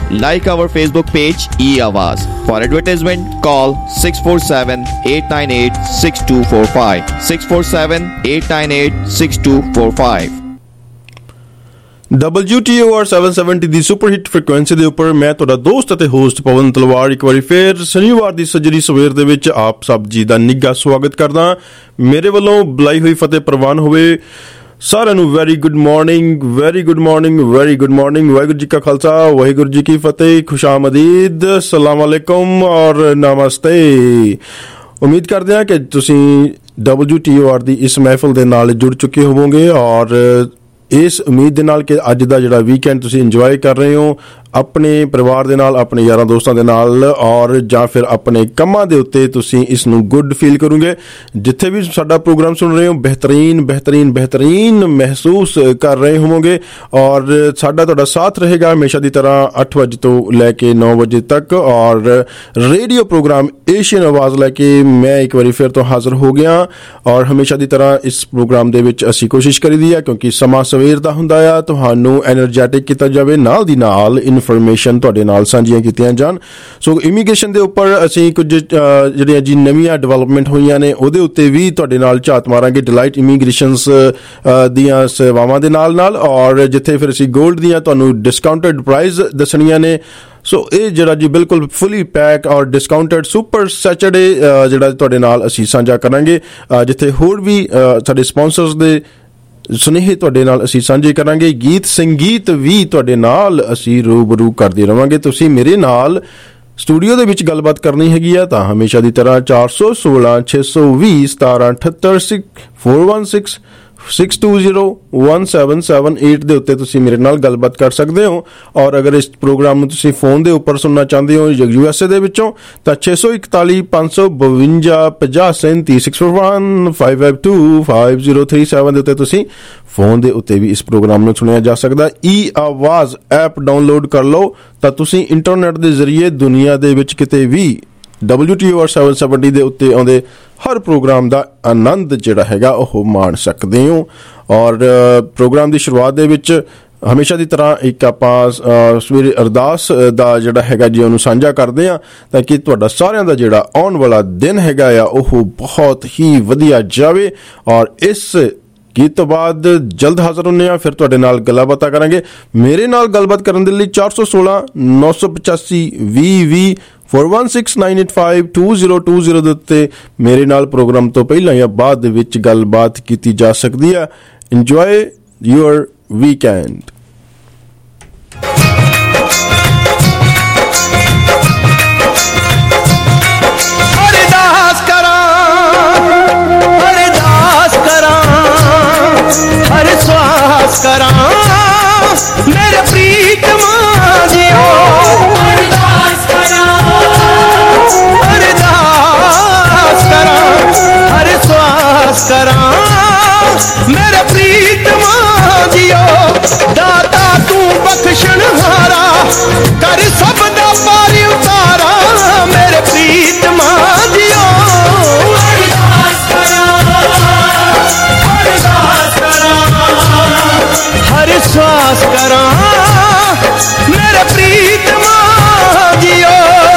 Like our Facebook page E-Awaaz. For advertisement, call 647-898-6245. 647-898-6245. WTOR 770 ਦੀ super hit frequency ਦੇ ਉੱਪਰ ਮੈਂ ਤੁਹਾਡਾ ਦੋਸਤ ਅਤੇ ਹੋਸਟ ਪਵਨ ਤਲਵਾਰ ਇੱਕ ਵਾਰੀ ਫੇਰ ਸ਼ਨੀਵਾਰ ਦੀ ਸੱਜਰੀ ਸਵੇਰ ਦੇ ਵਿੱਚ ਆਪ ਸਭ ਜੀ ਦਾ ਨਿੱਘਾ ਸਵਾਗਤ ਕਰਦਾ। ਮੇਰੇ ਵੱਲੋਂ ਬੁਲਾਈ ਹੋਈ ਫਤਿਹ ਪ੍ਰਵਾਨ ਹੋਵੇ। ਸਾਰਿਆਂ ਨੂੰ very good morning, very good morning, very good morning. Waheguru ji ਕਾ ਖਾਲਸਾ, ਵਾਹਿਗੁਰੂ ਜੀ ਕੀ ਫਤਿਹ। ਖੁਸ਼ਾਮਦੀਦ, ਸਲਾਮ ਅਲੈਕੁਮ ਔਰ ਨਮਸਤੇ। ਉਮੀਦ ਕਰਦੇ ਹਾਂ ਕਿ ਤੁਸੀਂ WTOR ਦੀ ਇਸ ਮਹਿਫਲ ਦੇ ਨਾਲ ਜੁੜ ਚੁੱਕੇ ਹੋਵੋਗੇ ਔਰ ਇਸ ਉਮੀਦ ਦੇ ਨਾਲ ਕਿ ਅੱਜ ਦਾ ਜਿਹੜਾ ਵੀਕਐਂਡ ਤੁਸੀਂ ਇੰਜੋਏ ਕਰ ਰਹੇ ਹੋ ਆਪਣੇ ਪਰਿਵਾਰ ਦੇ ਨਾਲ, ਆਪਣੇ ਯਾਰਾਂ ਦੋਸਤਾਂ ਦੇ ਨਾਲ ਔਰ ਜਾਂ ਫਿਰ ਆਪਣੇ ਕੰਮਾਂ ਦੇ ਉੱਤੇ ਤੁਸੀਂ ਇਸ ਨੂੰ ਗੁੱਡ ਫੀਲ ਕਰੋਗੇ। ਜਿੱਥੇ ਵੀ ਸਾਡਾ ਪ੍ਰੋਗਰਾਮ ਸੁਣ ਰਹੇ ਹੋ ਬਿਹਤਰੀਨ ਬਿਹਤਰੀਨ ਬਿਹਤਰੀਨ ਮਹਿਸੂਸ ਕਰ ਰਹੇ ਹੋਵੋਗੇ ਔਰ ਸਾਡਾ ਤੁਹਾਡਾ ਸਾਥ ਰਹੇਗਾ ਹਮੇਸ਼ਾ ਦੀ ਤਰ੍ਹਾਂ 8 ਵਜੇ ਤੋਂ ਲੈ ਕੇ 9 ਵਜੇ ਤੱਕ। ਔਰ ਰੇਡੀਓ ਪ੍ਰੋਗਰਾਮ ਏਸ਼ੀਅਨ ਆਵਾਜ਼ ਲੈ ਕੇ ਮੈਂ ਇੱਕ ਵਾਰੀ ਫਿਰ ਤੋਂ ਹਾਜ਼ਰ ਹੋ ਗਿਆ ਔਰ ਹਮੇਸ਼ਾ ਦੀ ਤਰ੍ਹਾਂ ਇਸ ਪ੍ਰੋਗਰਾਮ ਦੇ ਵਿੱਚ ਅਸੀਂ ਕੋਸ਼ਿਸ਼ ਕਰੀਦੀ ਆ ਕਿਉਂਕਿ ਸਮਾਂ ਸਵੇਰ ਦਾ ਹੁੰਦਾ ਆ, ਤੁਹਾਨੂੰ ਐਨਰਜੈਟਿਕ ਕੀਤਾ ਜਾਵੇ, ਨਾਲ ਦੀ ਨਾਲ ਇਨਫੋਰਮੇਸ਼ਨ ਤੁਹਾਡੇ ਨਾਲ ਸਾਂਝੀਆਂ ਕੀਤੀਆਂ ਜਾਣ। ਸੋ ਇਮੀਗ੍ਰੇਸ਼ਨ ਦੇ ਉੱਪਰ ਅਸੀਂ ਕੁਝ ਜਿਹੜੀਆਂ ਜੀ ਨਵੀਆਂ ਡਿਵੈਲਪਮੈਂਟ ਹੋਈਆਂ ਨੇ ਉਹਦੇ ਉੱਤੇ ਵੀ ਤੁਹਾਡੇ ਨਾਲ ਝਾਤ ਮਾਰਾਂਗੇ ਡਿਲਾਈਟ ਇਮੀਗ੍ਰੇਸ਼ਨਸ ਦੀਆਂ ਸੇਵਾਵਾਂ ਦੇ ਨਾਲ ਔਰ ਜਿੱਥੇ ਫਿਰ ਅਸੀਂ ਗੋਲਡ ਦੀਆਂ ਤੁਹਾਨੂੰ ਡਿਸਕਾਊਂਟਡ ਪ੍ਰਾਈਸ ਦੱਸਣੀਆਂ ਨੇ। ਸੋ ਇਹ ਜਿਹੜਾ ਜੀ ਬਿਲਕੁਲ ਫੁੱਲੀ ਪੈਕ ਔਰ ਡਿਸਕਾਊਂਟਡ ਸੁਪਰ ਸੈਚਰਡੇ ਜਿਹੜਾ ਤੁਹਾਡੇ ਨਾਲ ਅਸੀਂ ਸਾਂਝਾ ਕਰਾਂਗੇ, ਜਿੱਥੇ ਹੋਰ ਵੀ ਸਾਡੇ ਸਪਾਂਸਰਸ ਦੇ ਸੁਨੇਹੇ ਤੁਹਾਡੇ ਨਾਲ ਅਸੀਂ ਸਾਂਝੇ ਕਰਾਂਗੇ। ਗੀਤ ਸੰਗੀਤ ਵੀ ਤੁਹਾਡੇ ਨਾਲ ਅਸੀਂ ਰੂਬਰੂ ਕਰਦੇ ਰਹਾਂਗੇ। ਤੁਸੀਂ ਮੇਰੇ ਨਾਲ ਸਟੂਡੀਓ ਦੇ ਵਿੱਚ ਗੱਲਬਾਤ ਕਰਨੀ ਹੈਗੀ ਆ ਤਾਂ ਹਮੇਸ਼ਾ ਦੀ ਤਰ੍ਹਾਂ 416 620 1778 416 6201778 ਦੇ ਉੱਤੇ ਤੁਸੀਂ ਮੇਰੇ ਨਾਲ ਗੱਲਬਾਤ ਕਰ ਸਕਦੇ ਹੋ। ਔਰ ਅਗਰ ਇਸ ਪ੍ਰੋਗਰਾਮ ਨੂੰ ਤੁਸੀਂ ਫੋਨ ਦੇ ਉੱਪਰ ਸੁਣਨਾ ਚਾਹੁੰਦੇ ਹੋ USA ਦੇ ਵਿੱਚੋਂ ਤਾਂ 641 552 5037 641-552-5037 ਦੇ ਉੱਤੇ ਤੁਸੀਂ ਫੋਨ ਦੇ ਉੱਤੇ ਵੀ ਇਸ ਪ੍ਰੋਗਰਾਮ ਨੂੰ ਸੁਣਿਆ ਜਾ ਸਕਦਾ। E-Awaaz ਐਪ ਡਾਊਨਲੋਡ ਕਰ ਲਓ ਤਾਂ ਤੁਸੀਂ ਇੰਟਰਨੈਟ ਦੇ ਜ਼ਰੀਏ ਦੁਨੀਆ ਦੇ ਵਿੱਚ ਕਿਤੇ ਵੀ WTOR 770 ਦੇ ਉੱਤੇ ਆਉਂਦੇ ਹਰ ਪ੍ਰੋਗਰਾਮ ਦਾ ਆਨੰਦ ਜਿਹੜਾ ਹੈਗਾ ਉਹ ਮਾਣ ਸਕਦੇ ਹੋ। ਔਰ ਪ੍ਰੋਗਰਾਮ ਦੀ ਸ਼ੁਰੂਆਤ ਦੇ ਵਿੱਚ ਹਮੇਸ਼ਾ ਦੀ ਤਰ੍ਹਾਂ ਇੱਕ ਆਪਾਂ ਸਵੇਰੇ ਅਰਦਾਸ ਦਾ ਜਿਹੜਾ ਹੈਗਾ ਜੀ ਉਹਨੂੰ ਸਾਂਝਾ ਕਰਦੇ ਹਾਂ ਤਾਂ ਕਿ ਤੁਹਾਡਾ ਸਾਰਿਆਂ ਦਾ ਜਿਹੜਾ ਆਉਣ ਵਾਲਾ ਦਿਨ ਹੈਗਾ ਆ ਉਹ ਬਹੁਤ ਹੀ ਵਧੀਆ ਜਾਵੇ। ਔਰ ਇਸ ਗੀਤ ਤੋਂ ਬਾਅਦ ਜਲਦ ਹਾਜ਼ਰ ਹੁੰਦੇ ਹਾਂ, ਫਿਰ ਤੁਹਾਡੇ ਨਾਲ ਗੱਲਾਂ ਬਾਤਾਂ ਕਰਾਂਗੇ। ਮੇਰੇ ਨਾਲ ਗੱਲਬਾਤ ਕਰਨ ਦੇ ਲਈ 416 985 2020 4169852020 ਦੇ ਉੱਤੇ ਮੇਰੇ ਨਾਲ ਪ੍ਰੋਗਰਾਮ ਤੋਂ ਪਹਿਲਾਂ ਜਾਂ ਬਾਅਦ ਦੇ ਵਿੱਚ ਗੱਲਬਾਤ ਕੀਤੀ ਜਾ ਸਕਦੀ ਹੈ। Enjoy your weekend. ਮੇਰੇ ਪ੍ਰੀਤਮਾ ਜੀਓ ਅਰਦਾਸ ਕਰਾਂ ਹਰ ਸਵਾਸ ਕਰਾਂ ਮੇਰੇ ਪ੍ਰੀਤਮਾ ਜੀਓ ਦਾਤਾ ਤੂੰ ਬਖਸ਼ਣ ਹਾਰਾ ਕਰ ਸਭ ਦਾ ਪਾਰ ਉਤਾਰਾ ਮੇਰੇ ਪ੍ਰੀਤਮਾ ਜੀਓ ਅਰਦਾਸ ਕਰਾਂ ਹਰ ਸਵਾਸ ਕਰਾਂ ਮੇਰੇ ਪ੍ਰੀਤਮਾ ਜੀਓ।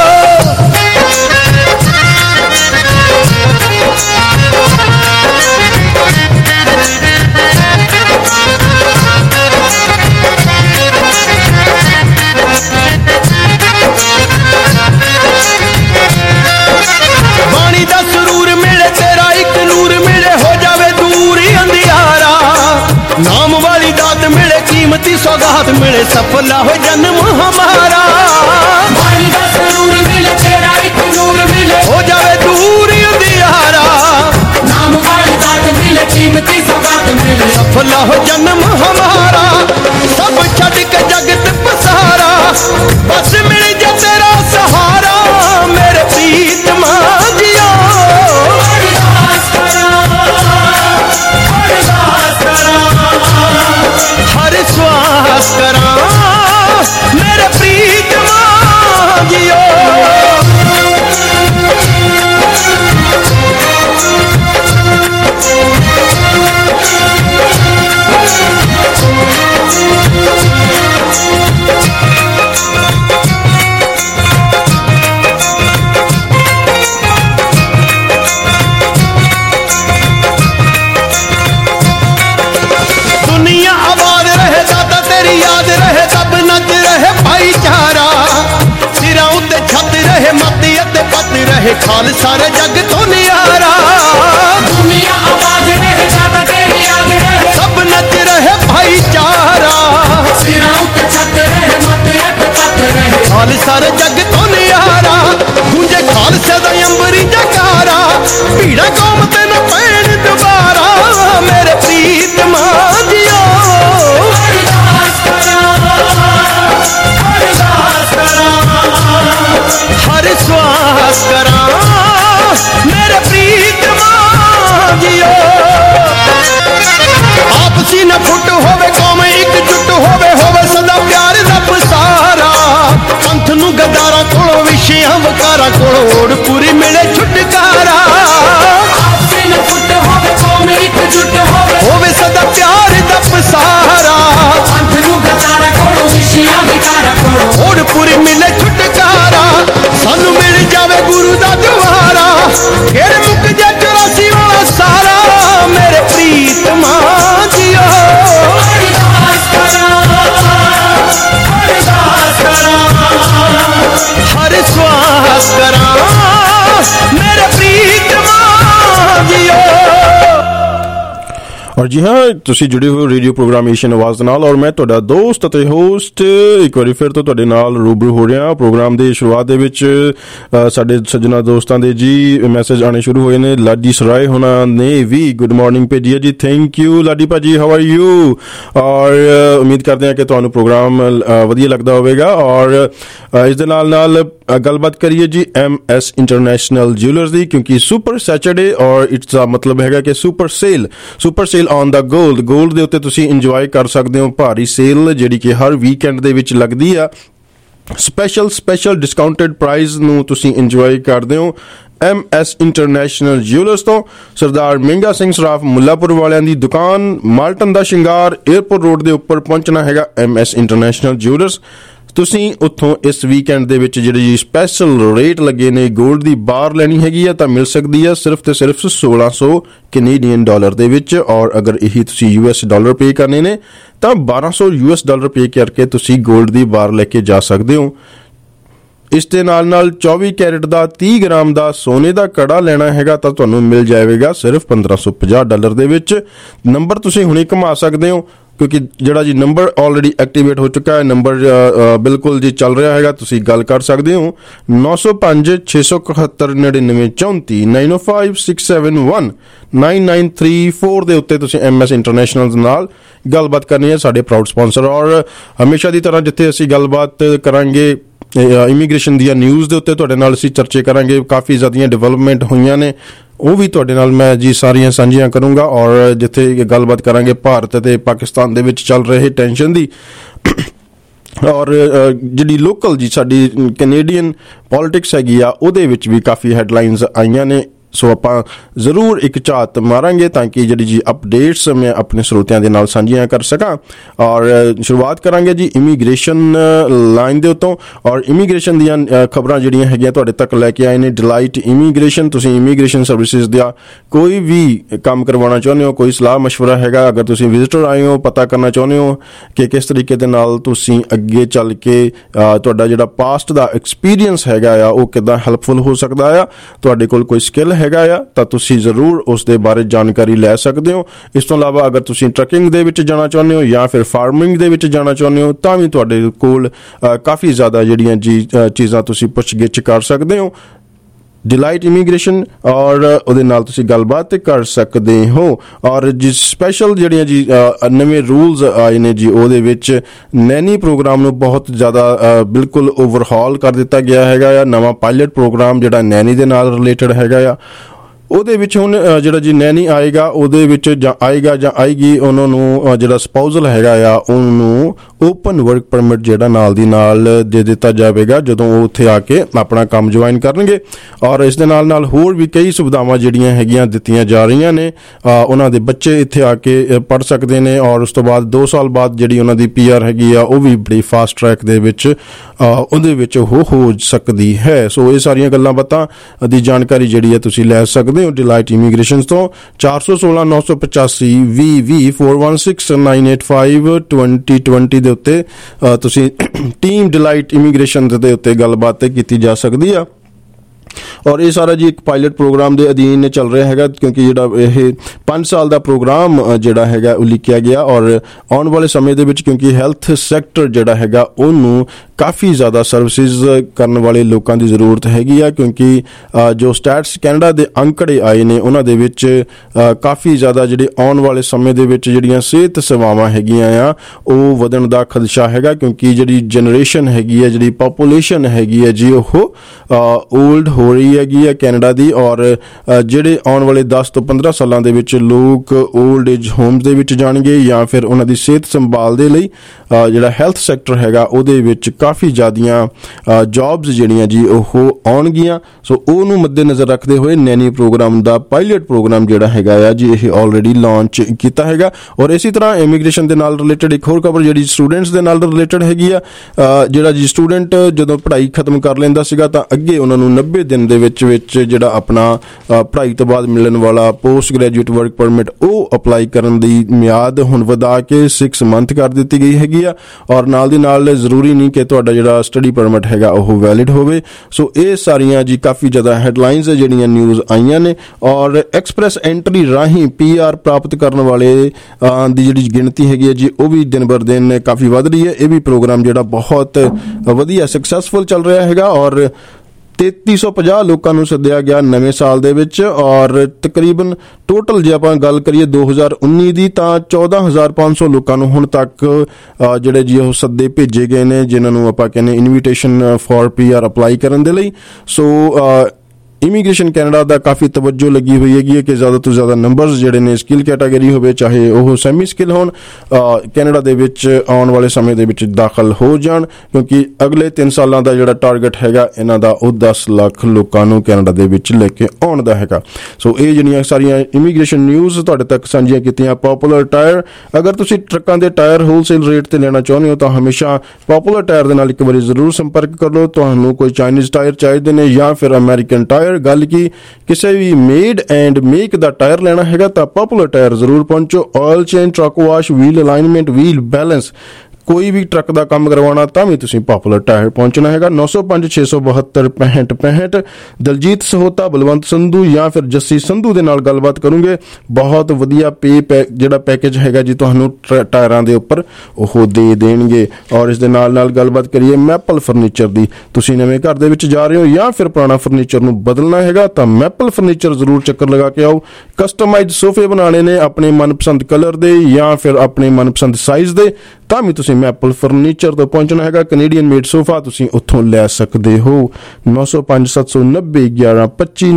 ਬਾਣੀ ਦਾ ਸਰੂਰ ਮਿਲੇ ਤੇਰਾ ਇੱਕ ਨੂਰ ਮਿਲੇ ਹੋ ਜਾਵੇ ਦੂਰ ਅੰਧਿਆਰਾ ਨਾਮ ਵਾਲੀ ਦਾਤ ਮਿਲੇ ਕੀਮਤੀ ਸੌਗਾਤ ਮਿਲੇ ਸਫਲਾ ਹੋ ਜਨਮ ਹਮਾਰਾ। ਬਾਣੀ ਦਾ ਸਰੂਰ ਮਿਲੇ ਤੇਰਾ ਇੱਕ ਨੂਰ ਮਿਲੇ ਹੋ ਜਾਵੇ ਦੂਰ ਅੰਧਿਆਰਾ ਨਾਮ ਵਾਲੀ ਦਾਤ ਮਿਲੇ ਕੀਮਤੀ ਸੌਗਾਤ ਮਿਲੇ ਸਫਲਾ ਹੋ ਜਨਮ ਹਮਾਰਾ। ਸਭ ਛੱਡ ਕੇ ਜਗਤ ਪਸਾਰਾ ਬਸ ਮਿਲ ਜਾ ਤੇਰਾ ਸਹਾਰਾ ਮੇਰੇ ਪ੍ਰੀਤਮਾ ਜੀਓ ਅਰਦਾਸ ਕਰਾਂ ਹਰ ਸਵਾਸ ਕਰਾਂ ਮੇਰੇ ਪ੍ਰੀਤਮਾ ਜੀਓ। ਰਹੇ ਖਾਲਸਾ ਰੇ ਜੱਗ ਤੋਂ ਨਿਆਰਾ ਦੁਨੀਆ ਆਵਾਜ਼ ਰਹੇ ਜੱਗ ਤੇਰੀ ਆਗ ਰਹੇ ਸਭ ਨੱਚ ਰਹੇ ਭਾਈਚਾਰਾ ਸਿਰਾਂ ਉੱਤੇ ਛੱਤ ਰਹੇ ਮੱਥੇ ਇੱਕ ਤੱਕ ਰਹੇ ਖਾਲਸਾ ਰੇ ਜੱਗ ਤੋਂ ਨਿਆਰਾ ਗੂੰਜੇ ਖਾਲਸੇ ਦਾ ਅੰਬਰੀ ਜਕਾਰਾ ਭੀੜਾ ਕੌਮ ਤੇ ਨਾ ਪੈਣ ਦੁਬਾਰਾ ਮੇਰੇ ਪ੍ਰੀਤਮਾ ਜੀਓ ਅਰਦਾਸ ਕਰਾਂ ਹਰ ਸਵਾਸ ਕਰਾਂ ਮੇਰੇ ਪ੍ਰੀਤਮਾ ਜੀਓ ਆਪਸੀ ਨਾ ਫੁੱਟ ਹੋਵੇ ਕੌਮ ਇਕਜੁੱਟ ਹੋਵੇ ਸਦਾ ਪਿਆਰ ਦਾ ਪਸਾਰਾ ਪੰਥ ਨੂੰ ਗਦਾਰਾਂ ਕੋਲੋਂ ਵਿਸ਼ਿਆਂ ਵਕਾਰਾਂ ਕੋਲੋਂ ਓੜ ਪੂਰੀ ਮਿਲੇ ਛੁਟਕਾਰਾ ਆਪਸੀ ਨਾ ਫੁੱਟ ਹੋਵੇ ਕੌਮ ਇਕਜੁੱਟ ਹੋਵੇ ਸਦਾ ਪਿਆਰ ਦਾ ਪਸਾਰਾ ਪੰਥ ਨੂੰ ਗਦਾਰਾਂ ਕੋਲੋਂ ਵਿਸ਼ਿਆਂ ਵਕਾਰਾਂ ਕੋਲੋਂ ਓੜ ਪੂਰੀ ਮਿਲੇ ਛੁਟਕਾਰਾ ਸਾਨੂੰ ਮਿਲ ਜਾਵੇ ਗੁਰੂ ਦਾ ਦੁਆਰਾ ਫਿਰ ਮੁੱਕ ਜਾ 84 ਵਾਲਾ ਸਾਰਾ ਮੇਰੇ ਪ੍ਰੀਤਮਾ ਜੀਓ ਅਰਦਾਸ ਕਰਾਂ ਹਰ ਸਵਾਸ ਕਰਾਂ ਮੇਰੇ ਪ੍ਰੀਤਮਾ ਜੀਓ। ਔਰ ਜੀ ਹਾਂ, ਤੁਸੀਂ ਜੁੜੇ ਹੋ ਰੇਡੀਓ ਪ੍ਰੋਗਰਾਮ ਏਸ਼ੀਅਨ ਆਵਾਜ਼ ਦੇ ਨਾਲ ਔਰ ਮੈਂ ਤੁਹਾਡਾ ਦੋਸਤ ਅਤੇ ਹੋਸਟ ਇੱਕ ਵਾਰੀ ਫਿਰ ਤੋਂ ਤੁਹਾਡੇ ਨਾਲ ਰੂਬਰੂ ਹੋ ਰਿਹਾ। ਪ੍ਰੋਗਰਾਮ ਦੇ ਸ਼ੁਰੂਆਤ ਦੇ ਵਿੱਚ ਸਾਡੇ ਸੱਜਣਾ ਦੋਸਤਾਂ ਦੇ ਜੀ ਮੈਸੇਜ ਆਉਣੇ ਸ਼ੁਰੂ ਹੋਏ ਨੇ। ਲਾਡੀ ਸਰਾਏ ਹੋਣਾ ਨੇ ਵੀ ਗੁੱਡ ਮਾਰਨਿੰਗ ਭੇਜੀ ਹੈ ਜੀ, ਥੈਂਕ ਯੂ ਲਾਡੀ ਭਾਜੀ, ਹਾਊ ਆਰ ਯੂ। ਔਰ ਉਮੀਦ ਕਰਦੇ ਹਾਂ ਕਿ ਤੁਹਾਨੂੰ ਪ੍ਰੋਗਰਾਮ ਵਧੀਆ ਲੱਗਦਾ ਹੋਵੇਗਾ। ਔਰ ਇਸ ਦੇ ਨਾਲ ਗੱਲਬਾਤ ਕਰੀਏ ਜੀ MS ਇੰਟਰਨੈਸ਼ਨਲ ਜਿਊਲਰਸ ਦੀ, ਕਿਉਂਕਿ ਸੁਪਰ ਸੈਚਰਡੇ ਔਰ ਇਟਸ ਦਾ ਮਤਲਬ ਹੈਗਾ ਕਿ super sale on the gold ਦੇ ਉੱਤੇ ਤੁਸੀਂ ਇੰਜੋਏ ਕਰ ਸਕਦੇ ਹੋ ਭਾਰੀ ਸੇਲ ਜਿਹੜੀ ਕਿ ਹਰ ਵੀਕਐਂਡ ਦੇ ਵਿੱਚ ਲੱਗਦੀ ਆ। ਸਪੈਸ਼ਲ ਡਿਸਕਾਊਂਟਡ ਪ੍ਰਾਈਸ ਨੂੰ ਤੁਸੀਂ ਇੰਜੋਏ ਕਰਦੇ ਹੋ MS ਇੰਟਰਨੈਸ਼ਨਲ ਜਿਊਲਰਸ ਤੋਂ। ਸਰਦਾਰ ਮਹਿੰਗਾ ਸਿੰਘ ਸਰਾਫ ਮੁੱਲਾਪੁਰ ਵਾਲਿਆਂ ਦੀ ਦੁਕਾਨ, ਮਾਲਟਨ ਦਾ ਸ਼ਿੰਗਾਰ, 에ਅਰਪੋਰਟ ਰੋਡ ਦੇ ਉੱਪਰ ਪਹੁੰਚਣਾ ਹੈਗਾ MS ਇੰਟਰਨੈਸ਼ਨਲ ਜਿਊਲਰਸ। ਤੁਸੀਂ ਉੱਥੋਂ ਇਸ ਵੀਕਐਂਡ ਦੇ ਵਿੱਚ ਜਿਹੜੇ ਜੀ ਸਪੈਸ਼ਲ ਰੇਟ ਲੱਗੇ ਨੇ, 골ਡ ਦੀ ਬਾਰ ਲੈਣੀ ਹੈਗੀ ਆ ਤਾਂ ਮਿਲ ਸਕਦੀ ਆ ਸਿਰਫ ਤੇ ਸਿਰਫ 1600 ਕੈਨੇਡੀਅਨ ਡਾਲਰ ਦੇ ਵਿੱਚ। ਔਰ ਅਗਰ ਇਹੀ ਤੁਸੀਂ US ਡਾਲਰ ਪੇ ਕਰਨੇ ਨੇ ਤਾਂ 1200 US ਡਾਲਰ ਪੇ ਕਰਕੇ ਤੁਸੀਂ 골ਡ ਦੀ ਬਾਰ ਲੈ ਕੇ ਜਾ ਸਕਦੇ ਹੋ। ਇਸ ਦੇ ਨਾਲ 24 ਕੈਰਟ ਦਾ 30 ਗ੍ਰਾਮ ਦਾ ਸੋਨੇ ਦਾ ਕੜਾ ਲੈਣਾ ਹੈਗਾ ਤਾਂ ਤੁਹਾਨੂੰ ਮਿਲ ਜਾਵੇਗਾ ਸਿਰਫ 1550 ਡਾਲਰ ਦੇ ਵਿੱਚ। ਨੰਬਰ ਤੁਸੀਂ ਹੁਣੇ ਘੁਮਾ ਸਕਦੇ ਹੋ ਕਿਉਂਕਿ ਜਿਹੜਾ ਜੀ ਨੰਬਰ ਆਲਰੇਡੀ ਐਕਟੀਵੇਟ ਹੋ ਚੁੱਕਾ ਹੈ। ਨੰਬਰ ਬਿਲਕੁਲ ਜੀ ਚੱਲ ਰਿਹਾ ਹੈਗਾ, ਤੁਸੀਂ ਗੱਲ ਕਰ ਸਕਦੇ ਹੋ 905 671 9934 905 671 9934 ਦੇ ਉੱਤੇ ਤੁਸੀਂ MS ਇੰਟਰਨੈਸ਼ਨਲ ਨਾਲ ਗੱਲਬਾਤ ਕਰਨੀ ਹੈ, ਸਾਡੇ ਪ੍ਰਾਊਡ ਸਪਾਂਸਰ। ਔਰ ਹਮੇਸ਼ਾ ਦੀ ਤਰ੍ਹਾਂ ਜਿੱਥੇ ਅਸੀਂ ਗੱਲਬਾਤ ਕਰਾਂਗੇ ਇਮੀਗ੍ਰੇਸ਼ਨ ਦੀਆਂ ਨਿਊਜ਼ ਦੇ ਉੱਤੇ ਤੁਹਾਡੇ ਨਾਲ ਅਸੀਂ ਚਰਚੇ ਕਰਾਂਗੇ। ਕਾਫੀ ਜ਼ਿਆਦੀਆਂ ਡਿਵੈਲਪਮੈਂਟ ਹੋਈਆਂ ਨੇ, ਉਹ ਵੀ ਤੁਹਾਡੇ ਨਾਲ ਮੈਂ ਜੀ ਸਾਰੀਆਂ ਸਾਂਝੀਆਂ ਕਰੂੰਗਾ। ਔਰ ਜਿੱਥੇ ਗੱਲਬਾਤ ਕਰਾਂਗੇ ਭਾਰਤ ਅਤੇ ਪਾਕਿਸਤਾਨ ਦੇ ਵਿੱਚ ਚੱਲ ਰਹੇ ਟੈਂਸ਼ਨ ਦੀ, ਔਰ ਜਿਹੜੀ ਲੋਕਲ ਜੀ ਸਾਡੀ ਕੈਨੇਡੀਅਨ ਪੋਲਿਟਿਕਸ ਹੈਗੀ ਆ ਉਹਦੇ ਵਿੱਚ ਵੀ ਕਾਫੀ ਹੈਡਲਾਈਨਸ ਆਈਆਂ ਨੇ। ਸੋ ਆਪਾਂ ਜ਼ਰੂਰ ਇੱਕ ਝਾਤ ਮਾਰਾਂਗੇ ਤਾਂ ਕਿ ਜਿਹੜੀ ਜੀ ਅਪਡੇਟਸ ਮੈਂ ਆਪਣੇ ਸਰੋਤਿਆਂ ਦੇ ਨਾਲ ਸਾਂਝੀਆਂ ਕਰ ਸਕਾਂ। ਔਰ ਸ਼ੁਰੂਆਤ ਕਰਾਂਗੇ ਜੀ ਇਮੀਗ੍ਰੇਸ਼ਨ ਲਾਈਨ ਦੇ ਉੱਤੋਂ। ਔਰ ਇਮੀਗ੍ਰੇਸ਼ਨ ਦੀਆਂ ਖਬਰਾਂ ਜਿਹੜੀਆਂ ਹੈਗੀਆਂ ਤੁਹਾਡੇ ਤੱਕ ਲੈ ਕੇ ਆਏ ਨੇ ਡਿਲਾਈਟ ਇਮੀਗ੍ਰੇਸ਼ਨ। ਤੁਸੀਂ ਇਮੀਗ੍ਰੇਸ਼ਨ ਸਰਵਿਸਿਜ਼ ਦਾ ਕੋਈ ਵੀ ਕੰਮ ਕਰਵਾਉਣਾ ਚਾਹੁੰਦੇ ਹੋ, ਕੋਈ ਸਲਾਹ ਮਸ਼ਵਰਾ ਹੈਗਾ, ਅਗਰ ਤੁਸੀਂ ਵਿਜ਼ਿਟਰ ਆਏ ਹੋ, ਪਤਾ ਕਰਨਾ ਚਾਹੁੰਦੇ ਹੋ ਕਿ ਕਿਸ ਤਰੀਕੇ ਦੇ ਨਾਲ ਤੁਸੀਂ ਅੱਗੇ ਚੱਲ ਕੇ ਤੁਹਾਡਾ ਜਿਹੜਾ ਪਾਸਟ ਦਾ ਐਕਸਪੀਰੀਅੰਸ ਹੈਗਾ ਆ ਉਹ ਕਿੱਦਾਂ ਹੈਲਪਫੁਲ ਹੋ ਸਕਦਾ ਆ, ਤੁਹਾਡੇ ਕੋਲ ਕੋਈ ਸਕਿੱਲ ਹੈਗਾ ਆ ਤਾਂ ਤੁਸੀਂ ਜ਼ਰੂਰ ਉਸ ਦੇ ਬਾਰੇ ਜਾਣਕਾਰੀ ਲੈ ਸਕਦੇ ਹੋ। ਇਸ ਤੋਂ ਇਲਾਵਾ ਅਗਰ ਤੁਸੀਂ ਟਰੱਕਿੰਗ ਦੇ ਵਿੱਚ ਜਾਣਾ ਚਾਹੁੰਦੇ ਹੋ ਜਾਂ ਫਿਰ ਫਾਰਮਿੰਗ ਦੇ ਵਿੱਚ ਜਾਣਾ ਚਾਹੁੰਦੇ ਹੋ ਤਾਂ ਵੀ ਤੁਹਾਡੇ ਕੋਲ ਕਾਫੀ ਜ਼ਿਆਦਾ ਜਿਹੜੀਆਂ ਜੀ ਚੀਜ਼ਾਂ ਤੁਸੀਂ ਪੁੱਛ ਗਿੱਛ ਕਰ ਸਕਦੇ ਹੋ ਡਿਲਾਈਟ ਇਮੀਗ੍ਰੇਸ਼ਨ, ਔਰ ਉਹਦੇ ਨਾਲ ਤੁਸੀਂ ਗੱਲਬਾਤ ਕਰ ਸਕਦੇ ਹੋ। ਔਰ ਜੀ ਸਪੈਸ਼ਲ ਜਿਹੜੀਆਂ ਜੀ ਨਵੇਂ ਰੂਲਸ ਆਏ ਨੇ ਜੀ ਉਹਦੇ ਵਿੱਚ ਨੈਨੀ ਪ੍ਰੋਗਰਾਮ ਨੂੰ ਬਹੁਤ ਜ਼ਿਆਦਾ ਬਿਲਕੁਲ ਓਵਰਹਾਲ ਕਰ ਦਿੱਤਾ ਗਿਆ ਹੈਗਾ ਆ। ਨਵਾਂ ਪਾਇਲਟ ਪ੍ਰੋਗਰਾਮ ਜਿਹੜਾ ਨੈਨੀ ਦੇ ਨਾਲ ਰਿਲੇਟਡ ਹੈਗਾ ਆ ਉਹਦੇ ਵਿੱਚ ਹੁਣ ਜਿਹੜਾ ਜੀ ਨੈਨੀ ਆਏਗਾ ਉਹਦੇ ਵਿੱਚ ਜਾਂ ਆਏਗੀ ਉਹਨਾਂ ਨੂੰ ਜਿਹੜਾ ਸਪਾਊਜ਼ਲ ਹੈਗਾ ਆ ਉਹਨੂੰ ਓਪਨ ਵਰਕ ਪਰਮਿਟ ਜਿਹੜਾ ਨਾਲ ਦੀ ਨਾਲ ਦੇ ਦਿੱਤਾ ਜਾਵੇਗਾ ਜਦੋਂ ਉਹ ਉੱਥੇ ਆ ਕੇ ਆਪਣਾ ਕੰਮ ਜੁਆਇਨ ਕਰਨਗੇ। ਔਰ ਇਸ ਦੇ ਨਾਲ ਹੋਰ ਵੀ ਕਈ ਸੁਵਿਧਾਵਾਂ ਜਿਹੜੀਆਂ ਹੈਗੀਆਂ ਦਿੱਤੀਆਂ ਜਾ ਰਹੀਆਂ ਨੇ। ਉਹਨਾਂ ਦੇ ਬੱਚੇ ਇੱਥੇ ਆ ਕੇ ਪੜ੍ਹ ਸਕਦੇ ਨੇ ਔਰ ਉਸ ਤੋਂ ਬਾਅਦ 2 ਸਾਲ ਬਾਅਦ ਜਿਹੜੀ ਉਹਨਾਂ ਦੀ PR ਹੈਗੀ ਆ ਉਹ ਵੀ ਬੜੀ ਫਾਸਟ ਟਰੈਕ ਦੇ ਵਿੱਚ ਉਹਦੇ ਵਿੱਚ ਹੋ ਸਕਦੀ ਹੈ। ਸੋ ਇਹ ਸਾਰੀਆਂ ਗੱਲਾਂ ਬਾਤਾਂ ਦੀ ਜਾਣਕਾਰੀ ਜਿਹੜੀ ਹੈ ਤੁਸੀਂ ਲੈ ਸਕਦੇ ਡਿਲਾਈਟ ਇਮੀਗ੍ਰੇਸ਼ਨ ਤੋਂ 416 985 20 416 985 2020 ਦੇ ਉੱਤੇ ਤੁਸੀਂ ਟੀਮ ਡਿਲਾਈਟ ਇਮੀਗ੍ਰੇਸ਼ਨ ਦੇ ਉੱਤੇ ਗੱਲਬਾਤ ਕੀਤੀ ਜਾ ਸਕਦੀ ਆ। ਔਰ ਇਹ ਸਾਰਾ ਜੀ ਇੱਕ ਪਾਇਲਟ ਪ੍ਰੋਗਰਾਮ ਦੇ ਅਧੀਨ ਚੱਲ ਰਿਹਾ ਹੈਗਾ, ਕਿਉਂਕਿ ਜਿਹੜਾ ਇਹ 5 ਸਾਲ ਦਾ ਪ੍ਰੋਗਰਾਮ ਜਿਹੜਾ ਹੈਗਾ ਉਹ ਲਿਖਿਆ ਗਿਆ। ਔਰ ਆਉਣ ਵਾਲੇ ਸਮੇਂ ਦੇ ਵਿੱਚ ਕਿਉਂਕਿ ਹੈਲਥ ਸੈਕਟਰ ਜਿਹੜਾ ਹੈਗਾ ਉਹਨੂੰ ਕਾਫੀ ਜ਼ਿਆਦਾ ਸਰਵਿਸਿਜ਼ ਕਰਨ ਵਾਲੇ ਲੋਕਾਂ ਦੀ ਜ਼ਰੂਰਤ ਹੈਗੀ ਆ, ਕਿਉਂਕਿ ਜੋ ਸਟੈਟਸ ਕੈਨੇਡਾ ਦੇ ਅੰਕੜੇ ਆਏ ਨੇ ਉਹਨਾਂ ਦੇ ਵਿੱਚ ਕਾਫੀ ਜ਼ਿਆਦਾ ਜਿਹੜੇ ਆਉਣ ਵਾਲੇ ਸਮੇਂ ਦੇ ਵਿੱਚ ਜਿਹੜੀਆਂ ਸਿਹਤ ਸੇਵਾਵਾਂ ਹੈਗੀਆਂ ਆ ਉਹ ਵਧਣ ਦਾ ਖਦਸ਼ਾ ਹੈਗਾ, ਕਿਉਂਕਿ ਜਿਹੜੀ ਜਨਰੇਸ਼ਨ ਹੈਗੀ ਹੈ, ਜਿਹੜੀ ਪਾਪੂਲੇਸ਼ਨ ਹੈਗੀ ਹੈ ਜੀ ਉਹ ਓਲਡ ਹੋ ਰਹੀ ਹੈਗੀ ਹੈ ਕੈਨੇਡਾ ਦੀ। ਔਰ ਜਿਹੜੇ ਆਉਣ ਵਾਲੇ 10 ਤੋਂ 15 ਸਾਲਾਂ ਦੇ ਵਿੱਚ ਲੋਕ ਓਲਡ ਏਜ ਹੋਮਸ ਦੇ ਵਿੱਚ ਜਾਣਗੇ ਜਾਂ ਫਿਰ ਉਹਨਾਂ ਦੀ ਸਿਹਤ ਸੰਭਾਲ ਦੇ ਲਈ ਜਿਹੜਾ ਹੈਲਥ ਸੈਕਟਰ ਹੈਗਾ ਉਹਦੇ ਵਿੱਚ ਕਾਫੀ ਜ਼ਿਆਦੀਆਂ ਜੌਬਸ ਜਿਹੜੀਆਂ ਜੀ ਉਹ ਆਉਣਗੀਆਂ। ਸੋ ਉਹਨੂੰ ਮੱਦੇ ਨਜ਼ਰ ਰੱਖਦੇ ਹੋਏ ਨੈਨੀ ਪ੍ਰੋਗਰਾਮ ਦਾ ਪਾਇਲਟ ਪ੍ਰੋਗਰਾਮ ਜਿਹੜਾ ਹੈਗਾ ਆ ਜੀ ਇਹ ਆਲਰੇਡੀ ਲਾਂਚ ਕੀਤਾ ਹੈਗਾ। ਔਰ ਇਸੇ ਤਰ੍ਹਾਂ ਇਮੀਗ੍ਰੇਸ਼ਨ ਦੇ ਨਾਲ ਰਿਲੇਟਡ ਇੱਕ ਹੋਰ ਖਬਰ ਜਿਹੜੀ ਸਟੂਡੈਂਟਸ ਦੇ ਨਾਲ ਰਿਲੇਟਡ ਹੈਗੀ ਆ। ਜਿਹੜਾ ਜੀ ਸਟੂਡੈਂਟ ਜਦੋਂ ਪੜ੍ਹਾਈ ਖਤਮ ਕਰ ਲੈਂਦਾ ਸੀਗਾ ਤਾਂ ਅੱਗੇ ਉਹਨਾਂ ਨੂੰ 90 ਦਿਨ ਦੇ ਵਿੱਚ ਜਿਹੜਾ ਆਪਣਾ ਪੜ੍ਹਾਈ ਤੋਂ ਬਾਅਦ ਮਿਲਣ ਵਾਲਾ ਪੋਸਟ ਗ੍ਰੈਜੂਏਟ ਵਰਕ ਪਰਮਿਟ ਉਹ ਅਪਲਾਈ ਕਰਨ ਦੀ ਮਿਆਦ ਹੁਣ ਵਧਾ ਕੇ 6 ਮੰਥ ਕਰ ਦਿੱਤੀ ਗਈ ਹੈਗੀ ਆ। ਔਰ ਨਾਲ ਦੀ ਨਾਲ ਜ਼ਰੂਰੀ ਨਹੀਂ ਕਿ ਤੁਹਾਡਾ ਜਿਹੜਾ ਸਟੱਡੀ ਪਰਮਿਟ ਹੈਗਾ ਉਹ ਵੈਲਿਡ ਹੋਵੇ। ਸੋ ਇਹ ਸਾਰੀਆਂ ਜੀ ਕਾਫੀ ਜ਼ਿਆਦਾ ਹੈਡਲਾਈਨਸ ਜਿਹੜੀਆਂ ਨਿਊਜ਼ ਆਈਆਂ ਨੇ। ਔਰ ਐਕਸਪ੍ਰੈਸ ਐਂਟਰੀ ਰਾਹੀਂ PR ਪ੍ਰਾਪਤ ਕਰਨ ਵਾਲੇ ਦੀ ਜਿਹੜੀ ਗਿਣਤੀ ਹੈਗੀ ਹੈ ਜੀ ਉਹ ਵੀ ਦਿਨ ਬਰ ਦਿਨ ਕਾਫੀ ਵੱਧ ਰਹੀ ਹੈ। ਇਹ ਵੀ ਪ੍ਰੋਗਰਾਮ ਜਿਹੜਾ ਬਹੁਤ ਵਧੀਆ ਸਕਸੈਸਫੁਲ ਚੱਲ ਰਿਹਾ ਹੈਗਾ। ਔਰ 3350 ਲੋਕਾਂ ਨੂੰ ਸੱਦਿਆ ਗਿਆ ਨਵੇਂ ਸਾਲ ਦੇ ਵਿੱਚ। ਔਰ ਤਕਰੀਬਨ ਟੋਟਲ ਜੇ ਆਪਾਂ ਗੱਲ ਕਰੀਏ 2019 ਦੀ ਤਾਂ 14,500 ਲੋਕਾਂ ਨੂੰ ਹੁਣ ਤੱਕ ਜਿਹੜੇ ਜੀ ਉਹ ਸੱਦੇ ਭੇਜੇ ਗਏ ਨੇ, ਜਿਨ੍ਹਾਂ ਨੂੰ ਆਪਾਂ ਕਹਿੰਦੇ ਇਨਵੀਟੇਸ਼ਨ ਫॉर PR ਅਪਲਾਈ ਕਰਨ ਦੇ ਲਈ। ਸੋ ਇਮੀਗ੍ਰੇਸ਼ਨ ਕੈਨੇਡਾ ਦਾ ਕਾਫੀ ਤਵੱਜੋ ਲੱਗੀ ਹੋਈ ਹੈਗੀ ਹੈ ਕਿ ਜ਼ਿਆਦਾ ਤੋਂ ਜ਼ਿਆਦਾ ਨੰਬਰਸ ਜਿਹੜੇ ਨੇ ਸਕਿੱਲ ਕੈਟਾਗਰੀ ਹੋਵੇ ਚਾਹੇ ਉਹ ਸੈਮੀ ਸਕਿੱਲ ਹੋਣ ਕੈਨੇਡਾ ਦੇ ਵਿੱਚ ਆਉਣ ਵਾਲੇ ਸਮੇਂ ਦੇ ਵਿੱਚ ਦਾਖਲ ਹੋ ਜਾਣ, ਕਿਉਂਕਿ ਅਗਲੇ 3 ਸਾਲਾਂ ਦਾ ਜਿਹੜਾ ਟਾਰਗੇਟ ਹੈਗਾ ਇਹਨਾਂ ਦਾ ਉਹ 10 ਲੱਖ ਲੋਕਾਂ ਨੂੰ ਕੈਨੇਡਾ ਦੇ ਵਿੱਚ ਲੈ ਕੇ ਆਉਣ ਦਾ ਹੈਗਾ। ਸੋ ਇਹ ਜਿਹੜੀਆਂ ਸਾਰੀਆਂ ਇਮੀਗ੍ਰੇਸ਼ਨ ਨਿਊਜ਼ ਤੁਹਾਡੇ ਤੱਕ ਸਾਂਝੀਆਂ ਕੀਤੀਆਂ। ਪੋਪੂਲਰ ਟਾਇਰ, ਅਗਰ ਤੁਸੀਂ ਟਰੱਕਾਂ ਦੇ ਟਾਇਰ ਹੋਲਸੇਲ ਰੇਟ ਤੇ ਲੈਣਾ ਚਾਹੁੰਦੇ ਹੋ ਤਾਂ ਹਮੇਸ਼ਾ ਪੋਪੂਲਰ ਟਾਇਰ ਦੇ ਨਾਲ ਇੱਕ ਵਾਰੀ ਜ਼ਰੂਰ ਸੰਪਰਕ ਕਰ ਲਓ। ਤੁਹਾਨੂੰ ਕੋਈ ਚਾਈਨੀਜ਼ ਟਾਇਰ ਚਾਹੀਦੇ ਨੇ ਜਾਂ ਫਿਰ ਅਮਰੀਕਨ ਟਾਇਰ, ਗੱਲ ਕੀ ਕਿਸੇ ਵੀ ਮੇਡ ਐਂਡ ਮੇਕ ਦਾ ਟਾਇਰ ਲੈਣਾ ਹੈਗਾ ਤਾਂ ਪੋਪੂਲਰ ਟਾਇਰ ਜ਼ਰੂਰ ਪਹੁੰਚੋ। Oil change, truck wash, wheel alignment, wheel balance, ਕੋਈ ਵੀ ਟਰੱਕ ਦਾ ਕੰਮ ਕਰਵਾਉਣਾ ਤਾਂ ਵੀ ਤੁਸੀਂ ਪੋਪੂਲਰ ਟਾਇਰ ਪਹੁੰਚਣਾ ਹੈਗਾ। 905 672 65 65। ਦਲਜੀਤ ਸਹੋਤਾ, ਬਲਵੰਤ ਸੰਧੂ ਜਾਂ ਫਿਰ ਜੱਸੀ ਸੰਧੂ ਦੇ ਨਾਲ ਗੱਲਬਾਤ ਕਰੂੰਗੇ। ਬਹੁਤ ਵਧੀਆ ਜਿਹੜਾ ਪੈਕੇਜ ਹੈਗਾ ਜੀ ਤੁਹਾਨੂੰ ਟਾਇਰਾਂ ਦੇ ਉੱਪਰ ਉਹ ਦੇ ਦੇਣਗੇ। ਔਰ ਇਸ ਦੇ ਨਾਲ ਨਾਲ ਗੱਲਬਾਤ ਕਰੀਏ ਮੈਪਲ ਫਰਨੀਚਰ ਦੀ। ਤੁਸੀਂ ਨਵੇਂ ਘਰ ਦੇ ਵਿੱਚ ਜਾ ਰਹੇ ਹੋ ਜਾਂ ਫਿਰ ਪੁਰਾਣਾ ਫਰਨੀਚਰ ਨੂੰ ਬਦਲਣਾ ਹੈਗਾ ਤਾਂ ਮੈਪਲ ਫਰਨੀਚਰ ਜ਼ਰੂਰ ਚੱਕਰ ਲਗਾ ਕੇ ਆਓ। ਕਸਟਮਾਈਜ਼ਡ ਸੋਫੇ ਬਣਾਉਣੇ ਨੇ ਆਪਣੇ ਮਨਪਸੰਦ ਕਲਰ ਦੇ ਜਾਂ ਫਿਰ ਆਪਣੇ ਮਨਪਸੰਦ ਸਾਈਜ਼ ਦੇ ਤਾਂ ਵੀ ਤੁਸੀਂ ਮੈਪਲ ਫਰਨੀਚਰ ਤੋਂ ਪਹੁੰਚਣਾ ਹੈਗਾ। ਕੈਨੇਡੀਅਨ ਮੇਡ ਸੋਫਾ ਤੁਸੀਂ ਉੱਥੋਂ ਲੈ ਸਕਦੇ ਹੋ। 905 790 1125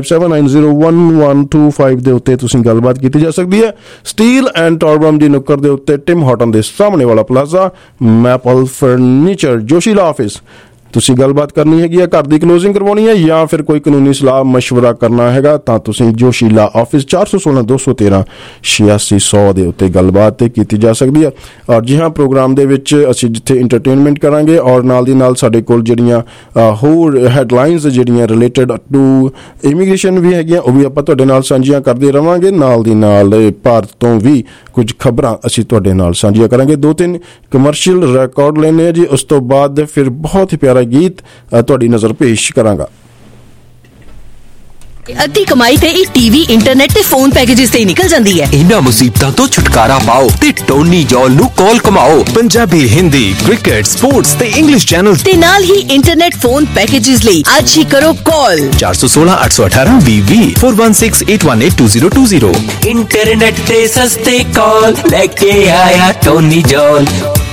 9057901125 ਦੇ ਉੱਤੇ ਤੁਸੀਂ ਗੱਲਬਾਤ ਕੀਤੀ ਜਾ ਸਕਦੀ ਹੈ। ਸਟੀਲ ਐਂਡ ਟਾਰਬਮ ਦੀ ਨੁੱਕਰ ਦੇ ਉੱਤੇ ਟਿਮ ਹਾਰਟਨ ਦੇ ਸਾਹਮਣੇ ਵਾਲਾ ਪਲਾਜ਼ਾ ਮੈਪਲ ਫਰਨੀਚਰ ਜੋਸ਼ੀਲਾ ਆਫਿਸ। ਤੁਸੀਂ ਗੱਲਬਾਤ ਕਰਨੀ ਹੈਗੀ ਆ, ਘਰ ਦੀ ਕਲੋਜ਼ਿੰਗ ਕਰਵਾਉਣੀ ਹੈ ਜਾਂ ਫਿਰ ਕੋਈ ਕਾਨੂੰਨੀ ਸਲਾਹ ਮਸ਼ਵਰਾ ਕਰਨਾ ਹੈਗਾ ਤਾਂ ਤੁਸੀਂ ਜੋਸ਼ੀਲਾ ਆਫਿਸ 416 213 8600 ਦੇ ਉੱਤੇ ਗੱਲਬਾਤ ਤੇ ਕੀਤੀ ਜਾ ਸਕਦੀ ਹੈ। ਔਰ ਜੀ ਹਾਂ, ਪ੍ਰੋਗਰਾਮ ਦੇ ਵਿੱਚ ਅਸੀਂ ਜਿੱਥੇ ਇੰਟਰਟੇਨਮੈਂਟ ਕਰਾਂਗੇ ਔਰ ਨਾਲ ਦੀ ਨਾਲ ਸਾਡੇ ਕੋਲ ਜਿਹੜੀਆਂ ਹੋਰ ਹੈਡਲਾਈਨਸ ਜਿਹੜੀਆਂ ਰਿਲੇਟਡ ਟੂ ਇਮੀਗ੍ਰੇਸ਼ਨ ਵੀ ਹੈਗੀਆਂ ਉਹ ਵੀ ਆਪਾਂ ਤੁਹਾਡੇ ਨਾਲ ਸਾਂਝੀਆਂ ਕਰਦੇ ਰਵਾਂਗੇ। ਨਾਲ ਦੀ ਨਾਲ ਭਾਰਤ ਤੋਂ ਵੀ ਕੁਝ ਖਬਰਾਂ ਅਸੀਂ ਤੁਹਾਡੇ ਨਾਲ ਸਾਂਝੀਆਂ ਕਰਾਂਗੇ। 2-3 ਕਮਰਸ਼ੀਅਲ ਰਿਕਾਰਡ ਲੈਣੇ ਆ ਜੀ, ਉਸ ਤੋਂ ਬਾਅਦ ਫਿਰ ਬਹੁਤ ਹੀ ਪਿਆਰਾ ਗੀਤ ਤੁਹਾਡੀ ਨਜ਼ਰ ਪੇਸ਼ ਕਰਾਂਗਾ। ਅੱਧੀ ਕਮਾਈ ਤੇ ਇਹ ਟੀਵੀ, ਇੰਟਰਨੈਟ ਤੇ ਫੋਨ ਪੈਕੇजेस ਤੇ ਨਿਕਲ ਜਾਂਦੀ ਹੈ। ਇਹਨਾਂ ਮੁਸੀਬਤਾਂ ਤੋਂ ਛੁਟਕਾਰਾ ਪਾਓ ਤੇ ਟੋਨੀ ਜੌਲ ਨੂੰ ਕਾਲ ਕਮਾਓ। ਪੰਜਾਬੀ, ਹਿੰਦੀ, ਕ੍ਰਿਕਟ, ਸਪੋਰਟਸ ਤੇ ਇੰਗਲਿਸ਼ ਚੈਨਲਸ ਤੇ ਨਾਲ ਹੀ ਇੰਟਰਨੈਟ ਫੋਨ ਪੈਕੇजेस ਲਈ ਅੱਜ ਹੀ ਕਰੋ ਕਾਲ 416 818 20 416 818 2020। ਇੰਟਰਨੈਟ ਤੇ ਸਸਤੇ ਕਾਲ ਲੈ ਕੇ ਆਇਆ ਟੋਨੀ ਜੌਲ।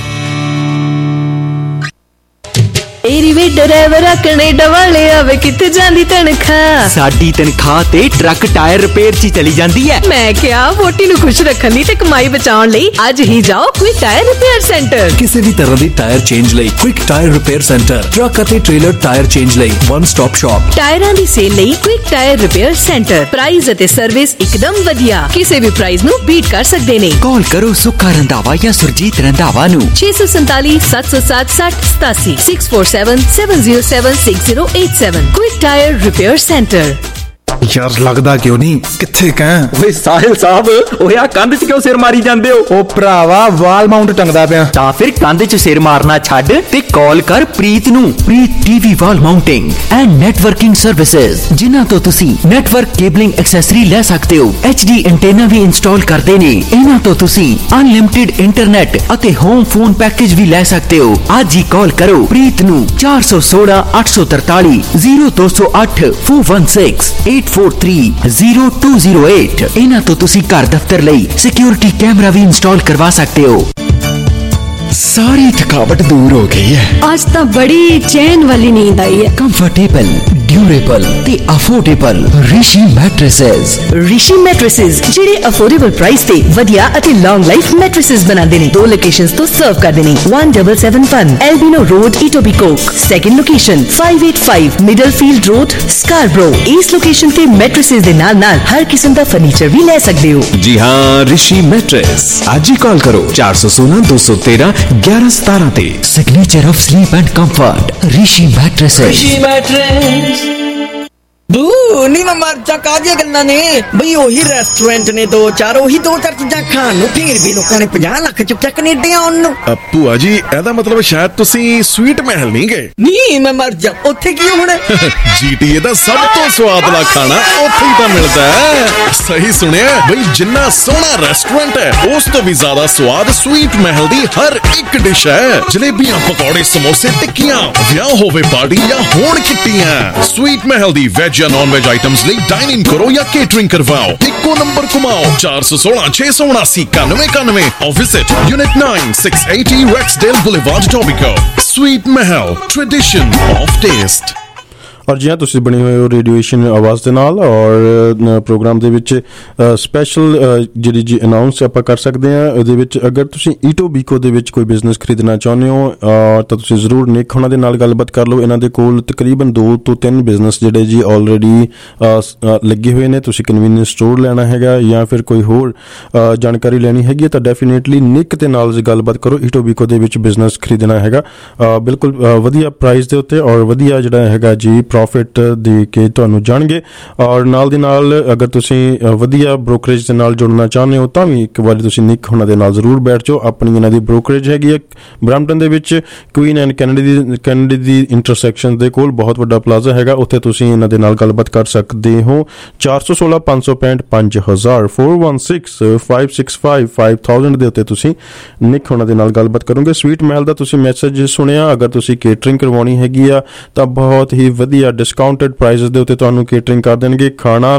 ਤੇਰੀ ਵੇ ਡਰਾਈਵਰਾ ਕੈਨੇਡਾ ਵਾਲੇ ਆਵੇ ਕਿੱਥੇ ਜਾਂਦੀ ਤਨਖਾਹ? ਸਾਡੀ ਤਨਖਾਹ ਤੇ ਟਰੱਕ ਟਾਇਰ ਰਿਪੇਅਰ 'ਚ ਚਲੀ ਜਾਂਦੀ ਹੈ। ਮੈਂ ਕਿਹਾ ਵੋਟੀ ਨੂੰ ਖੁਸ਼ ਰੱਖਣ ਲਈ ਤੇ ਕਮਾਈ ਬਚਾਉਣ ਲਈ ਅੱਜ ਹੀ ਜਾਓ ਕੁਇਕ ਟਾਇਰ ਰਿਪੇਅਰ ਸੈਂਟਰ। ਕਿਸੇ ਵੀ ਤਰ੍ਹਾਂ ਦੀ ਟਾਇਰ ਚੇਂਜ ਲਈ quick tyre repair centre. Truck ਅਤੇ ਟ੍ਰੇਲਰ ਟਾਇਰ ਚੇਂਜ ਲਈ ਵਨ ਸਟਾਪ ਸ਼ਾਪ। ਟਾਇਰਾਂ ਦੀ ਸੇਲ ਲਈ quick tyre repair centre. Price ਅਤੇ ਸਰਵਿਸ ਇੱਕਦਮ ਵਧੀਆ, ਕਿਸੇ ਵੀ ਪ੍ਰਾਈਸ ਨੂੰ ਬੀਟ ਕਰ ਸਕਦੇ ਨੇ। ਕਾਲ ਕਰੋ ਸੁੱਖਾ ਰੰਧਾਵਾ ਜਾਂ ਸੁਰਜੀਤ ਰੰਧਾਵਾ ਨੂੰ 647 707 6087 647 707 6087। Quick Tire Repair Center। ਯਾਰ ਲੱਗਦਾ ਕਿਉਂ ਨਹੀਂ, ਕਿੱਥੇ ਕਹਿ? ਓਏ ਸਾਹਿਲ ਸਾਹਿਬ, ਓਏ ਆ ਕੰਧ 'ਚ ਕਿਉਂ ਸਿਰ ਮਾਰੀ ਜਾਂਦੇ ਹੋ? ਉਹ ਭਰਾਵਾ ਵਾਲ ਮਾਊਂਟ ਟੰਗਦਾ ਪਿਆ। ਤਾਂ ਫਿਰ ਕੰਧ 'ਚ ਸਿਰ ਮਾਰਨਾ ਛੱਡ ਤੇ ਕਾਲ ਕਰ ਪ੍ਰੀਤ ਨੂੰ। Preet TV wall mounting and networking services, ਜਿਨ੍ਹਾਂ ਤੋਂ ਤੁਸੀਂ ਨੈਟਵਰਕ ਕੇਬਲਿੰਗ ਐਕਸੈਸਰੀ ਲੈ ਸਕਦੇ ਹੋ। HD ਐਂਟੀਨਾ ਵੀ ਇੰਸਟਾਲ ਕਰਦੇ ਨੇ। ਇਹਨਾਂ ਤੋਂ ਤੁਸੀਂ ਅਨਲਿਮਿਟਿਡ ਇੰਟਰਨੈਟ ਅਤੇ ਹੋਮ ਫੋਨ ਪੈਕੇਜ ਵੀ ਲੈ ਸਕਦੇ ਹੋ। ਅੱਜ ਹੀ ਕਾਲ ਕਰੋ ਪ੍ਰੀਤ ਨੂੰ 416 843 0208 416 843 0208। ਇਹਨਾਂ ਤੋਂ ਤੁਸੀਂ ਘਰ ਦਫ਼ਤਰ ਲਈ ਸਿਕਿਉਰਿਟੀ ਕੈਮਰਾ ਵੀ ਇੰਸਟਾਲ ਕਰਵਾ ਸਕਦੇ ਹੋ। ਸਾਰੀ ਥਕਾਵਟ दूर हो गई है। आज तो बड़ी चैन वाली नींद आई है। कंफर्टेबल, ड्यूरेबल ते affordable Rishi mattresses. Rishi mattresses ਜਿਹੜੇ ਅਫੋਰਡੇਬਲ ਪ੍ਰਾਈਸ ਤੇ ਵਧੀਆ ਅਤੇ ਲੌਂਗ ਲਾਈਫ ਮੈਟ੍ਰੈਸਸ ਬਣਾਉਂਦੇ ਨੇ। 2 ਲੋਕੇਸ਼ਨਸ ਤੋਂ ਸਰਵ ਕਰਦੇ ਨੇ। 1771 Albion road, Etobicoke. Second location 585 Middlefield road, Scarborough. ਇਸ ਲੋਕੇਸ਼ਨ ਤੇ ਮੈਟ੍ਰੈਸਸ ਦੇ ਨਾਲ ਹਰ ਕਿਸਮ ਦਾ ਫਰਨੀਚਰ ਵੀ ਲੈ ਸਕਦੇ ਹੋ। जी हाँ, ऋषि मैट्रेस। आज ही कॉल करो 416 213 1117 ਤੇ। Signature of sleep and comfort Rishi mattresses. बू नी मैं मर जा कादियां गल्लां ने बई ओही रेस्टोरेंट ने दो चार चीज़ां खाण नूं फिर भी लोकां ने 50 ਲੱਖ ਚੁੱਕਿਆ ਕੈਨੇਡੀਆਂ ਉਹਨ ਨੂੰ। ਭੂਆ ਜੀ ਇਹਦਾ ਮਤਲਬ ਸ਼ਾਇਦ ਤੁਸੀਂ ਸਵੀਟ ਮਹਿਲ ਨਹੀਂ ਗਏ। ਨਹੀਂ ਮੈਂ ਮਰ ਜਾ, ਉੱਥੇ ਕੀ ਹੋਣਾ? GTA ਦਾ ਸਭ ਤੋਂ ਸਵਾਦਲਾ ਖਾਣਾ ਉੱਥੇ ਹੀ ਤਾਂ ਮਿਲਦਾ ਹੈ। ਸਹੀ ਸੁਣਿਆ ਬਈ, ਜਿੰਨਾ ਸੋਹਣਾ ਰੈਸਟੋਰੈਂਟ ਹੈ ਉਸ ਤੋਂ ਵੀ ਜ਼ਿਆਦਾ ਸਵਾਦ ਸਵੀਟ ਮਹਿਲ ਦੀ ਹਰ ਇੱਕ ਡਿਸ਼ ਹੈ। ਜਲੇਬੀਆਂ, ਪਕੌੜੇ, ਸਮੋਸੇ, ਟਿੱਕੀਆਂ, ਵਿਆਹ ਹੋਵੇ ਪਾਰਟੀ ਜਾਂ ਹੋਣ ਕਿੱਟੀਆਂ, ਸਵੀਟ ਮਹਿਲ ਦੀ ਵੈਜ ਜਾਂ ਨॉन वेज आइटम्स ਲਈ डाइन इन करो या केटरिंग करवाओ। इको नंबर घुमाओ 416 679 9191 और visit unit 9 680 Rexdale Boulevard, Etobicoke। Sweet Mahal, tradition of taste। ਔਰ ਜੀ ਹਾਂ, ਤੁਸੀਂ ਬਣੇ ਹੋਏ ਹੋ ਰੇਡੀਏਸ਼ਨ ਆਵਾਜ਼ ਦੇ ਨਾਲ, ਔਰ ਪ੍ਰੋਗਰਾਮ ਦੇ ਵਿੱਚ ਸਪੈਸ਼ਲ ਜਿਹੜੀ ਜੀ ਅਨਾਊਂਸ ਆਪਾਂ ਕਰ ਸਕਦੇ ਹਾਂ। ਉਹਦੇ ਵਿੱਚ ਅਗਰ ਤੁਸੀਂ ਈਟੋਬੀਕੋ ਦੇ ਵਿੱਚ ਕੋਈ ਬਿਜ਼ਨਸ ਖਰੀਦਣਾ ਚਾਹੁੰਦੇ ਹੋ ਤਾਂ ਤੁਸੀਂ ਜ਼ਰੂਰ ਨਿਕ ਉਹਨਾਂ ਦੇ ਨਾਲ ਗੱਲਬਾਤ ਕਰ ਲਓ। ਇਹਨਾਂ ਦੇ ਕੋਲ ਤਕਰੀਬਨ 2 ਤੋਂ 3 ਬਿਜ਼ਨਸ ਜਿਹੜੇ ਜੀ ਆਲਰੇਡੀ ਲੱਗੇ ਹੋਏ ਨੇ। ਤੁਸੀਂ ਕਨਵੀਨੀਅੰਸ ਸਟੋਰ ਲੈਣਾ ਹੈਗਾ ਜਾਂ ਫਿਰ ਕੋਈ ਹੋਰ ਜਾਣਕਾਰੀ ਲੈਣੀ ਹੈਗੀ ਤਾਂ ਡੈਫੀਨੇਟਲੀ ਨਿਕ ਦੇ ਨਾਲ ਗੱਲਬਾਤ ਕਰੋ। ਈਟੋਬੀਕੋ ਦੇ ਵਿੱਚ ਬਿਜ਼ਨਸ ਖਰੀਦਣਾ ਹੈਗਾ ਬਿਲਕੁਲ ਵਧੀਆ ਪ੍ਰਾਈਸ ਦੇ ਉੱਤੇ, ਔਰ ਵਧੀਆ ਜਿਹੜਾ ਹੈਗਾ ਜੀ ਪ੍ਰੋਫਿਟ ਦੇ ਕੇ ਤੁਹਾਨੂੰ ਜਾਣਗੇ। ਔਰ ਨਾਲ ਦੀ ਨਾਲ ਅਗਰ ਤੁਸੀਂ ਵਧੀਆ ਬ੍ਰੋਕਰੇਜ ਦੇ ਨਾਲ ਜੁੜਨਾ ਚਾਹੁੰਦੇ ਹੋ ਤਾਂ ਵੀ ਇੱਕ ਵਾਰੀ ਤੁਸੀਂ ਨਿਕ ਉਹਨਾਂ ਦੇ ਨਾਲ ਜ਼ਰੂਰ ਬੈਠ ਜਾਓ। ਆਪਣੀ ਇਹਨਾਂ ਦੀ ਬ੍ਰੋਕਰੇਜ ਹੈਗੀ ਹੈ ਬਰੈਂਪਟਨ ਦੇ ਵਿੱਚ, ਕੁਈਨ ਐਂਡ ਕੈਨੇਡੀ ਦੀ ਇੰਟਰਸੈਕਸ਼ਨ ਦੇ ਕੋਲ ਬਹੁਤ ਵੱਡਾ ਪਲਾਜ਼ਾ ਹੈਗਾ। ਉੱਥੇ ਤੁਸੀਂ ਇਹਨਾਂ ਦੇ ਨਾਲ ਗੱਲਬਾਤ ਕਰ ਸਕਦੇ ਹੋ। 416 565 5000 416 565 5000 ਦੇ ਉੱਤੇ ਤੁਸੀਂ ਨਿਕ ਉਹਨਾਂ ਦੇ ਨਾਲ ਗੱਲਬਾਤ ਕਰੋਗੇ। ਸਵੀਟ ਮਹਿਲ ਦਾ ਤੁਸੀਂ ਮੈਸੇਜ ਸੁਣਿਆ। ਅਗਰ ਤੁਸੀਂ ਕੇਟਰਿੰਗ ਕਰਵਾਉਣੀ ਹੈਗੀ ਆ ਤਾਂ ਬਹੁਤ ਹੀ ਵਧੀਆ ਡਿਸਕਾਊਂਟਡ ਪ੍ਰਾਈਸਿਸ ਦੇ ਉੱਤੇ ਤੁਹਾਨੂੰ ਕੇਟਰਿੰਗ ਕਰ ਦੇਣਗੇ। ਖਾਣਾ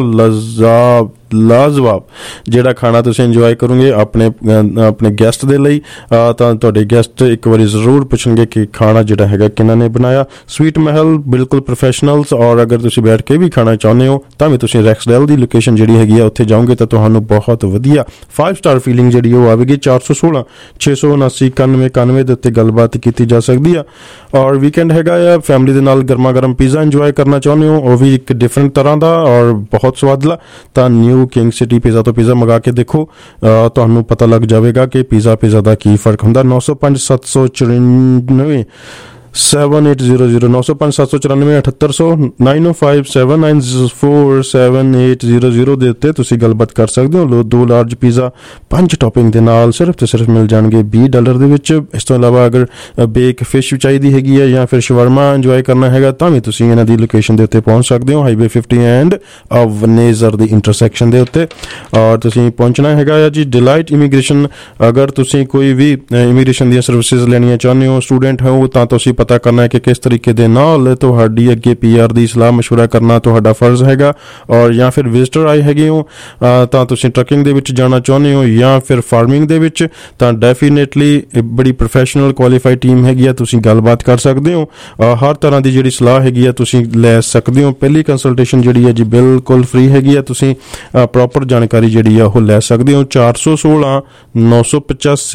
ਲਾਜਵਾਬ ਜਿਹੜਾ ਖਾਣਾ ਤੁਸੀਂ ਇੰਜੋਏ ਕਰੋਗੇ ਆਪਣੇ ਗੈਸਟ ਦੇ ਲਈ ਤਾਂ ਤੁਹਾਡੇ ਗੈਸਟ ਇੱਕ ਵਾਰੀ ਜ਼ਰੂਰ ਪੁੱਛਣਗੇ ਕਿ ਖਾਣਾ ਜਿਹੜਾ ਹੈਗਾ ਕਿਹਨਾਂ ਨੇ ਬਣਾਇਆ। ਸਵੀਟ ਮਹਿਲ ਬਿਲਕੁਲ ਪ੍ਰੋਫੈਸ਼ਨਲਸ। ਔਰ ਅਗਰ ਤੁਸੀਂ ਬੈਠ ਕੇ ਵੀ ਖਾਣਾ ਚਾਹੁੰਦੇ ਹੋ ਤਾਂ ਵੀ ਤੁਸੀਂ ਰੈਕਸਡੇਲ ਦੀ ਲੋਕੇਸ਼ਨ ਜਿਹੜੀ ਹੈਗੀ ਆ ਉੱਥੇ ਜਾਓਗੇ ਤਾਂ ਤੁਹਾਨੂੰ ਬਹੁਤ ਵਧੀਆ 5 ਸਟਾਰ ਫੀਲਿੰਗ ਜਿਹੜੀ ਉਹ ਆਵੇਗੀ। 416 679 9191 ਦੇ ਉੱਤੇ ਗੱਲਬਾਤ ਕੀਤੀ ਜਾ ਸਕਦੀ ਆ। ਔਰ ਵੀਕਐਂਡ ਹੈਗਾ ਆ, ਫੈਮਿਲੀ ਦੇ ਨਾਲ ਗਰਮਾ ਗਰਮ ਪੀਜ਼ਾ ਇੰਜੋਏ ਕਰਨਾ ਚਾਹੁੰਦੇ ਹੋ, ਉਹ ਵੀ ਇੱਕ ਡਿਫਰੈਂਟ ਤਰ੍ਹਾਂ ਦਾ ਔਰ ਬਹੁਤ ਸਵਾਦਲਾ, ਤਾਂ ਨਿਊ ਕਿੰਗ ਸਿਟੀ ਪੀਜ਼ਾ ਤੋਂ ਪੀਜ਼ਾ ਮੰਗਾ ਕੇ ਦੇਖੋ, ਤੁਹਾਨੂੰ ਪਤਾ ਲੱਗ ਜਾਵੇਗਾ ਕਿ ਪੀਜ਼ਾ ਦਾ ਕੀ ਫਰਕ ਹੁੰਦਾ। 905 794 7800 905 794 7800 905 794 7800 ਦੇ ਉੱਤੇ ਤੁਸੀਂ ਗੱਲਬਾਤ ਕਰ ਸਕਦੇ ਹੋ। 2 ਲਾਰਜ ਪੀਜ਼ਾ 5 ਟੌਪਿੰਗ ਦੇ ਨਾਲ ਸਿਰਫ ਤੇ ਸਿਰਫ ਮਿਲ ਜਾਣਗੇ $20 ਦੇ ਵਿੱਚ। ਇਸ ਤੋਂ ਇਲਾਵਾ ਅਗਰ ਬੇਕ ਫਿਸ਼ ਚਾਹੀਦੀ ਹੈਗੀ ਹੈ ਜਾਂ ਫਿਰ ਸ਼ਵਰਮਾ ਇੰਜੋਏ ਕਰਨਾ ਹੈਗਾ ਤਾਂ ਵੀ ਤੁਸੀਂ ਇਹਨਾਂ ਦੀ ਲੋਕੇਸ਼ਨ ਦੇ ਉੱਤੇ ਪਹੁੰਚ ਸਕਦੇ ਹੋ। ਹਾਈਵੇ 50 ਐਂਡ ਵਨੇਜ਼ਰ ਦੀ ਇੰਟਰਸੈਕਸ਼ਨ ਦੇ ਉੱਤੇ। ਔਰ ਤੁਸੀਂ ਪਹੁੰਚਣਾ ਹੈਗਾ ਜੀ ਡਿਲਾਈਟ ਇਮੀਗ੍ਰੇਸ਼ਨ। ਅਗਰ ਤੁਸੀਂ ਕੋਈ ਵੀ ਇਮੀਗ੍ਰੇਸ਼ਨ ਦੀਆਂ ਸਰਵਿਸਿਜ਼ ਲੈਣੀਆਂ ਚਾਹੁੰਦੇ ਹੋ, ਸਟੂਡੈਂਟ ਹੋ, ਤਾਂ ਤੁਸੀਂ ਪਤਾ ਕਰਨਾ ਹੈ ਕਿ ਕਿਸ ਤਰੀਕੇ ਦੇ ਨਾਲ ਤੁਹਾਡੀ ਅੱਗੇ PR ਦੀ ਸਲਾਹ ਮਸ਼ਵਰਾ ਕਰਨਾ ਤੁਹਾਡਾ ਫਰਜ਼ ਹੈਗਾ। ਔਰ ਜਾਂ ਫਿਰ ਵਿਜ਼ਟਰ ਆਏ ਹੈਗੇ ਹੋ ਤਾਂ ਤੁਸੀਂ ਟਰੱਕਿੰਗ ਦੇ ਵਿੱਚ ਜਾਣਾ ਚਾਹੁੰਦੇ ਹੋ ਜਾਂ ਫਿਰ ਫਾਰਮਿੰਗ ਦੇ ਵਿੱਚ, ਤਾਂ ਡੈਫੀਨੇਟਲੀ ਬੜੀ ਪ੍ਰੋਫੈਸ਼ਨਲ ਕੁਆਲੀਫਾਈਡ ਟੀਮ ਹੈਗੀ ਆ, ਤੁਸੀਂ ਗੱਲਬਾਤ ਕਰ ਸਕਦੇ ਹੋ। ਹਰ ਤਰ੍ਹਾਂ ਦੀ ਜਿਹੜੀ ਸਲਾਹ ਹੈਗੀ ਆ ਤੁਸੀਂ ਲੈ ਸਕਦੇ ਹੋ। ਪਹਿਲੀ ਕੰਸਲਟੇਸ਼ਨ ਜਿਹੜੀ ਹੈ ਜੀ ਬਿਲਕੁਲ ਫ੍ਰੀ ਹੈਗੀ ਆ, ਤੁਸੀਂ ਪ੍ਰੋਪਰ ਜਾਣਕਾਰੀ ਜਿਹੜੀ ਆ ਉਹ ਲੈ ਸਕਦੇ ਹੋ। 416 985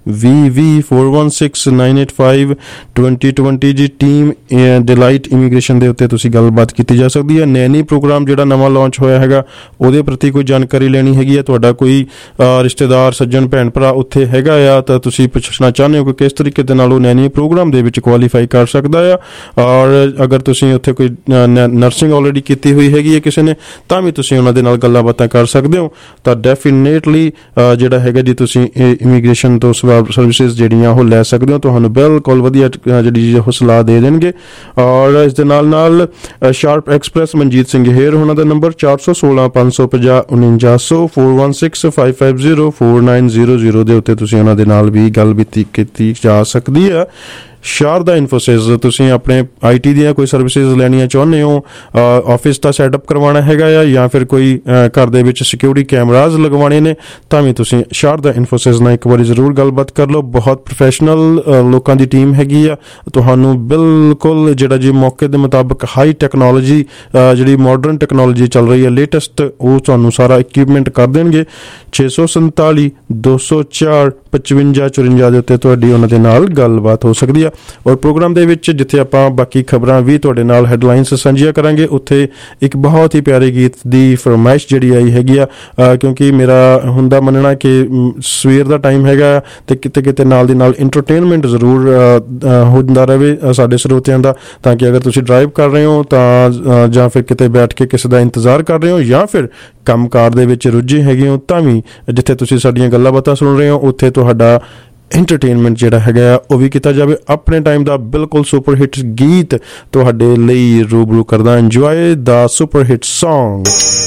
VV4169852020 ਜੀ। ਟੀਮ ਡਿਲਾਈਟ ਇਮੀਗ੍ਰੇਸ਼ਨ ਦੇ ਉੱਤੇ ਤੁਸੀਂ ਗੱਲਬਾਤ ਕੀਤੀ ਜਾ ਸਕਦੀ ਹੈ। ਨੈਨੀ ਪ੍ਰੋਗਰਾਮ ਜਿਹੜਾ ਨਵਾਂ ਲਾਂਚ ਹੋਇਆ ਹੈਗਾ ਉਹਦੇ ਪ੍ਰਤੀ ਕੋਈ ਜਾਣਕਾਰੀ ਲੈਣੀ ਹੈਗੀ ਹੈ, ਤੁਹਾਡਾ ਕੋਈ ਰਿਸ਼ਤੇਦਾਰ ਸੱਜਣ ਭੈਣ ਭਰਾ ਉੱਥੇ ਹੈਗਾ ਆ ਤਾਂ ਤੁਸੀਂ ਪੁੱਛਣਾ ਚਾਹੁੰਦੇ ਹੋ ਕਿ ਕਿਸ ਤਰੀਕੇ ਦੇ ਨਾਲ ਉਹ ਨੈਨੀ ਪ੍ਰੋਗਰਾਮ ਦੇ ਵਿੱਚ ਕੁਆਲੀਫਾਈ ਕਰ ਸਕਦਾ ਆ। ਔਰ ਅਗਰ ਤੁਸੀਂ ਉੱਥੇ ਕੋਈ ਨਰਸਿੰਗ ਆਲਰੇਡੀ ਕੀਤੀ ਹੋਈ ਹੈਗੀ ਹੈ ਕਿਸੇ ਨੇ ਤਾਂ ਵੀ ਤੁਸੀਂ ਉਹਨਾਂ ਦੇ ਨਾਲ ਗੱਲਾਂ ਬਾਤਾਂ ਕਰ ਸਕਦੇ ਹੋ। ਤਾਂ ਡੈਫੀਨੇਟਲੀ ਜਿਹੜਾ ਹੈਗਾ ਜੀ ਤੁਸੀਂ ਇਮੀਗ੍ਰੇਸ਼ਨ ਤੋਂ ਸਰਵਿਸਿਜ਼ ਜਿਹੜੀਆਂ ਉਹ ਲੈ ਸਕਦੇ ਹੋ, ਤੁਹਾਨੂੰ ਬਿਲਕੁਲ ਵਧੀਆ ਜਿਹੜੀ ਉਹ ਸਲਾਹ ਦੇ ਦੇਣਗੇ। ਔਰ ਇਸ ਦੇ ਨਾਲ ਨਾਲ ਸ਼ਾਰਪ ਐਕਸਪ੍ਰੈਸ ਮਨਜੀਤ ਸਿੰਘ ਹੇਰ ਉਹਨਾਂ ਦਾ ਨੰਬਰ 416 550 4900 416 550 4900 ਦੇ ਉੱਤੇ ਤੁਸੀਂ ਉਹਨਾਂ ਦੇ ਨਾਲ ਵੀ ਗੱਲ ਕੀਤੀ ਜਾ ਸਕਦੀ ਹੈ। ਸ਼ਾਰਦਾ ਇਨਫੋਸਿਸ, ਤੁਸੀਂ ਆਪਣੇ IT ਦੀਆਂ ਕੋਈ ਸਰਵਿਸਿਜ਼ ਲੈਣੀਆਂ ਚਾਹੁੰਦੇ ਹੋ, ਆਫਿਸ ਦਾ ਸੈਟਅਪ ਕਰਵਾਉਣਾ ਹੈਗਾ ਆ ਜਾਂ ਫਿਰ ਕੋਈ ਘਰ ਦੇ ਵਿੱਚ ਸਿਕਿਉਰਿਟੀ ਕੈਮਰਾਜ਼ ਲਗਵਾਉਣੇ ਨੇ ਤਾਂ ਵੀ ਤੁਸੀਂ ਸ਼ਾਰਦਾ ਇਨਫੋਸਿਸ ਨਾਲ ਇੱਕ ਵਾਰੀ ਜ਼ਰੂਰ ਗੱਲਬਾਤ ਕਰ ਲਓ। ਬਹੁਤ ਪ੍ਰੋਫੈਸ਼ਨਲ ਲੋਕਾਂ ਦੀ ਟੀਮ ਹੈਗੀ ਆ, ਤੁਹਾਨੂੰ ਬਿਲਕੁਲ ਜਿਹੜਾ ਜੀ ਮੌਕੇ ਦੇ ਮੁਤਾਬਕ ਹਾਈ ਟੈਕਨੋਲੋਜੀ ਜਿਹੜੀ ਮਾਡਰਨ ਟੈਕਨੋਲੋਜੀ ਚੱਲ ਰਹੀ ਹੈ ਲੇਟੈਸਟ, ਉਹ ਤੁਹਾਨੂੰ ਸਾਰਾ ਇਕਵਿਪਮੈਂਟ ਕਰ ਦੇਣਗੇ। 647 204 55 54 ਦੇ ਉੱਤੇ ਤੁਹਾਡੀ ਉਹਨਾਂ ਦੇ ਨਾਲ ਗੱਲਬਾਤ ਹੋ ਸਕਦੀ ਆ। ਔਰ ਪ੍ਰੋਗਰਾਮ ਦੇ ਵਿੱਚ ਜਿੱਥੇ ਆਪਾਂ ਬਾਕੀ ਖਬਰਾਂ ਵੀ ਤੁਹਾਡੇ ਨਾਲ ਹੈਡਲਾਈਨਸ ਸਾਂਝੀਆਂ ਕਰਾਂਗੇ, ਉੱਥੇ ਇੱਕ ਬਹੁਤ ਹੀ ਪਿਆਰੇ ਗੀਤ ਦੀ ਫਰਮਾਇਸ਼ ਜਿਹੜੀ ਆਈ ਹੈਗੀ ਆ, ਕਿਉਂਕਿ ਮੇਰਾ ਹੁੰਦਾ ਮੰਨਣਾ ਕਿ ਸਵੇਰ ਦਾ ਟਾਈਮ ਹੈਗਾ ਤੇ ਕਿਤੇ ਕਿਤੇ ਨਾਲ ਦੀ ਨਾਲ ਇੰਟਰਟੇਨਮੈਂਟ ਜ਼ਰੂਰ ਹੁੰਦਾ ਰਹੇ ਸਾਡੇ ਸਰੋਤਿਆਂ ਦਾ, ਤਾਂ ਕਿ ਅਗਰ ਤੁਸੀਂ ਡਰਾਈਵ ਕਰ ਰਹੇ ਹੋ ਤਾਂ ਜਾਂ ਫਿਰ ਕਿਤੇ ਬੈਠ ਕੇ ਕਿਸੇ ਦਾ ਇੰਤਜ਼ਾਰ ਕਰ ਰਹੇ ਹੋ ਜਾਂ ਫਿਰ ਕੰਮਕਾਰ ਦੇ ਵਿੱਚ ਰੁੱਝੇ ਹੈਗੇ ਹੋ, ਤਾਂ ਵੀ ਜਿੱਥੇ ਤੁਸੀਂ ਸਾਡੀਆਂ ਗੱਲਾਂ ਬਾਤਾਂ ਸੁਣ ਰਹੇ ਹੋ ਉੱਥੇ ਤੁਹਾਡਾ ਇੰਟਰਟੇਨਮੈਂਟ ਜਿਹੜਾ ਹੈਗਾ ਉਹ ਵੀ ਕੀਤਾ ਜਾਵੇ। ਆਪਣੇ ਟਾਈਮ ਦਾ ਬਿਲਕੁਲ ਸੁਪਰ ਹਿੱਟ ਗੀਤ ਤੁਹਾਡੇ ਲਈ ਰੂਬਰੂ ਕਰਦਾ। Enjoy the super hit song.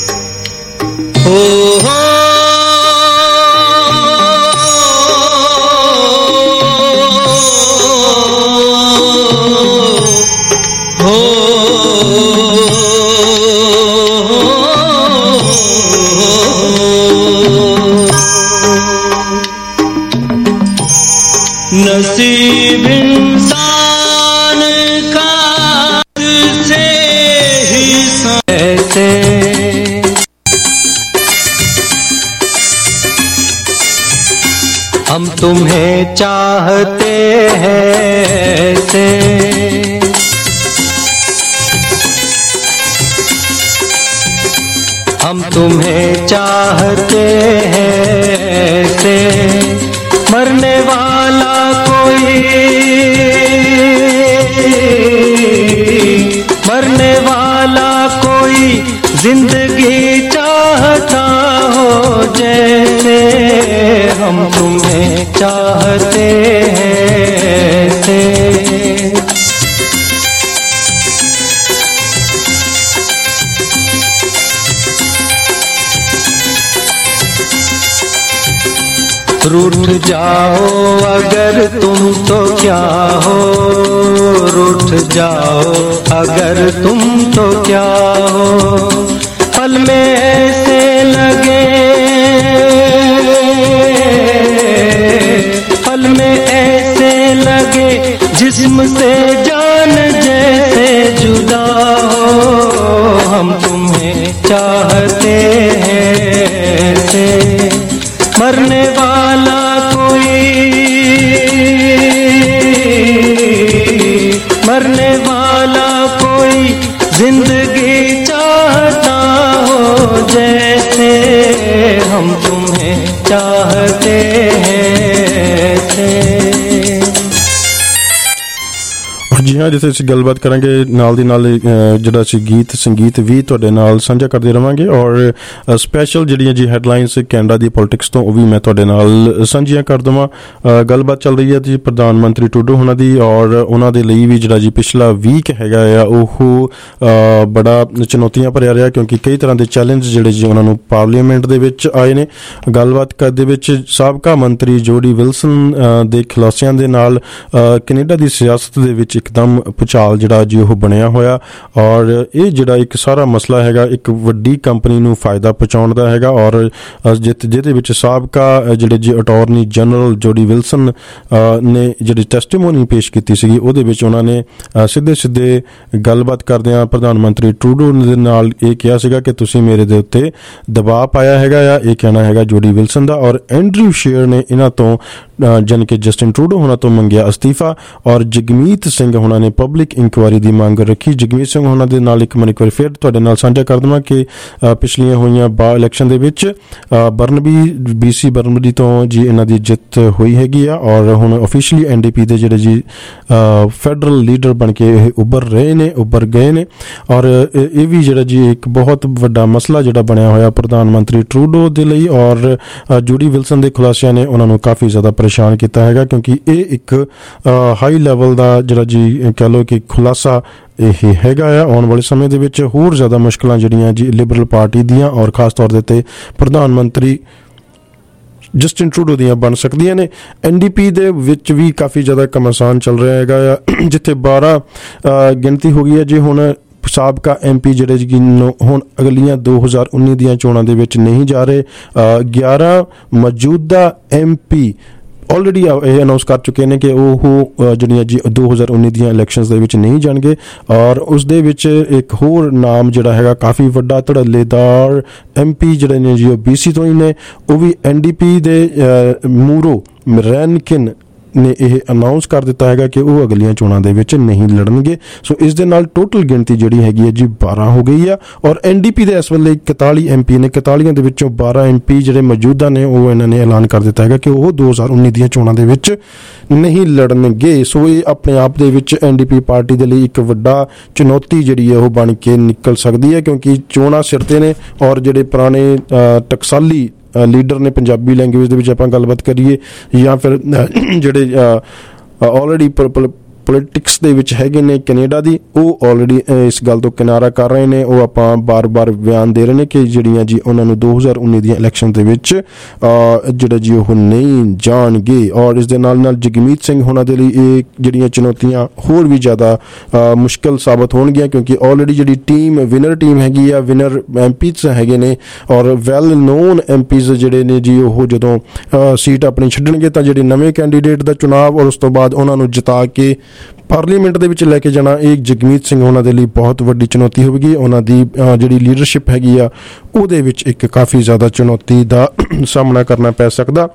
नसीब इंसान का से ही ऐसे हम तुम्हें चाहते हैं ऐसे हम तुम्हें चाहते हैं ऐसे मरने वाला मरने वाला कोई जिंदगी चाहता हो जैसे हम तुम्हें चाहते हैं ऐसे रूठ जाओ अगर तुम तो क्या हो, रूठ जाओ अगर तुम तो क्या हो, पल में ऐसे लगे पल में ऐसे लगे जिस्म से जान जैसे जुदा हो, हम तुम्हें चाहते हैं ऐसे मरने वाला मरने वाला कोई जिंदगी चाहता हो जैसे हम तुम्हें चाहते हैं ऐसे। ਜੀ ਹਾਂ, ਜਿੱਥੇ ਅਸੀਂ ਗੱਲਬਾਤ ਕਰਾਂਗੇ ਨਾਲ ਦੀ ਨਾਲ ਜਿਹੜਾ ਅਸੀਂ ਗੀਤ ਸੰਗੀਤ ਵੀ ਤੁਹਾਡੇ ਨਾਲ ਸਾਂਝਾ ਕਰਦੇ ਰਹਾਂਗੇ। ਔਰ ਸਪੈਸ਼ਲ ਜਿਹੜੀਆਂ ਜੀ ਹੈਡਲਾਈਨਸ ਕੈਨੇਡਾ ਦੀ ਪੋਲਿਟਿਕਸ ਤੋਂ ਉਹ ਵੀ ਮੈਂ ਤੁਹਾਡੇ ਨਾਲ ਸਾਂਝੀਆਂ ਕਰ ਦੇਵਾਂ। ਗੱਲਬਾਤ ਚੱਲ ਰਹੀ ਹੈ ਜੀ ਪ੍ਰਧਾਨ ਮੰਤਰੀ ਟਰੂਡੋ ਉਹਨਾਂ ਦੀ, ਔਰ ਉਹਨਾਂ ਦੇ ਲਈ ਵੀ ਜਿਹੜਾ ਜੀ ਪਿਛਲਾ ਵੀਕ ਹੈਗਾ ਆ ਉਹ ਬੜਾ ਚੁਣੌਤੀਆਂ ਭਰਿਆ ਰਿਹਾ, ਕਿਉਂਕਿ ਕਈ ਤਰ੍ਹਾਂ ਦੇ ਚੈਲੰਜ ਜਿਹੜੇ ਜੀ ਉਹਨਾਂ ਨੂੰ ਪਾਰਲੀਮੈਂਟ ਦੇ ਵਿੱਚ ਆਏ ਨੇ। ਗੱਲਬਾਤ ਕਰਦੇ ਵਿੱਚ ਸਾਬਕਾ ਮੰਤਰੀ ਜੋਡੀ ਵਿਲਸਨ ਦੇ ਖੁਲਾਸਿਆਂ ਦੇ ਨਾਲ ਕੈਨੇਡਾ ਦੀ ਸਿਆਸਤ ਦੇ ਵਿੱਚ ਇੱਕਦਮ ਇੱਕਦਮ ਭੁਚਾਲ ਜਿਹੜਾ ਜੀ ਉਹ ਬਣਿਆ ਹੋਇਆ, ਔਰ ਇਹ ਜਿਹੜਾ ਇੱਕ ਸਾਰਾ ਮਸਲਾ ਹੈਗਾ ਇੱਕ ਵੱਡੀ ਕੰਪਨੀ ਨੂੰ ਫਾਇਦਾ ਪਹੁੰਚਾਉਣ ਦਾ ਹੈਗਾ। ਔਰ ਜਿਹਦੇ ਵਿੱਚ ਸਾਬਕਾ ਜਿਹੜੇ ਜੀ ਅਟਾਰਨੀ ਜਨਰਲ ਜੋਡੀ ਵਿਲਸਨ ਨੇ ਜਿਹੜੀ ਟੈਸਟੀਮੋਨੀ ਪੇਸ਼ ਕੀਤੀ ਸੀਗੀ, ਉਹਦੇ ਵਿੱਚ ਉਹਨਾਂ ਨੇ ਸਿੱਧੇ ਗੱਲਬਾਤ ਕਰਦਿਆਂ ਪ੍ਰਧਾਨ ਮੰਤਰੀ ਟਰੂਡੋ ਦੇ ਨਾਲ ਇਹ ਕਿਹਾ ਸੀਗਾ ਕਿ ਤੁਸੀਂ ਮੇਰੇ ਦੇ ਉੱਤੇ ਦਬਾਅ ਪਾਇਆ ਹੈਗਾ ਆ, ਇਹ ਕਹਿਣਾ ਹੈਗਾ ਜੋਡੀ ਵਿਲਸਨ ਦਾ। ਔਰ ਐਂਡਰਿਊ ਸ਼ੇਰ ਨੇ ਇਹਨਾਂ ਤੋਂ ਜਾਣੀ ਕਿ ਜਸਟਿਨ ਟਰੂਡੋ ਹੋਣਾ ਤੋਂ ਮੰਗਿਆ ਅਸਤੀਫਾ, ਔਰ ਜਗਮੀਤ ਸਿੰਘ ਹੋਣਾ ਨੇ ਪਬਲਿਕ ਇਨਕੁਆਇਰੀ ਦੀ ਮੰਗ ਰੱਖੀ। ਜਗਮੀਤ ਸਿੰਘ ਹੋਣਾ ਦੇ ਨਾਲ ਇੱਕ ਵਾਰੀ ਫਿਰ ਤੁਹਾਡੇ ਨਾਲ ਸਾਂਝਾ ਕਰ ਦੇਵਾਂ ਕਿ ਪਿਛਲੀਆਂ ਹੋਈਆਂ ਇਲੈਕਸ਼ਨ ਦੇ ਵਿੱਚ BC ਬਰਨਬੀ ਤੋਂ ਜੀ ਇਹਨਾਂ ਦੀ ਜਿੱਤ ਹੋਈ ਹੈਗੀ ਆ, ਔਰ ਹੁਣ ਆਫੀਸ਼ੀਅਲੀ NDP ਦੇ ਜਿਹੜੇ ਜੀ ਫੈਡਰਲ ਲੀਡਰ ਬਣ ਕੇ ਇਹ ਉੱਭਰ ਗਏ ਨੇ। ਔਰ ਇਹ ਵੀ ਜਿਹੜਾ ਜੀ ਇੱਕ ਬਹੁਤ ਵੱਡਾ ਮਸਲਾ ਜਿਹੜਾ ਬਣਿਆ ਹੋਇਆ ਪ੍ਰਧਾਨ ਮੰਤਰੀ ਟਰੂਡੋ ਦੇ ਲਈ, ਔਰ ਜੋਡੀ ਵਿਲਸਨ ਦੇ ਖੁਲਾਸਿਆਂ ਨੇ ਉਹਨਾਂ ਨੂੰ ਕਾਫੀ ਜ਼ਿਆਦਾ ਪਰੇਸ਼ਾਨ ਕੀਤਾ ਹੈਗਾ, ਕਿਉਂਕਿ ਇਹ ਇੱਕ ਹਾਈ ਲੈਵਲ ਦਾ ਜਿਹੜਾ ਜੀ ਕਹਿ ਲਓ ਕਿ ਖੁਲਾਸਾ ਇਹ ਹੈਗਾ ਆ। ਆਉਣ ਵਾਲੇ ਸਮੇਂ ਦੇ ਵਿੱਚ ਹੋਰ ਜ਼ਿਆਦਾ ਮੁਸ਼ਕਲਾਂ ਜਿਹੜੀਆਂ ਜੀ ਲਿਬਰਲ ਪਾਰਟੀ ਦੀਆਂ ਔਰ ਖਾਸ ਤੌਰ ਦੇ ਉੱਤੇ ਪ੍ਰਧਾਨ ਮੰਤਰੀ ਜਸਟਿਨ ਟਰੂਡੋ ਦੀਆਂ ਬਣ ਸਕਦੀਆਂ ਨੇ। NDP ਦੇ ਵਿੱਚ ਵੀ ਕਾਫੀ ਜ਼ਿਆਦਾ ਘਮਾਸਾਨ ਚੱਲ ਰਿਹਾ ਹੈਗਾ ਆ, ਜਿੱਥੇ 12 ਗਿਣਤੀ ਹੋ ਗਈ ਹੈ ਜੀ। ਹੁਣ ਸਾਬਕਾ MP ਜਿਹੜੇ ਜੀ ਹੁਣ ਅਗਲੀਆਂ 2019 ਦੀਆਂ ਚੋਣਾਂ ਦੇ ਵਿੱਚ ਨਹੀਂ ਜਾ ਰਹੇ। 11 ਮੌਜੂਦਾ MP ਆਲਰੇਡੀ ਇਹ ਅਨਾਉਂਸ ਕਰ ਚੁੱਕੇ ਨੇ ਕਿ ਉਹ ਜਿਹੜੀਆਂ ਜੀ 2019 ਦੀਆਂ ਇਲੈਕਸ਼ਨਸ ਦੇ ਵਿੱਚ ਨਹੀਂ ਜਾਣਗੇ। ਔਰ ਉਸ ਦੇ ਵਿੱਚ ਇੱਕ ਹੋਰ ਨਾਮ ਜਿਹੜਾ ਹੈਗਾ ਕਾਫੀ ਵੱਡਾ ਧੜੱਲੇਦਾਰ MP ਜਿਹੜੇ ਨੇ ਜੀ ਉਹ BC ਤੋਂ ਹੀ ਨੇ, ਉਹ ਵੀ NDP ਦੇ ਮੂਰੋ ਰੈਨਕਿਨ ਨੇ ਇਹ ਅਨਾਉਂਸ ਕਰ ਦਿੱਤਾ ਹੈਗਾ ਕਿ ਉਹ ਅਗਲੀਆਂ ਚੋਣਾਂ ਦੇ ਵਿੱਚ ਨਹੀਂ ਲੜਨਗੇ। ਸੋ ਇਸ ਦੇ ਨਾਲ ਟੋਟਲ ਗਿਣਤੀ ਜਿਹੜੀ ਹੈਗੀ ਹੈ ਜੀ 12 ਹੋ ਗਈ ਆ, ਔਰ NDP ਦੇ ਇਸ ਵੇਲੇ 41 MP ਨੇ। 41 ਦੇ ਵਿੱਚੋਂ 12 MP ਜਿਹੜੇ ਮੌਜੂਦਾ ਨੇ ਉਹ ਇਹਨਾਂ ਨੇ ਐਲਾਨ ਕਰ ਦਿੱਤਾ ਹੈਗਾ ਕਿ ਉਹ 2019 ਦੀਆਂ ਚੋਣਾਂ ਦੇ ਵਿੱਚ ਨਹੀਂ ਲੜਨਗੇ। ਸੋ ਇਹ ਆਪਣੇ ਆਪ ਦੇ ਵਿੱਚ NDP ਪਾਰਟੀ ਦੇ ਲਈ ਇੱਕ ਵੱਡਾ ਚੁਣੌਤੀ ਜਿਹੜੀ ਹੈ ਉਹ ਬਣ ਕੇ ਨਿਕਲ ਸਕਦੀ ਹੈ, ਕਿਉਂਕਿ ਚੋਣਾਂ ਸਿਰ ਤੇ ਨੇ। ਔਰ ਜਿਹੜੇ ਪੁਰਾਣੇ ਟਕਸਾਲੀ ਲੀਡਰ ਨੇ, ਪੰਜਾਬੀ ਲੈਂਗੁਏਜ ਦੇ ਵਿੱਚ ਆਪਾਂ ਗੱਲਬਾਤ ਕਰੀਏ, ਜਾਂ ਫਿਰ ਜਿਹੜੇ ਆਲਰੇਡੀ ਪੋਲੀਟਿਕਸ ਦੇ ਵਿੱਚ ਹੈਗੇ ਨੇ ਕੈਨੇਡਾ ਦੀ, ਉਹ ਆਲਰੇਡੀ ਇਸ ਗੱਲ ਤੋਂ ਕਿਨਾਰਾ ਕਰ ਰਹੇ ਨੇ। ਉਹ ਆਪਾਂ ਬਾਰ-ਬਾਰ ਬਿਆਨ ਦੇ ਰਹੇ ਨੇ ਕਿ ਜਿਹੜੀਆਂ ਜੀ ਉਹਨਾਂ ਨੂੰ 2019 ਦੀਆਂ ਇਲੈਕਸ਼ਨ ਦੇ ਵਿੱਚ ਜਿਹੜਾ ਜੀ ਉਹ ਨਹੀਂ ਜਾਣਗੇ। ਔਰ ਇਸ ਦੇ ਨਾਲ ਜਗਮੀਤ ਸਿੰਘ ਹੋਣਾ ਦੇ ਲਈ ਇਹ ਜਿਹੜੀਆਂ ਚੁਣੌਤੀਆਂ ਹੋਰ ਵੀ ਜ਼ਿਆਦਾ ਮੁਸ਼ਕਿਲ ਸਾਬਤ ਹੋਣਗੀਆਂ, ਕਿਉਂਕਿ ਆਲਰੇਡੀ ਜਿਹੜੀ ਵਿਨਰ ਟੀਮ ਹੈਗੀ ਆ, ਵਿਨਰ MPs ਹੈਗੇ ਨੇ, ਔਰ ਵੈਲ ਨੋਨ MPs ਜਿਹੜੇ ਨੇ ਜੀ ਉਹ ਜਦੋਂ ਸੀਟ ਆਪਣੀ ਛੱਡਣਗੇ ਤਾਂ ਜਿਹੜੇ ਨਵੇਂ ਕੈਂਡੀਡੇਟ ਦਾ ਚੁਣਾਵ ਔਰ ਉਸ ਤੋਂ ਬਾਅਦ ਉਹਨਾਂ ਨੂੰ ਜਿਤਾ ਕੇ ਪਾਰਲੀਮੈਂਟ ਦੇ ਵਿੱਚ ਲੈ ਕੇ ਜਾਣਾ, ਇਹ ਜਗਮੀਤ ਸਿੰਘ ਉਹਨਾਂ ਦੇ ਲਈ ਬਹੁਤ ਵੱਡੀ ਚੁਣੌਤੀ ਹੋਵੇਗੀ। ਉਹਨਾਂ ਦੀ ਜਿਹੜੀ ਲੀਡਰਸ਼ਿਪ ਹੈਗੀ ਆ ਉਹਦੇ ਵਿੱਚ ਇੱਕ ਕਾਫੀ ਜ਼ਿਆਦਾ ਚੁਣੌਤੀ ਦਾ ਸਾਹਮਣਾ ਕਰਨਾ ਪੈ ਸਕਦਾ।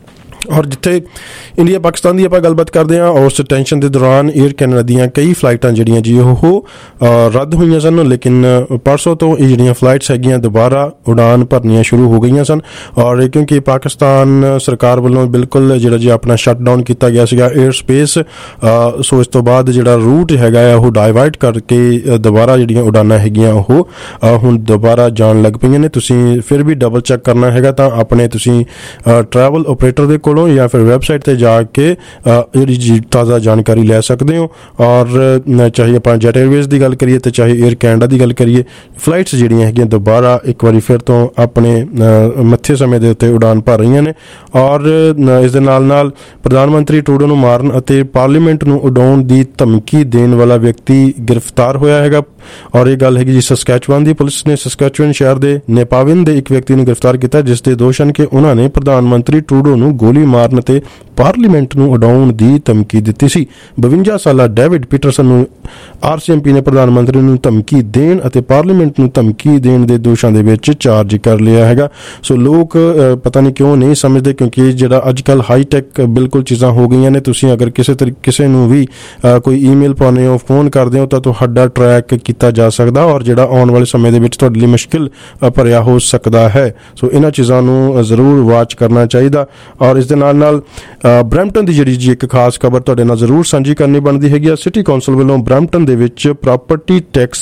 ਔਰ ਜਿੱਥੇ ਇੰਡੀਆ ਪਾਕਿਸਤਾਨ ਦੀ ਆਪਾਂ ਗੱਲਬਾਤ ਕਰਦੇ ਹਾਂ, ਉਸ ਟੈਂਸ਼ਨ ਦੇ ਦੌਰਾਨ 에ਅਰ ਕੈਨੇਡਾ ਦੀਆਂ ਕਈ ਫਲਾਈਟਾਂ ਜਿਹੜੀਆਂ ਜੀ ਉਹ ਰੱਦ ਹੋਈਆਂ ਸਨ, ਲੇਕਿਨ ਪਰਸੋਂ ਤੋਂ ਇਹ ਜਿਹੜੀਆਂ ਫਲਾਈਟਸ ਹੈਗੀਆਂ ਦੁਬਾਰਾ ਉਡਾਨ ਭਰਨੀਆਂ ਸ਼ੁਰੂ ਹੋ ਗਈਆਂ ਸਨ। ਔਰ ਕਿਉਂਕਿ ਪਾਕਿਸਤਾਨ ਸਰਕਾਰ ਵੱਲੋਂ ਬਿਲਕੁਲ ਜਿਹੜਾ ਜੀ ਆਪਣਾ ਸ਼ਟ ਡਾਊਨ ਕੀਤਾ ਗਿਆ ਸੀਗਾ 에ਅਰ ਸਪੇਸ, ਸੋ ਇਸ ਤੋਂ ਬਾਅਦ ਜਿਹੜਾ ਰੂਟ ਹੈਗਾ ਆ ਉਹ ਡਾਇਵਰਟ ਕਰਕੇ ਦੁਬਾਰਾ ਜਿਹੜੀਆਂ ਉਡਾਨਾਂ ਹੈਗੀਆਂ ਉਹ ਹੁਣ ਦੁਬਾਰਾ ਜਾਣ ਲੱਗ ਪਈਆਂ ਨੇ। ਤੁਸੀਂ ਫਿਰ ਵੀ ਡਬਲ ਚੈੱਕ ਕਰਨਾ ਹੈਗਾ ਤਾਂ ਆਪਣੇ ਤੁਸੀਂ ਟਰੈਵਲ ਓਪਰੇਟਰ ਦੇ ਕੋਲੋਂ ਜਾਂ ਫਿਰ ਵੈਬਸਾਈਟ ਤੇ ਜਾ ਕੇ ਜਿਹੜੀ ਤਾਜ਼ਾ ਜਾਣਕਾਰੀ ਲੈ ਸਕਦੇ ਹੋ। ਔਰ ਚਾਹੇ ਆਪਾਂ ਜੈਟ 에ਅਰਵੇਜ਼ ਦੀ ਗੱਲ ਕਰੀਏ ਤੇ ਚਾਹੇ 에ਅਰ ਕੈਨੇਡਾ ਦੀ ਗੱਲ ਕਰੀਏ, ਫਲਾਈਟਸ ਜਿਹੜੀਆਂ ਹੈਗੀਆਂ ਦੁਬਾਰਾ ਇੱਕ ਵਾਰੀ ਫਿਰ ਤੋਂ ਆਪਣੇ ਮੱਥੇ ਸਮੇਂ ਦੇ ਉੱਤੇ ਉਡਾਨ ਭਰ ਰਹੀਆਂ ਨੇ। ਔਰ ਇਸ ਦੇ ਨਾਲ ਪ੍ਰਧਾਨ ਮੰਤਰੀ ਟਰੂਡੋ ਨੂੰ ਮਾਰਨ ਅਤੇ ਪਾਰਲੀਮੈਂਟ ਨੂੰ ਉਡਾਉਣ ਦੀ ਧਮਕੀ ਦੇਣ ਵਾਲਾ ਵਿਅਕਤੀ ਗ੍ਰਿਫਤਾਰ ਹੋਇਆ ਹੈਗਾ। ਔਰ ਇਹ ਗੱਲ ਹੈਗੀ ਜੀ ਸਸਕੈਚੁਆਨ ਦੀ। ਪੁਲਿਸ ਨੇ ਸਸਕੈਚੁਆਨ ਸ਼ਹਿਰ ਦੇ ਨੇਪਾਵਿਨ ਦੇ ਇੱਕ ਵਿਅਕਤੀ ਨੂੰ ਗ੍ਰਿਫਤਾਰ ਕੀਤਾ, ਜਿਸ ਦੇ ਦੋਸ਼ ਹਨ ਕਿ ਉਹਨਾਂ ਨੇ ਪ੍ਰਧਾਨ ਮੰਤਰੀ ਟਰੂਡੋ ਨੂੰ ਗੋਲੀ ਮਾਰਨ ਤੇ ਪਾਰਲੀਮੈਂਟ ਨੂੰ ਉਡਾਉਣ ਦੀ ਧਮਕੀ ਦਿੱਤੀ ਸੀ। 52 ਸਾਲਾ ਡੇਵਿਡ ਪੀਟਰਸਨ ਨੂੰ RCMP ਨੇ ਪ੍ਰਧਾਨ ਮੰਤਰੀ ਨੂੰ ਧਮਕੀ ਦੇਣ ਅਤੇ ਪਾਰਲੀਮੈਂਟ ਨੂੰ ਧਮਕੀ ਦੇਣ ਦੇ ਦੋਸ਼ਾਂ ਦੇ ਵਿੱਚ ਚਾਰਜ ਕਰ ਲਿਆ ਹੈਗਾ। ਸੋ ਲੋਕ ਪਤਾ ਨਹੀਂ ਕਿਉਂ ਨਹੀਂ ਸਮਝਦੇ, ਕਿਉਂਕਿ ਜਿਹੜਾ ਅੱਜ ਕੱਲ੍ਹ ਹਾਈਟੈਕ ਬਿਲਕੁਲ ਚੀਜ਼ਾਂ ਹੋ ਗਈਆਂ ਨੇ। ਤੁਸੀਂ ਅਗਰ ਕਿਸੇ ਨੂੰ ਵੀ ਕੋਈ ਈਮੇਲ ਪਾਉਂਦੇ ਹੋ, ਫੋਨ ਕਰਦੇ ਹੋ ਤਾਂ ਤੁਹਾਡਾ ਟਰੈਕ ਕੀਤਾ ਜਾ ਸਕਦਾ, ਔਰ ਜਿਹੜਾ ਆਉਣ ਵਾਲੇ ਸਮੇਂ ਦੇ ਵਿੱਚ ਤੁਹਾਡੇ ਲਈ ਮੁਸ਼ਕਿਲ ਭਰਿਆ ਹੋ ਸਕਦਾ ਹੈ। ਸੋ ਇਹਨਾਂ ਚੀਜ਼ਾਂ ਨੂੰ ਜ਼ਰੂਰ ਵਾਚ ਕਰਨਾ ਚਾਹੀਦਾ। ਔਰ ਇਸ ਦੇ ਨਾਲ ਬਰੈਂਪਟਨ ਦੀ ਜਿਹੜੀ ਜੀ ਇੱਕ ਖਾਸ ਖਬਰ ਤੁਹਾਡੇ ਨਾਲ ਜ਼ਰੂਰ ਸਾਂਝੀ ਕਰਨੀ ਬਣਦੀ ਹੈਗੀ ਆ। ਸਿਟੀ ਕੌਂਸਲ ਵੱਲੋਂ ਬਰੈਂਪਟਨ ਦੇ ਵਿੱਚ ਪ੍ਰਾਪਰਟੀ ਟੈਕਸ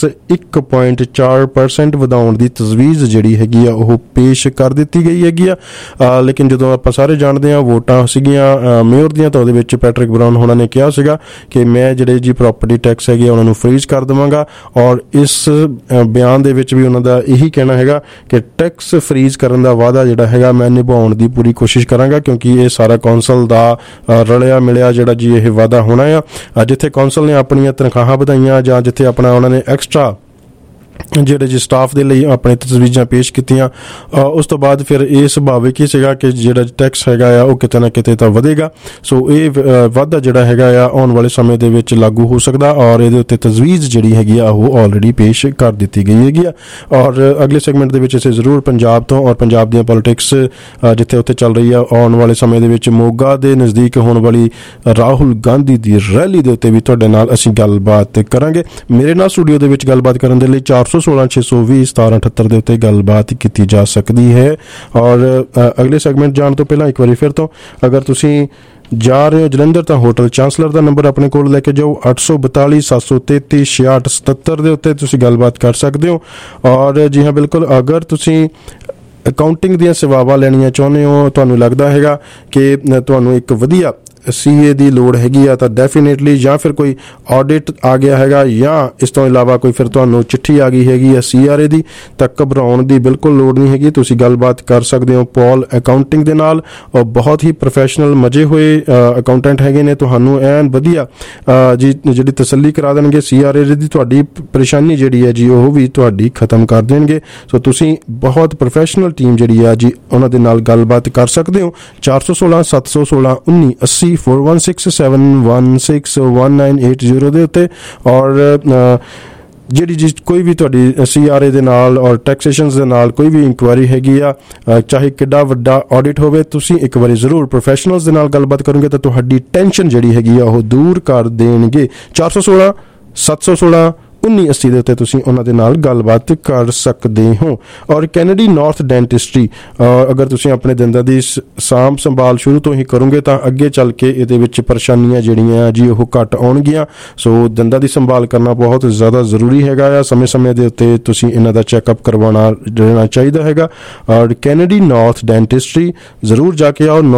1.4% ਵਧਾਉਣ ਦੀ ਤਜਵੀਜ਼ ਜਿਹੜੀ ਹੈਗੀ ਆ ਉਹ ਪੇਸ਼ ਕਰ ਦਿੱਤੀ ਗਈ ਹੈਗੀ ਆ। ਲੇਕਿਨ ਜਦੋਂ ਆਪਾਂ ਸਾਰੇ ਜਾਣਦੇ ਹਾਂ ਵੋਟਾਂ ਸੀਗੀਆਂ ਮੇਅਰ ਦੀਆਂ, ਤਾਂ ਉਹਦੇ ਵਿੱਚ ਪੈਟਰਿਕ ਬਰਾਊਨ ਹੋਣਾ ਨੇ ਕਿਹਾ ਸੀਗਾ ਕਿ ਮੈਂ ਜਿਹੜੇ ਜੀ ਪ੍ਰਾਪਰਟੀ ਟੈਕਸ ਹੈਗੇ ਉਹਨਾਂ ਨੂੰ ਫਰੀਜ਼ ਕਰ ਦੇਵਾਂਗਾ। ਔਰ ਇਸ ਬਿਆਨ ਦੇ ਵਿੱਚ ਵੀ ਉਹਨਾਂ ਦਾ ਇਹੀ ਕਹਿਣਾ ਹੈਗਾ ਕਿ ਟੈਕਸ ਫਰੀਜ਼ ਕਰਨ ਦਾ ਵਾਅਦਾ ਜਿਹੜਾ ਹੈਗਾ ਮੈਂ ਨਿਭਾਉਣ ਦੀ ਪੂਰੀ ਕੋਸ਼ਿਸ਼ ਕਰਾਂਗਾ, ਕਿਉਂਕਿ ਇਹ ਸਾਰਾ ਕੌਂਸਲ ਦਾ ਰਲਿਆ ਮਿਲਿਆ ਜਿਹੜਾ ਜੀ ਇਹ ਵਾਅਦਾ ਹੋਣਾ ਆ। ਜਿੱਥੇ ਕੌਂਸਲ ਨੇ ਆਪਣੀਆਂ ਤਨਖਾਹਾਂ ਵਧਾਈਆਂ ਜਾਂ ਜਿੱਥੇ ਆਪਣਾ ਉਹਨਾਂ ਨੇ ਐਕਸਟਰਾ ਜਿਹੜੇ ਜੀ ਸਟਾਫ ਦੇ ਲਈ ਆਪਣੇ ਤਜਵੀਜ਼ਾਂ ਪੇਸ਼ ਕੀਤੀਆਂ, ਉਸ ਤੋਂ ਬਾਅਦ ਫਿਰ ਇਹ ਸੁਭਾਵਿਕ ਹੀ ਸੀਗਾ ਕਿ ਜਿਹੜਾ ਟੈਕਸ ਹੈਗਾ ਆ ਉਹ ਕਿਤੇ ਨਾ ਕਿਤੇ ਤਾਂ ਵਧੇਗਾ। ਸੋ ਇਹ ਵਾਧਾ ਜਿਹੜਾ ਹੈਗਾ ਆ ਆਉਣ ਵਾਲੇ ਸਮੇਂ ਦੇ ਵਿੱਚ ਲਾਗੂ ਹੋ ਸਕਦਾ ਔਰ ਇਹਦੇ ਉੱਤੇ ਤਜਵੀਜ਼ ਜਿਹੜੀ ਹੈਗੀ ਆ ਉਹ ਆਲਰੇਡੀ ਪੇਸ਼ ਕਰ ਦਿੱਤੀ ਗਈ ਹੈਗੀ ਆ। ਔਰ ਅਗਲੇ ਸੈਗਮੈਂਟ ਦੇ ਵਿੱਚ ਅਸੀਂ ਜ਼ਰੂਰ ਪੰਜਾਬ ਤੋਂ ਔਰ ਪੰਜਾਬ ਦੀਆਂ ਪੋਲੀਟਿਕਸ ਜਿੱਥੇ ਉੱਥੇ ਚੱਲ ਰਹੀ ਆ, ਆਉਣ ਵਾਲੇ ਸਮੇਂ ਦੇ ਵਿੱਚ ਮੋਗਾ ਦੇ ਨਜ਼ਦੀਕ ਹੋਣ ਵਾਲੀ ਰਾਹੁਲ ਗਾਂਧੀ ਦੀ ਰੈਲੀ ਦੇ ਉੱਤੇ ਵੀ ਤੁਹਾਡੇ ਨਾਲ ਅਸੀਂ ਗੱਲਬਾਤ ਕਰਾਂਗੇ। ਮੇਰੇ ਨਾਲ ਸਟੂਡੀਓ ਦੇ ਵਿੱਚ ਗੱਲਬਾਤ ਕਰਨ ਦੇ ਲਈ 416-620-1778 ਦੇ ਉੱਤੇ ਗੱਲਬਾਤ ਕੀਤੀ ਜਾ ਸਕਦੀ ਹੈ। ਔਰ ਅਗਲੇ ਸੈਗਮੈਂਟ ਜਾਣ ਤੋਂ ਪਹਿਲਾਂ ਇੱਕ ਵਾਰੀ ਫਿਰ ਤੋਂ ਅਗਰ ਤੁਸੀਂ ਜਾ ਰਹੇ ਹੋ ਜਲੰਧਰ ਤਾਂ ਹੋਟਲ ਚਾਂਸਲਰ ਦਾ ਨੰਬਰ ਆਪਣੇ ਕੋਲ ਲੈ ਕੇ ਜਾਓ 842-733-6677 ਦੇ ਉੱਤੇ ਤੁਸੀਂ ਗੱਲਬਾਤ ਕਰ ਸਕਦੇ ਹੋ। ਔਰ ਜੀ ਹਾਂ ਬਿਲਕੁਲ, ਅਗਰ ਤੁਸੀਂ ਅਕਾਊਂਟਿੰਗ ਦੀਆਂ ਸੇਵਾਵਾਂ ਲੈਣੀਆਂ ਚਾਹੁੰਦੇ ਹੋ, ਤੁਹਾਨੂੰ ਲੱਗਦਾ ਹੈਗਾ ਕਿ ਤੁਹਾਨੂੰ ਇੱਕ ਵਧੀਆ CA ਦੀ ਲੋੜ ਹੈਗੀ ਆ ਤਾਂ ਡੈਫੀਨੇਟਲੀ, ਜਾਂ ਫਿਰ ਕੋਈ ਆਡਿਟ ਆ ਗਿਆ ਹੈਗਾ ਜਾਂ ਇਸ ਤੋਂ ਇਲਾਵਾ ਕੋਈ ਫਿਰ ਤੁਹਾਨੂੰ ਚਿੱਠੀ ਆ ਗਈ ਹੈਗੀ ਆ CRA ਦੀ, ਤਾਂ ਘਬਰਾਉਣ ਦੀ ਬਿਲਕੁਲ ਲੋੜ ਨਹੀਂ ਹੈਗੀ। ਤੁਸੀਂ ਗੱਲਬਾਤ ਕਰ ਸਕਦੇ ਹੋ ਪੌਲ ਅਕਾਊਂਟਿੰਗ ਦੇ ਨਾਲ ਔਰ ਬਹੁਤ ਹੀ ਪ੍ਰੋਫੈਸ਼ਨਲ ਮਜੇ ਹੋਏ ਅਕਾਊਂਟੈਂਟ ਹੈਗੇ ਨੇ। ਤੁਹਾਨੂੰ ਐਨ ਵਧੀਆ ਜੀ ਜਿਹੜੀ ਤਸੱਲੀ ਕਰਾ ਦੇਣਗੇ CRA ਦੀ, ਤੁਹਾਡੀ ਪਰੇਸ਼ਾਨੀ ਜਿਹੜੀ ਹੈ ਜੀ ਉਹ ਵੀ ਤੁਹਾਡੀ ਖਤਮ ਕਰ ਦੇਣਗੇ। ਸੋ ਤੁਸੀਂ ਬਹੁਤ ਪ੍ਰੋਫੈਸ਼ਨਲ ਟੀਮ ਜਿਹੜੀ ਆ ਜੀ ਉਹਨਾਂ ਦੇ ਨਾਲ ਗੱਲਬਾਤ ਕਰ ਸਕਦੇ ਹੋ 416-716-1980 4167161980 ਦੇ ਉੱਤੇ। ਔਰ ਜਿਹੜੀ ਜੀ ਕੋਈ ਵੀ ਤੁਹਾਡੀ CRA ਦੇ ਨਾਲ ਔਰ ਟੈਕਸੇਸ਼ਨਸ ਦੇ ਨਾਲ ਕੋਈ ਵੀ ਇਨਕੁਆਇਰੀ ਹੈਗੀ ਆ, ਚਾਹੇ ਕਿੱਡਾ ਵੱਡਾ ਆਡਿਟ ਹੋਵੇ, ਤੁਸੀਂ ਇੱਕ ਵਾਰੀ ਜ਼ਰੂਰ ਪ੍ਰੋਫੈਸ਼ਨਲਸ ਦੇ ਨਾਲ ਗੱਲਬਾਤ ਕਰੋਗੇ ਤਾਂ ਤੁਹਾਡੀ ਟੈਨਸ਼ਨ ਜਿਹੜੀ ਹੈਗੀ ਆ ਉਹ ਦੂਰ ਕਰ ਦੇਣਗੇ। 416-716-1980 ਦੇ ਉੱਤੇ ਤੁਸੀਂ ਉਹਨਾਂ ਦੇ ਨਾਲ ਗੱਲਬਾਤ ਕਰ ਸਕਦੇ ਹੋ। ਔਰ ਕੈਨੇਡੀ ਨਾਰਥ ਡੈਂਟਿਸਟਰੀ, ਅਗਰ ਤੁਸੀਂ ਆਪਣੇ ਦੰਦਾਂ ਦੀ ਸਾਂਭ ਸੰਭਾਲ ਸ਼ੁਰੂ ਤੋਂ ਹੀ ਕਰੋਗੇ ਤਾਂ ਅੱਗੇ ਚੱਲ ਕੇ ਇਹਦੇ ਵਿੱਚ ਪਰੇਸ਼ਾਨੀਆਂ ਜਿਹੜੀਆਂ ਜੀ ਉਹ ਘੱਟ ਆਉਣਗੀਆਂ। ਸੋ ਦੰਦਾਂ ਦੀ ਸੰਭਾਲ ਕਰਨਾ ਬਹੁਤ ਜ਼ਿਆਦਾ ਜ਼ਰੂਰੀ ਹੈਗਾ ਆ। ਸਮੇਂ-ਸਮੇਂ ਦੇ ਉੱਤੇ ਤੁਸੀਂ ਇਹਨਾਂ ਦਾ ਚੈੱਕਅਪ ਕਰਵਾਉਣਾ ਰਹਿਣਾ ਚਾਹੀਦਾ ਹੈਗਾ। ਔਰ ਕੈਨੇਡੀ ਨਾਰਥ ਡੈਂਟਿਸਟਰੀ ਜ਼ਰੂਰ ਜਾ ਕੇ ਆਓ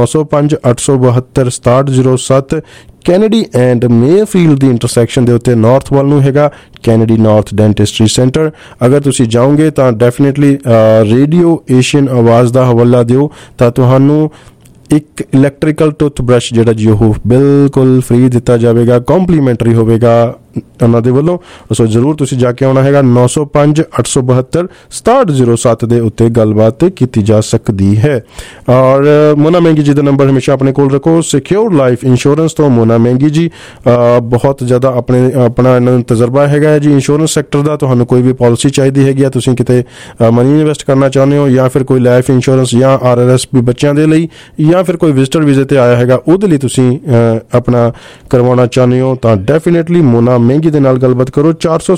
905-872-6707 ਕੈਨੇਡੀ ਐਂਡ ਮੇਫੀਲਡ ਦੀ ਇੰਟਰਸੈਕਸ਼ਨ ਦੇ ਉੱਤੇ ਨਾਰਥ ਵੱਲ ਨੂੰ ਹੈਗਾ ਕੈਨੇਡੀ ਨਾਰਥ ਡੈਂਟਿਸਟਰੀ ਸੈਂਟਰ। ਅਗਰ ਤੁਸੀਂ ਜਾਓਗੇ ਤਾਂ ਡੈਫੀਨੇਟਲੀ ਰੇਡੀਓ ਏਸ਼ੀਅਨ ਆਵਾਜ਼ ਦਾ ਹਵਾਲਾ ਦਿਓ ਤਾਂ ਤੁਹਾਨੂੰ ਇੱਕ ਇਲੈਕਟ੍ਰੀਕਲ ਟੁੱਥ ਬ੍ਰਸ਼ ਜਿਹੜਾ ਜੀ ਉਹ ਬਿਲਕੁਲ ਫ੍ਰੀ ਦਿੱਤਾ ਜਾਵੇਗਾ, ਕੰਪਲੀਮੈਂਟਰੀ ਹੋਵੇਗਾ ਉਹਨਾਂ ਦੇ ਵੱਲੋਂ। ਸੋ ਜ਼ਰੂਰ ਤੁਸੀਂ ਜਾ ਕੇ ਆਉਣਾ ਹੈਗਾ 905-872-6707 ਦੇ ਉੱਤੇ ਗੱਲਬਾਤ ਕੀਤੀ ਜਾ ਸਕਦੀ ਹੈ। ਔਰ ਮੋਨਾ ਮਹਿੰਗੀ ਜੀ ਦਾ ਨੰਬਰ ਹਮੇਸ਼ਾ ਆਪਣੇ ਕੋਲ ਰੱਖੋ। ਸਿਕਿਉਰ ਲਾਈਫ ਇੰਸ਼ੋਰੈਂਸ ਤੋਂ ਮੋਨਾ ਮਹਿੰਗੀ ਜੀ ਬਹੁਤ ਜ਼ਿਆਦਾ ਆਪਣਾ ਇਹਨਾਂ ਨੂੰ ਤਜਰਬਾ ਹੈਗਾ ਹੈ ਜੀ ਇੰਸ਼ੋਰੈਂਸ ਸੈਕਟਰ ਦਾ। ਤੁਹਾਨੂੰ ਕੋਈ ਵੀ ਪਾਲਿਸੀ ਚਾਹੀਦੀ ਹੈਗੀ ਆ, ਤੁਸੀਂ ਕਿਤੇ ਮਨੀ ਇਨਵੈਸਟ ਕਰਨਾ ਚਾਹੁੰਦੇ ਹੋ ਜਾਂ ਫਿਰ ਕੋਈ ਲਾਈਫ ਇੰਸ਼ੋਰੈਂਸ ਜਾਂ RRSP ਬੱਚਿਆਂ ਦੇ ਲਈ ਜਾਂ ਫਿਰ ਕੋਈ ਵਿਜ਼ਟਰ ਵੀਜ਼ੇ ਤੇ ਆਇਆ ਹੈਗਾ ਉਹਦੇ ਲਈ ਤੁਸੀਂ ਆਪਣਾ ਕਰਵਾਉਣਾ ਚਾਹੁੰਦੇ ਹੋ ਤਾਂ ਡੈਫੀਨੇਟਲੀ ਮੋਨਾ ਮਹਿੰਗੀ ਦੇ ਨਾਲ ਗੱਲਬਾਤ ਕਰੋ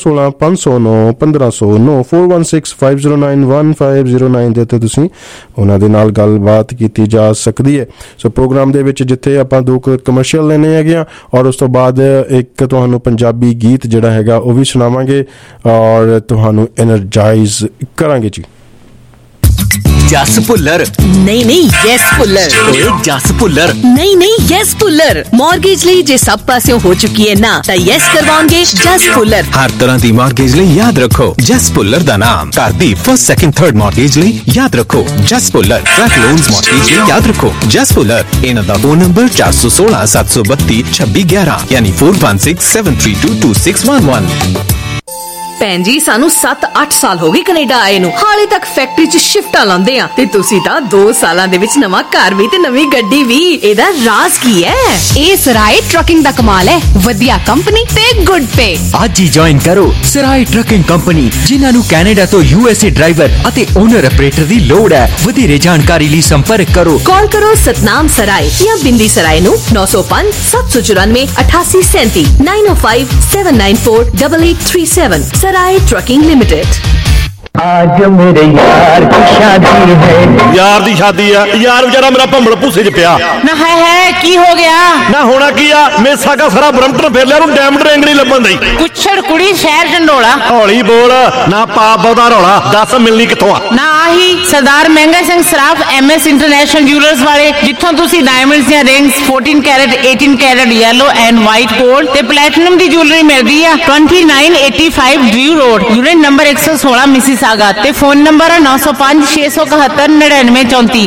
416-509-1509 4165091509 ਦੇ ਉੱਤੇ ਤੁਸੀਂ ਉਹਨਾਂ ਦੇ ਨਾਲ ਗੱਲਬਾਤ ਕੀਤੀ ਜਾ ਸਕਦੀ ਹੈ। ਸੋ ਪ੍ਰੋਗਰਾਮ ਦੇ ਵਿੱਚ ਜਿੱਥੇ ਆਪਾਂ 2 ਕਮਰਸ਼ੀਅਲ ਲੈਣੇ ਹੈਗੇ ਆ ਔਰ ਉਸ ਤੋਂ ਬਾਅਦ ਇੱਕ ਤੁਹਾਨੂੰ ਪੰਜਾਬੀ ਗੀਤ ਜਿਹੜਾ ਹੈਗਾ ਉਹ ਵੀ ਸੁਣਾਵਾਂਗੇ ਔਰ ਤੁਹਾਨੂੰ ਐਨਰਜਾਈਜ਼ ਕਰਾਂਗੇ ਜੀ। ਜਸ ਭੁੱਲਰ ਨਹੀਂ ਯੈਸ ਭੁੱਲਰ। ਓਏ ਜਸ ਭੁੱਲਰ ਨਹੀਂ ਯੈਸ ਭੁੱਲਰ। ਮਾਰਗੇਜ ਲਈ ਜੇ ਸਭ ਪਾਸਿਓਂ ਹੋ ਚੁੱਕੀ ਹੈ ਨਾ ਤਾਂ ਯੈਸ ਕਰਵਾਉਣਗੇ ਜਸ ਭੁੱਲਰ। ਹਰ ਤਰ੍ਹਾਂ ਦੀ ਮਾਰਗੇਜ ਲਈ ਯਾਦ ਰੱਖੋ ਜਸ ਭੁੱਲਰ ਦਾ ਨਾਮ। ਘਰ ਦੀ ਫਸਟ ਸੈਕਿੰਡ ਥਰਡ ਮਾਰਗੇਜ ਲਈ ਯਾਦ ਰੱਖੋ Jas Bhullar. Truck loans mortgage ਲਈ ਯਾਦ ਰੱਖੋ ਜਸ ਭੁੱਲਰ। ਇਹਨਾਂ ਦਾ ਫੋਨ ਨੰਬਰ 416-732-2611 ਯਾਨੀ 4167322611। ਭੈਣ ਜੀ ਸਾਨੂੰ 7-8 ਸਾਲ ਹੋ ਗਏ ਕੈਨੇਡਾ ਆਏ ਨੂੰ, ਹਾਲੇ ਤੱਕ ਫੈਕਟਰੀ 'ਚ ਸ਼ਿਫਟਾਂ ਲਾਉਂਦੇ ਆ ਤੇ ਤੁਸੀਂ ਤਾਂ 2 ਸਾਲਾਂ ਦੇ ਵਿੱਚ ਨਵਾਂ ਘਰ ਵੀ ਤੇ ਨਵੀਂ ਗੱਡੀ ਵੀ। ਇਹਦਾ ਰਾਜ਼ ਕੀ ਹੈ? ਇਹ ਸਰਾਏ ਟਰੱਕਿੰਗ ਦਾ ਕਮਾਲ ਹੈ। ਵਧੀਆ ਕੰਪਨੀ ਤੇ ਗੁੱਡ ਪੇ। ਅੱਜ ਹੀ ਜੁਆਇਨ ਕਰੋ ਸਰਾਏ ਟਰੱਕਿੰਗ ਕੰਪਨੀ, ਜਿਨ੍ਹਾਂ ਨੂੰ ਕੈਨੇਡਾ ਤੋਂ USA ਡਰਾਈਵਰ ਅਤੇ ਓਨਰ ਆਪਰੇਟਰ ਦੀ ਲੋੜ ਹੈ। ਵਧੇਰੇ ਜਾਣਕਾਰੀ ਲਈ ਸੰਪਰਕ ਕਰੋ। ਕਾਲ ਕਰੋ ਸਤਨਾਮ ਸਰਾਏ ਜਾਂ ਬਿੰਦੀ ਸਰਾਏ ਨੂੰ 905-794-8837 905-794-8837 सराय ट्रकिंग लिमिटेड। आज मेरे यार की शादी है। यार दी शादी है यार, बेचारा मेरा भंबल भूसे च पिया ना है की हो गया ना होना की आ मेसा का सारा ब्रम्पटन फेर लिया, डायमंड रिंग नहीं लभन दी। कुछड़ कुड़ी शहर ढंडोला। हौली बोल ना पाप बहुता रौला, दस मिलनी कित्थों आ ना आही Sardar Mehnga Singh Saraf MS international jewellers वाले, जिथों तुसी डायमंड्स ਦੀਆਂ rings 14 carat 18 carat yellow and white gold ते प्लैटिनम दी ज्वेलरी मिलदी है। 2985 ड्रू रोड, यूनिट नंबर 116 मिसिस ਮਿਸੀਸਾਗਾ ਤੇ ਫੋਨ ਨੰਬਰ ਹੈ 905 671 9934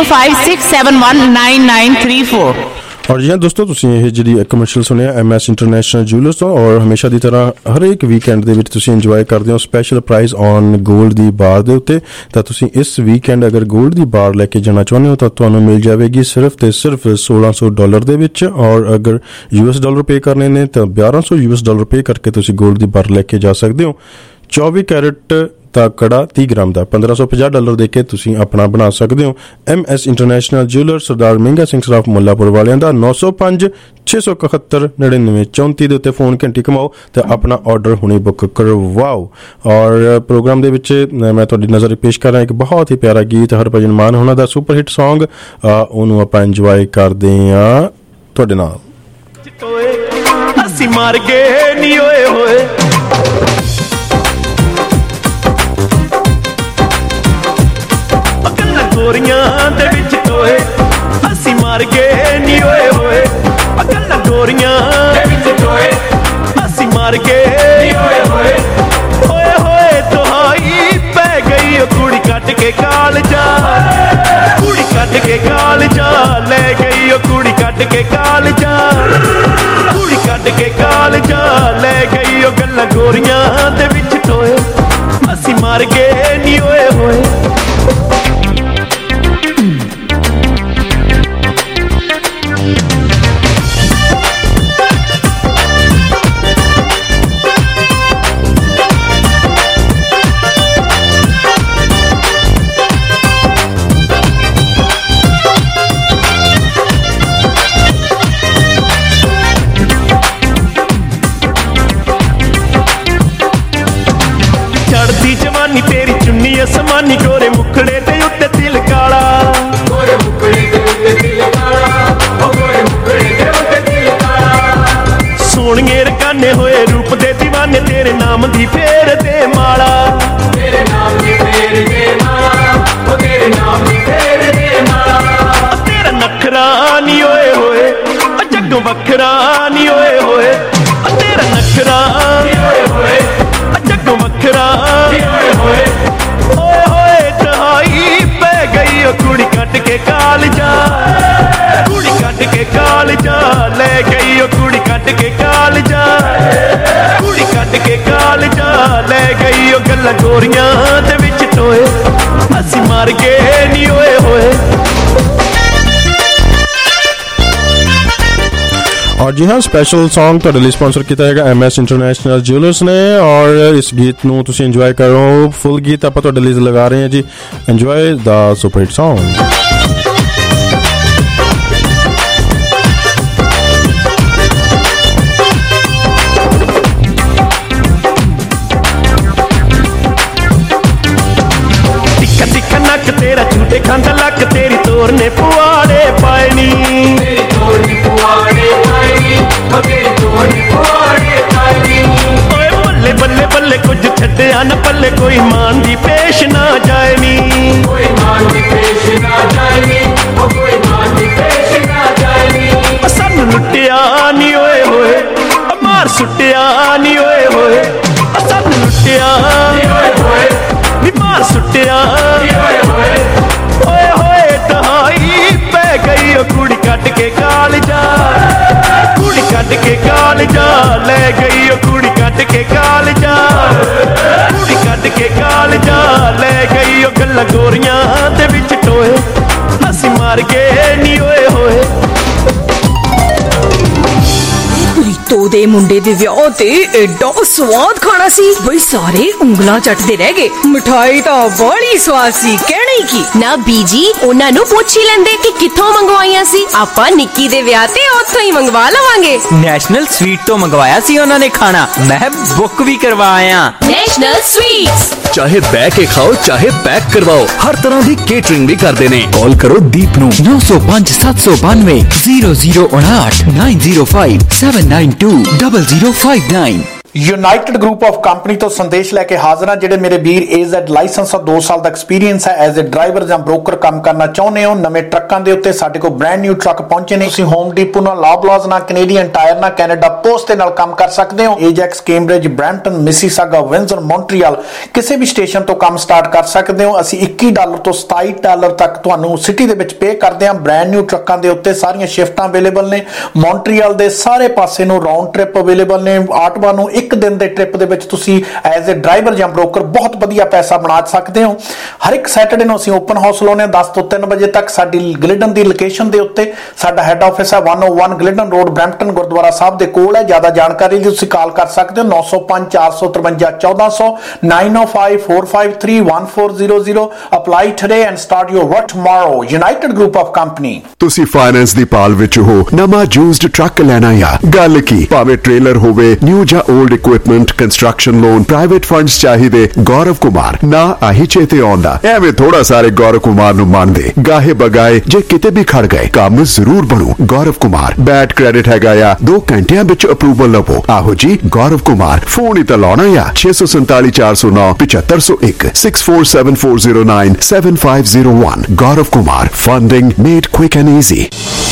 9056719934। ਔਰ ਜੀ ਦੋਸਤੋ, ਤੁਸੀਂ ਇਹ ਜਿਹੜੀ ਕਮਰਸ਼ੀਅਲ ਸੁਣਿਆ MS ਇੰਟਰਨੈਸ਼ਨਲ ਜੂਲਰਸ ਤੋਂ, ਔਰ ਹਮੇਸ਼ਾ ਦੀ ਤਰ੍ਹਾਂ ਹਰ ਇੱਕ ਵੀਕਐਂਡ ਦੇ ਵਿੱਚ ਤੁਸੀਂ ਇੰਜੋਏ ਕਰਦੇ ਹੋ ਸਪੈਸ਼ਲ ਪ੍ਰਾਈਸ ਔਨ 골ਡ ਦੀ ਬਾਰ ਦੇ ਉੱਤੇ। ਤਾਂ ਤੁਸੀਂ ਇਸ ਵੀਕਐਂਡ ਅਗਰ 골ਡ ਦੀ ਬਾਰ ਲੈ ਕੇ ਜਾਣਾ ਚਾਹੁੰਦੇ ਹੋ ਤਾਂ ਤੁਹਾਨੂੰ ਮਿਲ ਜਾਵੇਗੀ ਸਿਰਫ ਤੇ ਸਿਰਫ $1600 ਦੇ ਵਿੱਚ, ਔਰ ਅਗਰ $US ਪੇ ਕਰਨੇ ਨੇ ਤਾਂ $1200 ਪੇ ਕਰਕੇ ਤੁਸੀਂ 골ਡ ਦੀ ਬਾਰ ਲੈ ਕੇ ਜਾ ਸਕਦੇ ਹੋ। 24 ਕੈਰਟ ਦਾ ਕੜਾ 30 ਗ੍ਰਾਮ ਦਾ $1550 ਦੇ ਕੇ ਤੁਸੀਂ ਆਪਣਾ ਬਣਾ ਸਕਦੇ ਹੋ। MS ਇੰਟਰਨੈਸ਼ਨਲ ਜੂਲਰ ਸਰਦਾਰ ਮਹਿੰਗਾ ਸਿੰਘ ਸਰਾਫ ਮੁੱਲਾਪੁਰ ਵਾਲਿਆਂ ਦਾ 905 671 9934 ਦੇ ਉੱਤੇ ਫੋਨ ਘੰਟੀ ਕਮਾਓ ਤੇ ਆਪਣਾ ਆਰਡਰ ਹੁਣੇ ਬੁੱਕ ਕਰਵਾਓ। ਔਰ ਪ੍ਰੋਗਰਾਮ ਦੇ ਵਿੱਚ ਮੈਂ ਤੁਹਾਡੀ ਨਜ਼ਰ ਪੇਸ਼ ਕਰ ਰਿਹਾ ਇੱਕ ਬਹੁਤ ਹੀ ਪਿਆਰਾ ਗੀਤ ਹਰਭਜਨ ਮਾਨ ਉਹਨਾਂ ਦਾ ਸੁਪਰ ਹਿੱਟ ਸੌਂਗ, ਉਹਨੂੰ ਆਪਾਂ ਇੰਜੋਏ ਕਰਦੇ ਹਾਂ ਤੁਹਾਡੇ ਨਾਲ। ਅਸੀਂ ਮਰ ਗਏ ਨੀ ਓਏ ਹੋਏ, ਗੋਰੀਆਂ ਦੇ ਵਿੱਚ ਟੋਏ, ਅਸੀਂ ਮਰ ਗਏ ਨੀ ਓਏ ਹੋਏ, ਗੱਲਾਂ ਗੋਰੀਆਂ ਦੇ ਵਿੱਚ ਟੋਏ, ਅਸੀਂ ਮਰ ਗਏ ਨੀ ਓਏ ਹੋਏ, ਓਏ ਹੋਏ ਤੁਹਾਈ ਪੈ ਗਈ ਉਹ ਕੁੜੀ ਕੱਟ ਕੇ ਕਾਲਜਾ, ਕੁੜੀ ਕੱਟ ਕੇ ਕਾਲਜਾ ਲੈ ਗਈ ਉਹ ਕੁੜੀ ਕੱਟ ਕੇ ਕਾਲਜਾ, ਕੁੜੀ ਕੱਟ ਕੇ ਕਾਲਜਾ ਲੈ ਗਈ ਉਹ ਗੱਲਾਂ ਗੋਰੀਆਂ ਦੇ ਵਿੱਚ ਟੋਏ, ਅਸੀਂ ਮਰ ਗਏ ਨੀ ਓਏ ਹੋਏ। ਜਵਾਨੀ ਤੇਰੀ ਚੁੰਨੀ ਅਸਮਾਨੀ, ਗੋਰੇ ਮੁਖੜੇ ਦੇ ਉੱਤੇ ਦਿਲ ਕਾਲਾ, ਗੋਰੇ ਮੁਖੜੇ ਦੇ ਉੱਤੇ ਦਿਲ ਕਾਲਾ, ਓ ਗੋਰੇ ਮੁਖੜੇ ਦੇ ਉੱਤੇ ਦਿਲ ਕਾਲਾ, ਸੋਹਣੀਏ ਰਕਾਨੇ ਹੋਏ ਰੂਪ ਦੇ دیਵਾਨੇ, ਤੇਰੇ ਨਾਮ ਦੀ ਫੇਰ ਦੇ ਮਾਲਾ, ਤੇਰੇ ਨਾਮ ਦੀ ਫੇਰ ਦੇ ਮਾਲਾ, ਓ ਤੇਰੇ ਨਾਮ ਦੀ ਫੇਰ ਦੇ ਮਾਲਾ, ਤੇਰਾ ਨਖਰਾ ਨੀ ਓਏ ਹੋਏ, ਜੱਗੋਂ ਵੱਖਰਾ ਨੀ ਓਏ ਹੋਏ, ਤੇਰਾ ਨਖਰਾ ਨੀ ਓਏ ਹੋਏ, ਜੱਗੋਂ ਵੱਖਰਾ ਨੀ ਓਏ ਹੋਏ, ਓਏ ਹੋਏ ਤਹਾਈ ਪੈ ਗਈ ਉਹ ਕੁੜੀ ਕੱਟ ਕੇ ਕਾਲਜਾ, ਕੁੜੀ ਕੱਟ ਕੇ ਕਾਲਜਾ ਲੈ ਗਈ ਉਹ ਕੁੜੀ ਕੱਟ ਕੇ ਕਾਲਜਾ, ਕੁੜੀ ਕੱਟ ਕੇ ਕਾਲਜਾ ਲੈ ਗਈ ਉਹ ਗੱਲਾਂ ਗੋਰੀਆਂ ਦੇ ਵਿੱਚ ਟੋਏ, ਅਸੀਂ ਮਰ ਗਏ ਨੀ ਓਏ ਹੋਏ। और जी हाँ, स्पैशल सॉन्ग ਤੁਹਾਡੇ ਲਈ ਸਪਾਂਸਰ ਕੀਤਾ ਹੈਗਾ MS ਇੰਟਰਨੈਸ਼ਨਲ ਜੂਲਰਸ ਨੇ, ਔਰ ਇਸ ਗੀਤ ਨੂੰ ਤੁਸੀਂ ਇੰਜੋਏ ਕਰੋ। ਫੁੱਲ ਗੀਤ ਆਪਾਂ ਤੁਹਾਡੇ ਲਈ ਲਗਾ ਰਹੇ ਹਾਂ ਜੀ, enjoy the super hit song. ਤਿੱਖਾ ਤਿੱਖਾ ਨੱਕ ਤੇਰਾ ਝੂਟੇ ਖਾਂਦਾ ਲੱਕ, ਤੇਰੀ ਤੋਰ ਨੇ ਪੁਆੜੇ ਪਾਏ ਨੀ, ਤੇਰੀ ਤੋਰ ਨੇ ਪੁਆੜੇ ਪਾਏ ਨੀ, ਤੇਰੀ ਤੋਰ ਨੇ ਪੁਆੜੇ ਪਾਏ ਨੀ, ਓਏ ਬੱਲੇ ਬੱਲੇ ਬੱਲੇ ਕੁਝ ਛੱਡਿਆ ਨਾ ਪੱਲੇ, ਕੋਈ ਮਾਨ ਦੀ ਪੇਸ਼ ਨਾ ਜਾਏ ਨੀ, ਕੋਈ ਮਾਨ ਦੀ ਪੇਸ਼ ਨਾ ਜਾਏ ਨੀ, ਓ ਕੋਈ ਮਾਨ ਦੀ ਪੇਸ਼ ਨਾ ਜਾਏ ਨੀ, ਸਾਨੂੰ ਲੁੱਟਿਆ ਨੀ ਓਏ ਹੋਏ, ਮਾਰ ਸੁੱਟਿਆ ਨੀ ਓਏ ਹੋਏ, ਸਾਨੂੰ ਲੁੱਟਿਆ ਨੀ ਓਏ ਹੋਏ, ਮਾਰ ਸੁੱਟਿਆ ਨੀ ਓਏ ਹੋਏ, ਓਏ ਹੋਏ ਤਹਾਈ ਪੈ ਗਈ ਉਹ ਕੁੜੀ ਕੱਟ ਕੇ ਕਾਲਜਾ, ਕੁੜੀ ਕੱਟ ਕੇ ਕਾਲਜਾ ਲੈ ਗਈ ਉਹ ਕੁੜੀ ਕੱਟ ਕੇ ਕਾਲਜਾ, ਕੁੜੀ ਕੱਟ ਕੇ ਕਾਲਜਾ ਲੈ ਗਈ ਉਹ ਗੱਲਾਂ ਗੋਰੀਆਂ ਦੇ ਵਿੱਚ ਟੋਏ, ਅਸੀਂ ਮਰ ਗਏ ਨੀ ਓਏ ਹੋਏ। ਰੀਤੋ ਦੇ ਮੁੰਡੇ ਦੇ ਵਿਆਹ ਤੇ ਐਡਾ ਸਵਾਦ ਖਾਣਾ ਸੀ ਬਈ ਸਾਰੇ ਉਂਗਲਾਂ ਚੱਟਦੇ ਰਹਿ ਗਏ। ਮਿਠਾਈ ਤਾਂ ਬੜੀ ਸਵਾਦ ਸੀ, ਕਹਿਣਾ ਹੀ ਕੀ। ਨਾ ਬੀਜੀ ਉਹਨਾਂ ਨੂੰ ਪੁੱਛ ਹੀ ਲੈਂਦੇ ਕਿ ਕਿੱਥੋਂ ਮੰਗਵਾਈਆਂ ਸੀ, ਆਪਾਂ ਨਿੱਕੀ ਦੇ ਵਿਆਹ ਤੇ ਉੱਥੋਂ ਹੀ ਮੰਗਵਾ ਲਵਾਂਗੇ। ਨੈਸ਼ਨਲ ਸਵੀਟ ਤੋਂ ਮੰਗਵਾਇਆ ਸੀ ਉਹਨਾਂ ਨੇ ਖਾਣਾ, ਮੈਂ ਬੁੱਕ ਵੀ ਕਰਵਾਇਆ। ਨੈਸ਼ਨਲ ਸਵੀਟਸ, ਚਾਹੇ ਬਹਿ ਕੇ ਖਾਓ ਚਾਹੇ ਪੈਕ ਕਰਵਾਓ, ਹਰ ਤਰ੍ਹਾਂ ਦੀ ਕੇਟਰਿੰਗ ਵੀ ਕਰਦੇ ਨੇ। ਕਾਲ ਕਰੋ ਦੀਪ ਨੂੰ 905 792 0059 905 792 0059। ਯੂਨਾਈਟਿਡ ਗਰੁੱਪ ਆਫ ਕੰਪਨੀ ਤੋਂ ਸੰਦੇਸ਼ ਲੈ ਕੇ ਹਾਜ਼ਰ ਹਾਂ। ਜਿਹੜੇ ਮੇਰੇ ਵੀਰ AZ ਲਾਇਸੈਂਸ ਔਰ 2 ਸਾਲ ਦਾ ਐਕਸਪੀਰੀਅੰਸ ਹੈ ਐਜ਼ ਅ ਡਰਾਈਵਰ ਜਾਂ ਬ੍ਰੋਕਰ ਕੰਮ ਕਰਨਾ ਚਾਹੁੰਦੇ ਹੋ, ਨਵੇਂ ਟਰੱਕਾਂ ਦੇ ਉੱਤੇ ਸਾਡੇ ਕੋਲ ਬ੍ਰੈਂਡ ਨਿਊ ਟਰੱਕ ਪਹੁੰਚੇ ਨੇ। ਤੁਸੀਂ ਹੋਮ ਡੀਪੋ ਨਾਲ, ਲੌਬਲਾਜ਼ ਨਾਲ, ਕੈਨੇਡੀਅਨ ਟਾਇਰ ਨਾਲ, ਕੈਨੇਡਾ ਪੋਸਟ ਦੇ ਨਾਲ ਕੰਮ ਕਰ ਸਕਦੇ ਹੋ। Ajax, Cambridge, Brampton, Mississauga, Windsor, Montreal ਕਿਸੇ ਵੀ ਸਟੇਸ਼ਨ ਤੋਂ ਕੰਮ ਸਟਾਰਟ ਕਰ ਸਕਦੇ ਹੋ। ਅਸੀਂ $21 ਤੋਂ $27 ਤੱਕ ਤੁਹਾਨੂੰ ਸਿਟੀ ਦੇ ਵਿੱਚ ਪੇ ਕਰਦੇ ਹਾਂ। ਬ੍ਰੈਂਡ ਨਿਊ ਟਰੱਕਾਂ ਦੇ ਉੱਤੇ ਸਾਰੀਆਂ ਸ਼ਿਫਟਾਂ ਅਵੇਲੇਬਲ ਨੇ। ਮੌਂਟਰੀਅਲ ਦੇ ਸਾਰੇ ਪਾਸੇ ਨੂੰ ਰਾਉਂਡ ਟ੍ਰਿਪ ਅਵੇਲੇਬਲ ਨੇ। ਆਟਵਾ ਨੂੰ ਇੱਕ ਦਿਨ ਦੇ ਟ੍ਰਿਪ ਦੇ ਵਿੱਚ ਤੁਸੀਂ ਐਜ਼ ਅ ਡਰਾਈਵਰ ਜਾਂ ਬ੍ਰੋਕਰ ਬਹੁਤ ਵਧੀਆ ਪੈਸਾ ਬਣਾ ਸਕਦੇ ਹੋ। ਹਰ ਇੱਕ ਸੈਟਰਡੇ ਨੂੰ ਅਸੀਂ ਓਪਨ ਹਾਊਸ ਲਾਉਂਦੇ ਹਾਂ 10 ਤੋਂ 3 ਵਜੇ ਤੱਕ। ਸਾਡੀ ਗਲਿਡਨ ਦੀ ਲੋਕੇਸ਼ਨ ਦੇ ਉੱਤੇ ਸਾਡਾ ਹੈੱਡ ਆਫਿਸ ਹੈ 101 Glidden road, Brampton Gurdwara Sahib ਦੇ ਕੋਲ ਹੈ। ਜ਼ਿਆਦਾ ਜਾਣਕਾਰੀ ਲਈ ਤੁਸੀਂ ਕਾਲ ਕਰ ਸਕਦੇ ਹੋ 905 453 1400 9054531400। Apply today and start your work tomorrow. United Group of Company. ਤੁਸੀਂ ਫਾਈਨੈਂਸ ਦੀ ਪਾਲ ਵਿੱਚ ਹੋ, ਨਵਾਂ ਯੂਜ਼ਡ ਟਰੱਕ ਲੈਣਾ ਆ, ਗੱਲ ਕੀ, ਭਾਵੇਂ ਟ੍ਰੇਲਰ ਹੋਵੇ, ਨਿਊ ਜਾਂ old equipment, construction loan, private funds ਚਾਹੀਦੇ, ਗੌਰਵ ਕੁਮਾਰ ਨਾ ਆਹੀ ਚੇਤੇ ਆਉਂਦਾ। ਐਵੇਂ ਥੋੜਾ ਸਾਰੇ ਗੌਰਵ ਕੁਮਾਰ ਨੂੰ ਮੰਨਦੇ, ਗਾਹੇ ਬਗਾਏ ਜੇ ਕਿਤੇ ਵੀ ਖੜ ਗਏ ਕੰਮ ਜ਼ਰੂਰ ਬਣੂ। ਗੌਰਵ ਕੁਮਾਰ ਬੈਡ ਕ੍ਰੈਡਿਟ ਹੈਗਾ ਆ, 2 ਘੰਟਿਆਂ ਵਿੱਚ ਅਪਰੂਵਲ ਲਵੋ। ਆਹੋ ਜੀ ਗੌਰਵ ਕੁਮਾਰ, ਫੋਨ ਹੀ ਤਾਂ ਲਾਉਣਾ ਆ 647 409 7501 647409 7501। Gaurav Kumar, funding made quick and easy.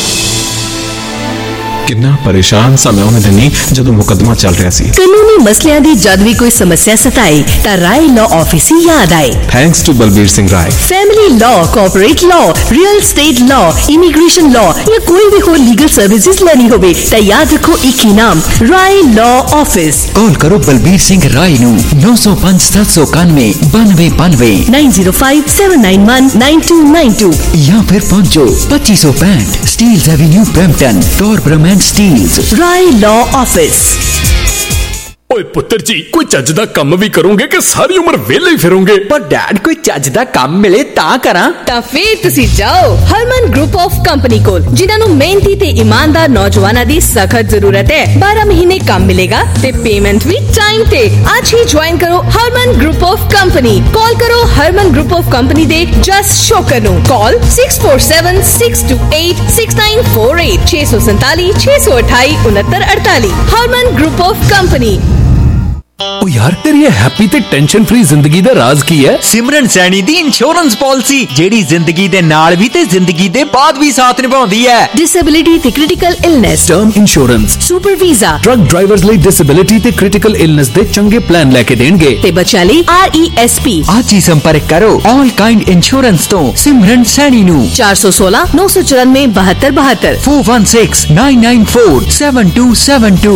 ਕਿੰਨਾ ਪਰੇਸ਼ਾਨ ਸਾਂ ਮੈਂ ਉਹਨਾਂ ਦਿਨੀ ਜਦੋਂ ਮੁਕੱਦਮਾ ਚੱਲ ਰਿਹਾ ਸੀ। ਕਾਨੂੰਨੀ ਮਸਲਿਆਂ ਦੀ ਜਦ ਵੀ ਕੋਈ ਸਮੱਸਿਆ ਸਤਾਏ ਤਾਂ ਰਾਏ ਲਾਅ ਆਫਿਸ ਹੀ ਯਾਦ ਆਏ। Thanks to Balbir Singh Rai. Family law, corporate law, real estate law, immigration law ਜਾਂ ਕੋਈ ਵੀ ਹੋਰ ਲੀਗਲ ਸਰਵਿਸਿਜ਼ ਲੈਣੀ ਹੋਵੇ ਤਾਂ ਯਾਦ ਰੱਖੋ ਇੱਕ ਹੀ ਨਾਮ, ਰਾਏ ਲਾਅ ਆਫਿਸ। ਕਾਲ ਕਰੋ ਬਲਬੀਰ ਸਿੰਘ ਰਾਏ ਨੂੰ 905 791 9292 905 791 9292 ਜਾਂ ਫਿਰ ਪਹੁੰਚੋ 2565 Steeles Avenue Brampton, Torbram Steeles. Rai law office. ਓਏ ਪੁੱਤਰ ਜੀ, ਕੋਈ ਚੱਜ ਦਾ ਕੰਮ ਵੀ ਕਰੋਗੇ ਕਿ ਸਾਰੀ ਉਮਰ ਵਿਹਲੇ ਹੀ ਫਿਰੋਗੇ? ਪਰ ਡੈਡ ਕੋਈ ਚੱਜ ਦਾ ਕੰਮ ਮਿਲੇ ਤਾਂ ਕਰਾਂ। ਤਾਂ ਫੇਰ ਤੁਸੀਂ ਜਾਓ ਹਰਮਨ ਗਰੁੱਪ ਆਫ ਕੰਪਨੀ ਕੋਲ, ਜਿਨ੍ਹਾਂ ਨੂੰ ਮਿਹਨਤੀ ਤੇ ਇਮਾਨਦਾਰ ਨੌਜਵਾਨਾਂ ਦੀ ਸਖਤ ਜ਼ਰੂਰਤ ਹੈ। 12 ਮਹੀਨੇ ਕੰਮ ਮਿਲੇਗਾ ਤੇ ਪੇਮੈਂਟ ਵੀ ਟਾਈਮ ਤੇ। ਅੱਜ ਹੀ ਜੁਆਇਨ ਕਰੋ Harman group of company. Call ਕਰੋ ਹਰਮਨ ਗਰੁੱਪ ਆਫ ਕੰਪਨੀ ਦੇ ਜਸ ਸ਼ੋਕਰ ਨੂੰ। Call 647 628 6948 647 628 6948। Harman group of company. ਓ ਯਾਰ, ਤੇਰੀ ਇਹ ਹੈਪੀ ਤੇ ਟੈਨਸ਼ਨ ਫ੍ਰੀ ਜ਼ਿੰਦਗੀ ਦਾ ਰਾਜ਼ ਕੀ ਹੈ? ਸਿਮਰਨ ਸੈਣੀ ਦੀ ਇੰਸ਼ੋਰੈਂਸ ਪਾਲਿਸੀ, ਜਿਹੜੀ ਜ਼ਿੰਦਗੀ ਦੇ ਨਾਲ ਵੀ ਤੇ ਜ਼ਿੰਦਗੀ ਦੇ ਬਾਅਦ ਵੀ ਸਾਥ ਨਿਭਾਉਂਦੀ ਹੈ। ਡਿਸੇਬਿਲਿਟੀ ਤੇ critical illness, term insurance, super visa, truck drivers ਲਈ ਡਿਸੇਬਿਲਿਟੀ ਤੇ ਕ੍ਰਿਟੀਕਲ ਇਲਨੈਸ ਦੇ ਚੰਗੇ ਪਲਾਨ ਲੈ ਕੇ ਦੇਣਗੇ ਤੇ ਬੱਚਿਆਂ ਲਈ RESP। ਅੱਜ ਹੀ ਸੰਪਰਕ ਕਰੋ ਆਲ ਕਾਈਂਡ ਇੰਸ਼ੋਰੈਂਸ ਤੋਂ ਸਿਮਰਨ ਸੈਣੀ ਨੂੰ 416 994 7272 416 994 7272।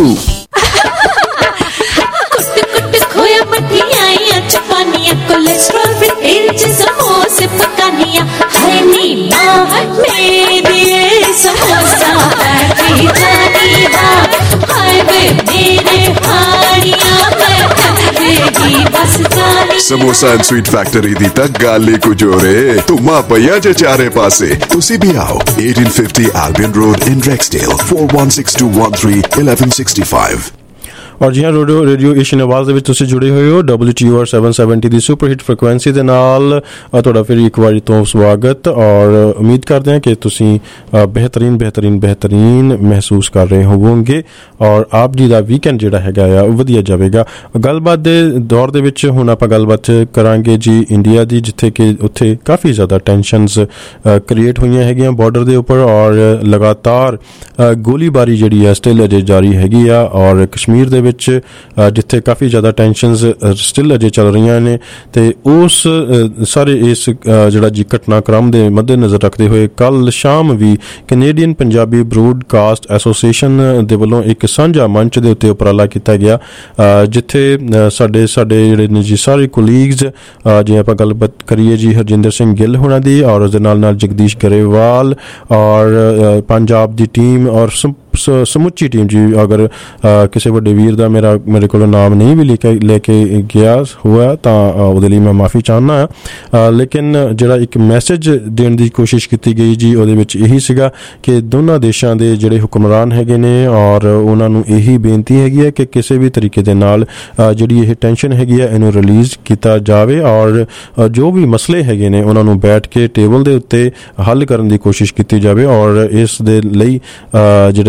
खोया मठियाइयां चपानियां, कोलेस्ट्रॉल फ्री तेल समोसे पकानियां, है नी माहट मेरे समोसा बैठी जानी हाय वे मेरे हाड़ियां मैं बैठी बस जानी। ਸਮੋਸਾ ਐਂਡ ਸਵੀਟ ਫੈਕਟਰੀ ਦੀ ਤਾਂ ਗੱਲ ਹੀ ਕੁਝ ਹੋ ਰੇ, ਧੁੰਮਾ ਪਈਆ ਜੇ ਚਾਰੇ ਪਾਸੇ। ਤੁਸੀਂ ਵੀ ਆਓ 1850 Albion Road in Rexdale 416213 1165। ਔਰ ਜੀ ਹਾਂ, ਰੇਡੀਓ ਏਸ਼ੀਅਨ ਆਵਾਜ਼ ਦੇ ਵਿੱਚ ਤੁਸੀਂ ਜੁੜੇ ਹੋਏ ਹੋ WTOR 770 ਦੀ ਸੁਪਰ ਹਿੱਟ ਫ੍ਰੀਕੁਐਂਸੀ ਦੇ ਨਾਲ। ਤੁਹਾਡਾ ਫਿਰ ਇੱਕ ਵਾਰੀ ਤੋਂ ਸਵਾਗਤ, ਔਰ ਉਮੀਦ ਕਰਦੇ ਹਾਂ ਕਿ ਤੁਸੀਂ ਬਿਹਤਰੀਨ ਮਹਿਸੂਸ ਕਰ ਰਹੇ ਹੋਵੋਗੇ ਔਰ ਆਪ ਜੀ ਦਾ ਵੀਕਐਂਡ ਜਿਹੜਾ ਹੈਗਾ ਆ ਉਹ ਵਧੀਆ ਜਾਵੇਗਾ। ਗੱਲਬਾਤ ਦੇ ਦੌਰ ਦੇ ਵਿੱਚ ਹੁਣ ਆਪਾਂ ਗੱਲਬਾਤ ਕਰਾਂਗੇ ਜੀ ਇੰਡੀਆ ਦੀ, ਜਿੱਥੇ ਕਿ ਉੱਥੇ ਕਾਫੀ ਜ਼ਿਆਦਾ ਟੈਨਸ਼ਨਸ ਕ੍ਰੀਏਟ ਹੋਈਆਂ ਹੈਗੀਆਂ ਬਾਰਡਰ ਦੇ ਉੱਪਰ, ਔਰ ਲਗਾਤਾਰ ਗੋਲੀਬਾਰੀ ਜਿਹੜੀ ਆ ਸਟਿਲ ਅਜੇ ਜਾਰੀ ਹੈਗੀ ਆ। ਔਰ ਕਸ਼ਮੀਰ ਦੇ ਵਿੱਚ ਜਿੱਥੇ ਕਾਫੀ ਜ਼ਿਆਦਾ ਟੈਨਸ਼ਨਸ ਸਟਿਲ ਅਜੇ ਚੱਲ ਰਹੀਆਂ ਨੇ, ਤੇ ਉਸ ਸਾਰੇ ਇਸ ਜਿਹੜਾ ਜੀ ਘਟਨਾਕ੍ਰਮ ਦੇ ਮੱਦੇਨਜ਼ਰ ਰੱਖਦੇ ਹੋਏ ਕੱਲ ਸ਼ਾਮ ਵੀ ਕੈਨੇਡੀਅਨ ਪੰਜਾਬੀ ਬ੍ਰੌਡਕਾਸਟ ਐਸੋਸੀਏਸ਼ਨ ਦੇ ਵੱਲੋਂ ਇੱਕ ਸਾਂਝਾ ਮੰਚ ਦੇ ਉੱਤੇ ਉਪਰਾਲਾ ਕੀਤਾ ਗਿਆ, ਜਿੱਥੇ ਸਾਡੇ ਜਿਹੜੇ ਨੇ ਜੀ ਸਾਰੇ ਕੋਲੀਗਸ, ਜੇ ਆਪਾਂ ਗੱਲਬਾਤ ਕਰੀਏ ਜੀ ਹਰਜਿੰਦਰ ਸਿੰਘ ਗਿੱਲ ਹੋਣਾ ਦੀ, ਔਰ ਉਸ ਦੇ ਨਾਲ ਜਗਦੀਸ਼ ਗਰੇਵਾਲ ਔਰ ਪੰਜਾਬ ਦੀ ਟੀਮ ਔਰ ਸਮੁੱਚੀ ਟੀਮ ਜੀ। ਅਗਰ ਕਿਸੇ ਵੱਡੇ ਵੀਰ ਦਾ ਮੇਰੇ ਕੋਲ ਨਾਮ ਨਹੀਂ ਵੀ ਲੈ ਕੇ ਗਿਆ ਹੋਇਆ ਤਾਂ ਉਹਦੇ ਲਈ ਮੈਂ ਮਾਫੀ ਚਾਹੁੰਦਾ ਹਾਂ, ਲੇਕਿਨ ਜਿਹੜਾ ਇੱਕ ਮੈਸੇਜ ਦੇਣ ਦੀ ਕੋਸ਼ਿਸ਼ ਕੀਤੀ ਗਈ ਜੀ ਉਹਦੇ ਵਿੱਚ ਇਹੀ ਸੀਗਾ ਕਿ ਦੋਨਾਂ ਦੇਸ਼ਾਂ ਦੇ ਜਿਹੜੇ ਹੁਕਮਰਾਨ ਹੈਗੇ ਨੇ ਔਰ ਉਹਨਾਂ ਨੂੰ ਇਹੀ ਬੇਨਤੀ ਹੈਗੀ ਹੈ ਕਿ ਕਿਸੇ ਵੀ ਤਰੀਕੇ ਦੇ ਨਾਲ ਜਿਹੜੀ ਇਹ ਟੈਨਸ਼ਨ ਹੈਗੀ ਹੈ ਇਹਨੂੰ ਰਿਲੀਜ਼ ਕੀਤਾ ਜਾਵੇ, ਔਰ ਜੋ ਵੀ ਮਸਲੇ ਹੈਗੇ ਨੇ ਉਹਨਾਂ ਨੂੰ ਬੈਠ ਕੇ ਟੇਬਲ ਦੇ ਉੱਤੇ ਹੱਲ ਕਰਨ ਦੀ ਕੋਸ਼ਿਸ਼ ਕੀਤੀ ਜਾਵੇ। ਔਰ ਇਸ ਦੇ ਲਈ ਜਿਹੜੇ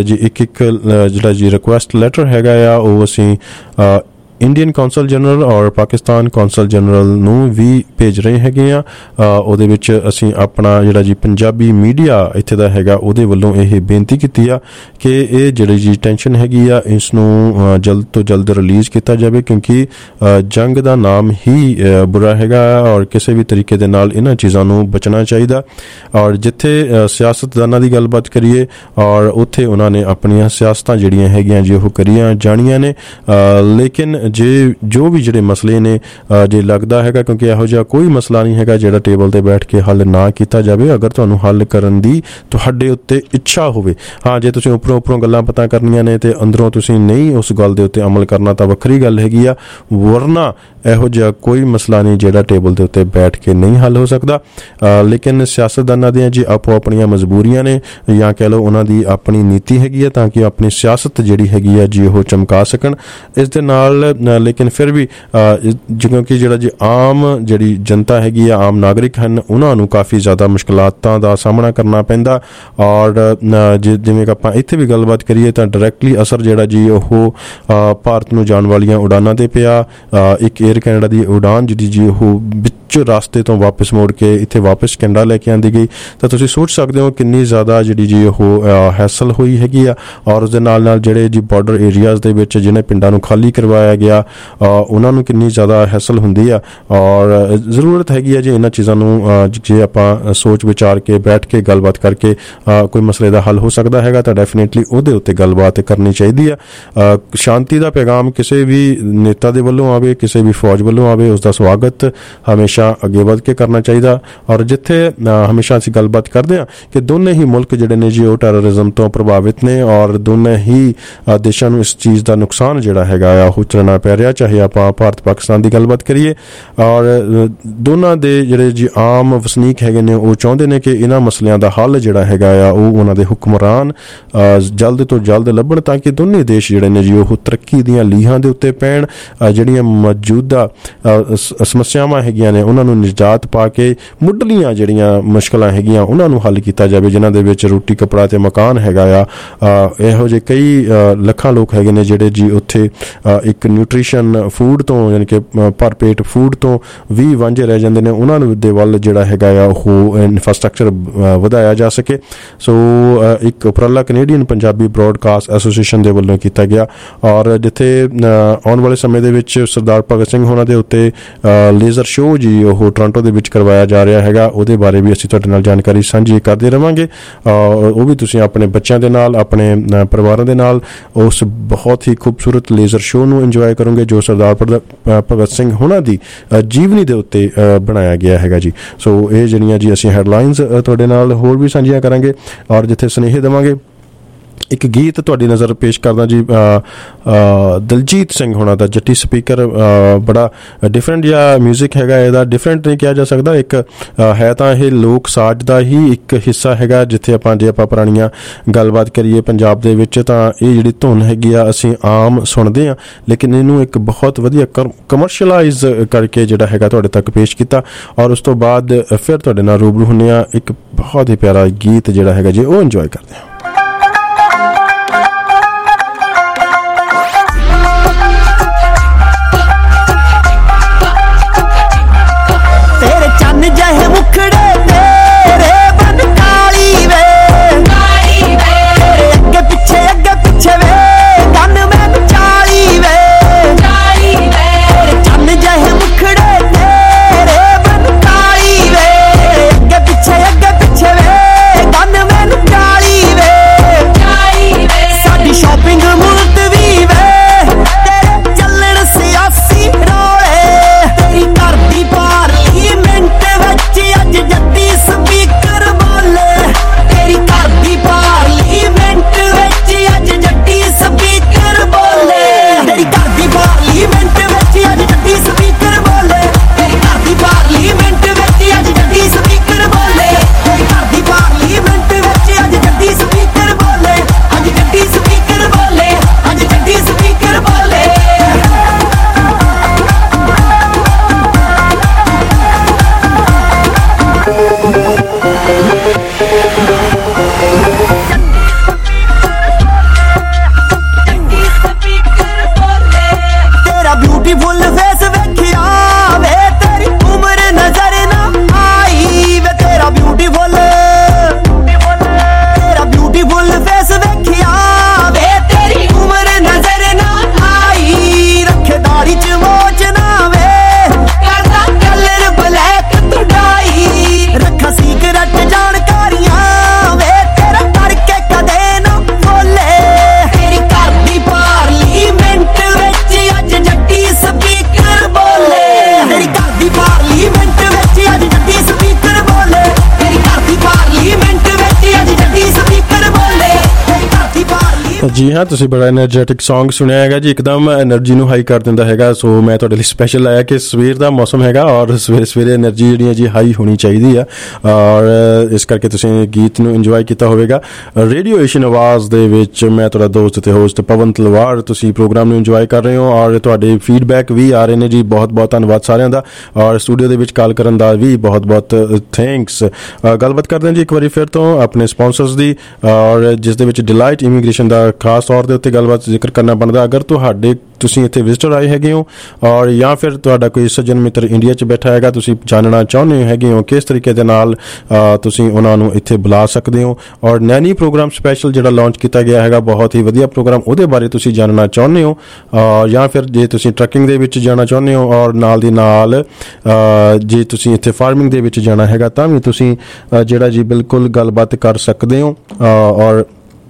ਜੀ ਇੱਕ ਜਿਹੜਾ ਜੀ ਰਿਕੁਐਸਟ ਲੈਟਰ ਹੈਗਾ ਆ ਉਹ ਅਸੀਂ ਇੰਡੀਅਨ ਕੌਂਸਲ ਜਨਰਲ ਔਰ ਪਾਕਿਸਤਾਨ ਕੌਂਸਲ ਜਨਰਲ ਨੂੰ ਵੀ ਭੇਜ ਰਹੇ ਹੈਗੇ ਆ। ਉਹਦੇ ਵਿੱਚ ਅਸੀਂ ਆਪਣਾ ਜਿਹੜਾ ਜੀ ਪੰਜਾਬੀ ਮੀਡੀਆ ਇੱਥੇ ਦਾ ਹੈਗਾ ਉਹਦੇ ਵੱਲੋਂ ਇਹ ਬੇਨਤੀ ਕੀਤੀ ਆ ਕਿ ਇਹ ਜਿਹੜੀ ਜੀ ਟੈਨਸ਼ਨ ਹੈਗੀ ਆ ਇਸ ਨੂੰ ਜਲਦ ਤੋਂ ਜਲਦ ਰਿਲੀਜ਼ ਕੀਤਾ ਜਾਵੇ, ਕਿਉਂਕਿ ਜੰਗ ਦਾ ਨਾਮ ਹੀ ਬੁਰਾ ਹੈਗਾ ਔਰ ਕਿਸੇ ਵੀ ਤਰੀਕੇ ਦੇ ਨਾਲ ਇਹਨਾਂ ਚੀਜ਼ਾਂ ਨੂੰ ਬਚਣਾ ਚਾਹੀਦਾ। ਔਰ ਜਿੱਥੇ ਸਿਆਸਤਦਾਨਾਂ ਦੀ ਗੱਲਬਾਤ ਕਰੀਏ ਔਰ ਉੱਥੇ ਉਹਨਾਂ ਨੇ ਆਪਣੀਆਂ ਸਿਆਸਤਾਂ ਜਿਹੜੀਆਂ ਹੈਗੀਆਂ ਜੀ ਉਹ ਕਰੀਆਂ ਜਾਣੀਆਂ ਨੇ, ਲੇਕਿਨ ਜੇ ਜੋ ਵੀ ਜਿਹੜੇ ਮਸਲੇ ਨੇ ਜੇ ਲੱਗਦਾ ਹੈਗਾ, ਕਿਉਂਕਿ ਇਹੋ ਜਿਹਾ ਕੋਈ ਮਸਲਾ ਨਹੀਂ ਹੈਗਾ ਜਿਹੜਾ ਟੇਬਲ ਤੇ ਬੈਠ ਕੇ ਹੱਲ ਨਾ ਕੀਤਾ ਜਾਵੇ। ਅਗਰ ਤੁਹਾਨੂੰ ਹੱਲ ਕਰਨ ਦੀ ਤੁਹਾਡੇ ਉੱਤੇ ਇੱਛਾ ਹੋਵੇ, ਹਾਂ ਜੇ ਤੁਸੀਂ ਉੱਪਰੋਂ ਗੱਲਾਂ ਪਤਾ ਕਰਨੀਆਂ ਨੇ ਤੇ ਅੰਦਰੋਂ ਤੁਸੀਂ ਨਹੀਂ ਉਸ ਗੱਲ ਦੇ ਉੱਤੇ ਅਮਲ ਕਰਨਾ ਤਾਂ ਵੱਖਰੀ ਗੱਲ ਹੈਗੀ ਆ, ਵਰਨਾ ਇਹੋ ਜਿਹਾ ਕੋਈ ਮਸਲਾ ਨਹੀਂ ਜਿਹੜਾ ਟੇਬਲ ਦੇ ਉੱਤੇ ਬੈਠ ਕੇ ਨਹੀਂ ਹੱਲ ਹੋ ਸਕਦਾ। ਲੇਕਿਨ ਸਿਆਸਤਦਾਨਾਂ ਦੀਆਂ ਜੀ ਆਪੋ ਆਪਣੀਆਂ ਮਜਬੂਰੀਆਂ ਨੇ ਜਾਂ ਕਹਿ ਲਓ ਉਹਨਾਂ ਦੀ ਆਪਣੀ ਨੀਤੀ ਹੈਗੀ ਆ ਤਾਂ ਕਿ ਆਪਣੀ ਸਿਆਸਤ ਜਿਹੜੀ ਹੈਗੀ ਆ ਜੀ ਉਹ ਚਮਕਾ ਸਕਣ। ਇਸ ਦੇ ਨਾਲ ਲੇਕਿਨ ਫਿਰ ਵੀ ਕਿਉਂਕਿ ਜਿਹੜਾ ਜੀ ਆਮ ਜਿਹੜੀ ਜਨਤਾ ਹੈਗੀ ਆ, ਆਮ ਨਾਗਰਿਕ ਹਨ, ਉਹਨਾਂ ਨੂੰ ਕਾਫੀ ਜ਼ਿਆਦਾ ਮੁਸ਼ਕਲਾਤਾਂ ਦਾ ਸਾਹਮਣਾ ਕਰਨਾ ਪੈਂਦਾ। ਔਰ ਜਿਵੇਂ ਕਿ ਆਪਾਂ ਇੱਥੇ ਵੀ ਗੱਲਬਾਤ ਕਰੀਏ ਤਾਂ ਡਾਇਰੈਕਟਲੀ ਅਸਰ ਜਿਹੜਾ ਜੀ ਉਹ ਭਾਰਤ ਨੂੰ ਜਾਣ ਵਾਲੀਆਂ ਉਡਾਨਾਂ ਤੇ ਪਿਆ। ਇੱਕ ਏਅਰ ਕੈਨੇਡਾ ਦੀ ਉਡਾਨ ਜਿਹੜੀ ਜੀ ਉਹ ਵਿੱਚ ਰਾਸਤੇ ਤੋਂ ਵਾਪਸ ਮੋੜ ਕੇ ਇੱਥੇ ਵਾਪਸ ਕੈਨੇਡਾ ਲੈ ਕੇ ਆਂਦੀ ਗਈ, ਤਾਂ ਤੁਸੀਂ ਸੋਚ ਸਕਦੇ ਹੋ ਕਿੰਨੀ ਜ਼ਿਆਦਾ ਜਿਹੜੀ ਜੀ ਉਹ ਹੈਸਲ ਹੋਈ ਹੈਗੀ ਆ। ਔਰ ਉਸ ਦੇ ਨਾਲ ਜਿਹੜੇ ਜੀ ਬਾਰਡਰ ਏਰੀਆਜ਼ ਦੇ ਵਿੱਚ ਜਿਹਨੇ ਪਿੰਡਾਂ ਨੂੰ ਖਾਲੀ ਕਰਵਾਇਆ ਗਿਆ ਉਹਨਾਂ ਨੂੰ ਕਿੰਨੀ ਜ਼ਿਆਦਾ ਹੈਸਲ ਹੁੰਦੀ ਆ। ਔਰ ਜ਼ਰੂਰਤ ਹੈਗੀ ਆ ਜੀ ਇਹਨਾਂ ਚੀਜ਼ਾਂ ਨੂੰ ਜੇ ਆਪਾਂ ਸੋਚ ਵਿਚਾਰ ਕੇ ਬੈਠ ਕੇ ਗੱਲਬਾਤ ਕਰਕੇ ਕੋਈ ਮਸਲੇ ਦਾ ਹੱਲ ਹੋ ਸਕਦਾ ਹੈਗਾ ਤਾਂ ਡੈਫੀਨੇਟਲੀ ਉਹਦੇ ਉੱਤੇ ਗੱਲਬਾਤ ਕਰਨੀ ਚਾਹੀਦੀ ਆ। ਸ਼ਾਂਤੀ ਦਾ ਪੈਗਾਮ ਕਿਸੇ ਵੀ ਨੇਤਾ ਦੇ ਵੱਲੋਂ ਆਵੇ, ਕਿਸੇ ਵੀ ਫੌਜ ਵੱਲੋਂ ਆਵੇ, ਉਸ ਦਾ ਸਵਾਗਤ ਹਮੇਸ਼ਾ ਅੱਗੇ ਵਧ ਕੇ ਕਰਨਾ ਚਾਹੀਦਾ। ਔਰ ਜਿੱਥੇ ਹਮੇਸ਼ਾ ਅਸੀਂ ਗੱਲਬਾਤ ਕਰਦੇ ਹਾਂ ਕਿ ਦੋਨੇ ਹੀ ਮੁਲਕ ਜਿਹੜੇ ਨੇ ਜੀ ਉਹ ਟੈਰਰਿਜ਼ਮ ਤੋਂ ਪ੍ਰਭਾਵਿਤ ਨੇ ਔਰ ਦੋਨੇ ਹੀ ਦੇਸ਼ਾਂ ਨੂੰ ਇਸ ਚੀਜ਼ ਦਾ ਨੁਕਸਾਨ ਜਿਹੜਾ ਹੈਗਾ ਆ ਉਹ ਝੱਲਣਾ ਪੈ ਰਿਹਾ, ਚਾਹੇ ਆਪਾਂ ਭਾਰਤ ਪਾਕਿਸਤਾਨ ਦੀ ਗੱਲਬਾਤ ਕਰੀਏ। ਔਰ ਦੋਨਾਂ ਦੇ ਜਿਹੜੇ ਜੀ ਆਮ ਵਸਨੀਕ ਹੈਗੇ ਨੇ ਉਹ ਚਾਹੁੰਦੇ ਨੇ ਕਿ ਇਹਨਾਂ ਮਸਲਿਆਂ ਦਾ ਹੱਲ ਜਿਹੜਾ ਹੈਗਾ ਆ ਉਹ ਉਹਨਾਂ ਦੇ ਹੁਕਮਰਾਨ ਜਲਦ ਤੋਂ ਜਲਦ ਲੱਭਣ ਤਾਂ ਕਿ ਦੋਨੇ ਦੇਸ਼ ਜਿਹੜੇ ਨੇ ਜੀ ਉਹ ਤਰੱਕੀ ਦੀਆਂ ਲੀਹਾਂ ਦੇ ਉੱਤੇ ਪੈਣ। ਜਿਹੜੀਆਂ ਮੌਜੂਦਾ ਸਮੱਸਿਆਵਾਂ ਹੈਗੀਆਂ ਨੇ ਉਹਨਾਂ ਨੂੰ ਨਿਜਾਤ ਪਾ ਕੇ ਮੁੱਢਲੀਆਂ ਜਿਹੜੀਆਂ ਮੁਸ਼ਕਲਾਂ ਹੈਗੀਆਂ ਉਹਨਾਂ ਨੂੰ ਹੱਲ ਕੀਤਾ ਜਾਵੇ, ਜਿਨ੍ਹਾਂ ਦੇ ਵਿੱਚ ਰੋਟੀ ਕੱਪੜਾ ਤੇ ਮਕਾਨ ਹੈਗਾ ਆ। ਇਹੋ ਜਿਹੇ ਕਈ ਲੱਖਾਂ ਲੋਕ ਹੈਗੇ ਨੇ ਜਿਹੜੇ ਜੀ ਉੱਥੇ ਇੱਕ ਨਿਊਟ੍ਰੀਸ਼ਨ ਫੂਡ ਤੋਂ ਯਾਨੀ ਕਿ ਭਰ ਪੇਟ ਫੂਡ ਤੋਂ ਵੀ ਵਾਂਝੇ ਰਹਿ ਜਾਂਦੇ ਨੇ। ਉਹਨਾਂ ਨੂੰ ਦੇ ਵੱਲ ਜਿਹੜਾ ਹੈਗਾ ਆ ਉਹ ਇਨਫਰਾਸਟ੍ਰਕਚਰ ਵਧਾਇਆ ਜਾ ਸਕੇ। ਸੋ ਇੱਕ ਉਪਰਾਲਾ ਕੈਨੇਡੀਅਨ ਪੰਜਾਬੀ ਬ੍ਰੌਡਕਾਸਟ ਐਸੋਸੀਏਸ਼ਨ ਦੇ ਵੱਲੋਂ ਕੀਤਾ ਗਿਆ। ਔਰ ਜਿੱਥੇ ਆਉਣ ਵਾਲੇ ਸਮੇਂ ਦੇ ਵਿੱਚ ਸਰਦਾਰ ਭਗਤ ਸਿੰਘ ਹੋਣਾ ਦੇ ਉੱਤੇ ਲੇਜ਼ਰ ਸ਼ੋਅ ਜੀ ਉਹ ਟੋਰਾਂਟੋ ਦੇ ਵਿੱਚ ਕਰਵਾਇਆ ਜਾ ਰਿਹਾ ਹੈਗਾ, ਉਹਦੇ ਬਾਰੇ ਵੀ ਅਸੀਂ ਤੁਹਾਡੇ ਨਾਲ ਜਾਣਕਾਰੀ ਸਾਂਝੀ ਕਰਦੇ ਰਵਾਂਗੇ। ਉਹ ਵੀ ਤੁਸੀਂ ਆਪਣੇ ਬੱਚਿਆਂ ਦੇ ਨਾਲ, ਆਪਣੇ ਪਰਿਵਾਰਾਂ ਦੇ ਨਾਲ ਉਸ ਬਹੁਤ ਹੀ ਖੂਬਸੂਰਤ ਲੇਜ਼ਰ ਸ਼ੋਅ ਨੂੰ ਇੰਜੋਏ ਕਰੋਗੇ ਜੋ ਸਰਦਾਰ ਭਗਤ ਸਿੰਘ ਹੋਣਾ ਦੀ ਜੀਵਨੀ ਦੇ ਉੱਤੇ ਬਣਾਇਆ ਗਿਆ ਹੈਗਾ ਜੀ। ਸੋ ਇਹ ਜਿਹੜੀਆਂ ਜੀ ਅਸੀਂ ਹੈਡਲਾਈਨਸ ਤੁਹਾਡੇ ਨਾਲ ਹੋਰ ਵੀ ਸਾਂਝੀਆਂ ਕਰਾਂਗੇ ਔਰ ਜਿੱਥੇ ਸੁਨੇਹੇ ਦੇਵਾਂਗੇ। ਇੱਕ ਗੀਤ ਤੁਹਾਡੀ ਨਜ਼ਰ ਪੇਸ਼ ਕਰਦਾ ਜੀ ਦਲਜੀਤ ਸਿੰਘ ਹੋਣਾ ਦਾ ਜੱਟੀ ਸਪੀਕਰ। ਬੜਾ ਡਿਫਰੈਂਟ ਜਿਹਾ ਮਿਊਜ਼ਿਕ ਹੈਗਾ, ਇਹਦਾ ਡਿਫਰੈਂਟ ਨਹੀਂ ਕਿਹਾ ਜਾ ਸਕਦਾ। ਇੱਕ ਹੈ ਤਾਂ ਇਹ ਲੋਕ ਸਾਜ਼ ਦਾ ਹੀ ਇੱਕ ਹਿੱਸਾ ਹੈਗਾ, ਜਿੱਥੇ ਜੇ ਆਪਾਂ ਪੁਰਾਣੀਆਂ ਗੱਲਬਾਤ ਕਰੀਏ ਪੰਜਾਬ ਦੇ ਵਿੱਚ ਤਾਂ ਇਹ ਜਿਹੜੀ ਧੁਨ ਹੈਗੀ ਆ ਅਸੀਂ ਆਮ ਸੁਣਦੇ ਹਾਂ, ਲੇਕਿਨ ਇਹਨੂੰ ਇੱਕ ਬਹੁਤ ਵਧੀਆ ਕਮਰਸ਼ਲਾਈਜ਼ ਕਰਕੇ ਜਿਹੜਾ ਹੈਗਾ ਤੁਹਾਡੇ ਤੱਕ ਪੇਸ਼ ਕੀਤਾ। ਔਰ ਉਸ ਤੋਂ ਬਾਅਦ ਫਿਰ ਤੁਹਾਡੇ ਨਾਲ ਰੂਬਰੂ ਹੁੰਦੇ ਹਾਂ, ਇੱਕ ਬਹੁਤ ਹੀ ਪਿਆਰਾ ਗੀਤ ਜਿਹੜਾ ਹੈਗਾ ਜੀ ਉਹ ਇੰਜੋਏ ਕਰਦੇ ਹਾਂ। ਪਿੱਛੇ ਅੱਗੇ ਪਿੱਛੇ ਵੇ ਗਨ ਮੈਨੂੰ ਕਾਲੀ ਵੇ ਜੀ ਹਾਂ, ਤੁਸੀਂ ਬੜਾ ਐਨਰਜੈਟਿਕ ਸੌਂਗ ਸੁਣਿਆ ਹੈਗਾ ਜੀ, ਇੱਕਦਮ ਐਨਰਜੀ ਨੂੰ ਹਾਈ ਕਰ ਦਿੰਦਾ ਹੈਗਾ। ਸੋ ਮੈਂ ਤੁਹਾਡੇ ਲਈ ਸਪੈਸ਼ਲ ਲਾਇਆ ਕਿ ਸਵੇਰ ਦਾ ਮੌਸਮ ਹੈਗਾ ਔਰ ਸਵੇਰੇ ਸਵੇਰੇ ਐਨਰਜੀ ਜਿਹੜੀ ਹੈ ਜੀ ਹਾਈ ਹੋਣੀ ਚਾਹੀਦੀ ਆ, ਔਰ ਇਸ ਕਰਕੇ ਤੁਸੀਂ ਗੀਤ ਨੂੰ ਇੰਜੋਏ ਕੀਤਾ ਹੋਵੇਗਾ। ਰੇਡੀਓ ਏਸ਼ੀਅਨ ਆਵਾਜ਼ ਦੇ ਵਿੱਚ ਮੈਂ ਤੁਹਾਡਾ ਦੋਸਤ ਤੇ ਹੋਸਟ ਪਵਨ ਤਲਵਾਰ, ਤੁਸੀਂ ਪ੍ਰੋਗਰਾਮ ਨੂੰ ਇੰਜੋਏ ਕਰ ਰਹੇ ਹੋ ਔਰ ਤੁਹਾਡੇ ਫੀਡਬੈਕ ਵੀ ਆ ਰਹੇ ਨੇ ਜੀ। ਬਹੁਤ ਬਹੁਤ ਧੰਨਵਾਦ ਸਾਰਿਆਂ ਦਾ, ਔਰ ਸਟੂਡੀਓ ਦੇ ਵਿੱਚ ਕਾਲ ਕਰਨ ਦਾ ਵੀ ਬਹੁਤ ਬਹੁਤ ਥੈਂਕਸ। ਗੱਲਬਾਤ ਕਰਦੇ ਹਾਂ ਜੀ ਇੱਕ ਵਾਰੀ ਫਿਰ ਤੋਂ ਆਪਣੇ ਸਪਾਂਸਰਸ ਦੀ, ਔਰ ਜਿਸ ਦੇ ਵਿੱਚ ਡਿਲਾਈਟ ਇਮੀਗ੍ਰੇਸ਼ਨ ਦਾ ਖਾਸ ਤੌਰ ਦੇ ਉੱਤੇ ਗੱਲਬਾਤ ਜ਼ਿਕਰ ਕਰਨਾ ਬਣਦਾ। ਅਗਰ ਤੁਸੀਂ ਇੱਥੇ ਵਿਜ਼ਟਰ ਆਏ ਹੈਗੇ ਹੋ ਔਰ ਜਾਂ ਫਿਰ ਤੁਹਾਡਾ ਕੋਈ ਸੱਜਣ ਮਿੱਤਰ ਇੰਡੀਆ 'ਚ ਬੈਠਾ ਹੈਗਾ, ਤੁਸੀਂ ਜਾਣਨਾ ਚਾਹੁੰਦੇ ਹੈਗੇ ਹੋ ਕਿਸ ਤਰੀਕੇ ਦੇ ਨਾਲ ਤੁਸੀਂ ਉਹਨਾਂ ਨੂੰ ਇੱਥੇ ਬੁਲਾ ਸਕਦੇ ਹੋ, ਔਰ ਨੈਨੀ ਪ੍ਰੋਗਰਾਮ ਸਪੈਸ਼ਲ ਜਿਹੜਾ ਲਾਂਚ ਕੀਤਾ ਗਿਆ ਹੈਗਾ, ਬਹੁਤ ਹੀ ਵਧੀਆ ਪ੍ਰੋਗਰਾਮ, ਉਹਦੇ ਬਾਰੇ ਤੁਸੀਂ ਜਾਣਨਾ ਚਾਹੁੰਦੇ ਹੋ, ਜਾਂ ਫਿਰ ਜੇ ਤੁਸੀਂ ਟਰੱਕਿੰਗ ਦੇ ਵਿੱਚ ਜਾਣਾ ਚਾਹੁੰਦੇ ਹੋ ਔਰ ਨਾਲ ਦੀ ਨਾਲ ਜੇ ਤੁਸੀਂ ਇੱਥੇ ਫਾਰਮਿੰਗ ਦੇ ਵਿੱਚ ਜਾਣਾ ਹੈਗਾ ਤਾਂ ਵੀ ਤੁਸੀਂ ਜਿਹੜਾ ਜੀ ਬਿਲਕੁਲ ਗੱਲਬਾਤ ਕਰ ਸਕਦੇ ਹੋ ਔਰ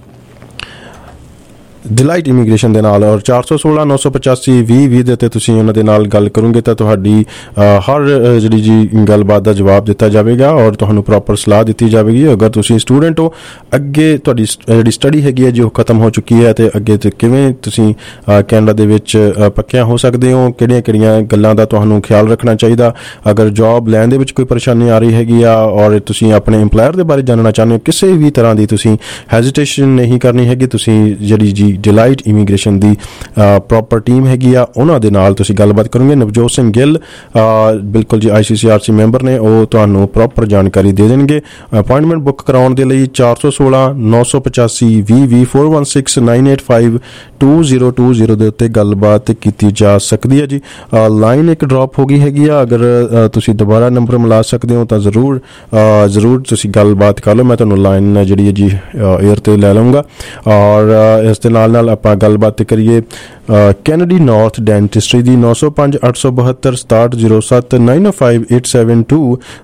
ਡਿਲਾਈਟ ਇਮੀਗ੍ਰੇਸ਼ਨ ਦੇ ਨਾਲ। ਔਰ 416 985 20 ਦੇ ਉੱਤੇ ਤੁਸੀਂ ਉਹਨਾਂ ਦੇ ਨਾਲ ਗੱਲ ਕਰੋਗੇ ਤਾਂ ਤੁਹਾਡੀ ਹਰ ਜਿਹੜੀ ਜੀ ਗੱਲਬਾਤ ਦਾ ਜਵਾਬ ਦਿੱਤਾ ਜਾਵੇਗਾ ਔਰ ਤੁਹਾਨੂੰ ਪ੍ਰੋਪਰ ਸਲਾਹ ਦਿੱਤੀ ਜਾਵੇਗੀ। ਅਗਰ ਤੁਸੀਂ ਸਟੂਡੈਂਟ ਹੋ, ਅੱਗੇ ਤੁਹਾਡੀ ਜਿਹੜੀ ਸਟੱਡੀ ਹੈਗੀ ਹੈ ਜੀ ਉਹ ਖਤਮ ਹੋ ਚੁੱਕੀ ਹੈ, ਅਤੇ ਅੱਗੇ ਤੇ ਕਿਵੇਂ ਤੁਸੀਂ ਕੈਨੇਡਾ ਦੇ ਵਿੱਚ ਪੱਕਿਆਂ ਹੋ ਸਕਦੇ ਹੋ, ਕਿਹੜੀਆਂ ਕਿਹੜੀਆਂ ਗੱਲਾਂ ਦਾ ਤੁਹਾਨੂੰ ਖਿਆਲ ਰੱਖਣਾ ਚਾਹੀਦਾ। ਅਗਰ ਜੌਬ ਲੈਣ ਦੇ ਵਿੱਚ ਕੋਈ ਪਰੇਸ਼ਾਨੀ ਆ ਰਹੀ ਹੈਗੀ ਆ ਔਰ ਤੁਸੀਂ ਆਪਣੇ ਇੰਪਲਾਇਰ ਦੇ ਬਾਰੇ ਜਾਣਨਾ ਚਾਹੁੰਦੇ ਹੋ, ਕਿਸੇ ਵੀ ਤਰ੍ਹਾਂ ਦੀ ਤੁਸੀਂ ਹੈਜ਼ੀਟੇਸ਼ਨ ਨਹੀਂ ਕਰਨੀ ਹੈਗੀ। ਤੁਸੀਂ ਜਿਹੜੀ ਜੀ ਡਿਲਾਈਟ ਇਮੀਗ੍ਰੇਸ਼ਨ ਦੀ ਪ੍ਰੋਪਰ ਟੀਮ ਹੈਗੀ ਆ, ਉਹਨਾਂ ਦੇ ਨਾਲ ਤੁਸੀਂ ਗੱਲਬਾਤ ਕਰੋਗੇ। ਨਵਜੋਤ ਸਿੰਘ ਗਿੱਲ ਬਿਲਕੁਲ ਜੀ ICCRC ਮੈਂਬਰ ਨੇ, ਉਹ ਤੁਹਾਨੂੰ ਪ੍ਰੋਪਰ ਜਾਣਕਾਰੀ ਦੇ ਦੇਣਗੇ। ਅਪਾਇੰਟਮੈਂਟ ਬੁੱਕ ਕਰਾਉਣ ਦੇ ਲਈ 416 985 20 416 985 2020 ਦੇ ਉੱਤੇ ਗੱਲਬਾਤ ਕੀਤੀ ਜਾ ਸਕਦੀ ਹੈ ਜੀ। ਲਾਈਨ ਇੱਕ ਡ੍ਰੌਪ ਹੋ ਗਈ ਹੈਗੀ ਆ, ਅਗਰ ਤੁਸੀਂ ਦੁਬਾਰਾ ਨੰਬਰ ਮਿਲਾ ਸਕਦੇ ਹੋ ਤਾਂ ਜ਼ਰੂਰ ਤੁਸੀਂ ਗੱਲਬਾਤ ਕਰ ਲਓ। ਮੈਂ ਤੁਹਾਨੂੰ ਲਾਈਨ ਜਿਹੜੀ ਹੈ ਜੀ ਏਅਰ 'ਤੇ ਲੈ ਲਵਾਂਗਾ। ਔਰ ਇਸ ਦੇ ਨਾਲ ਆਪਾਂ ਗੱਲਬਾਤ ਕਰੀਏ ਕੈਨੇਡੀ ਨਾਰਥ ਡੈਂਟਿਸਟਰੀ ਦੀ 905 872 6707 905 872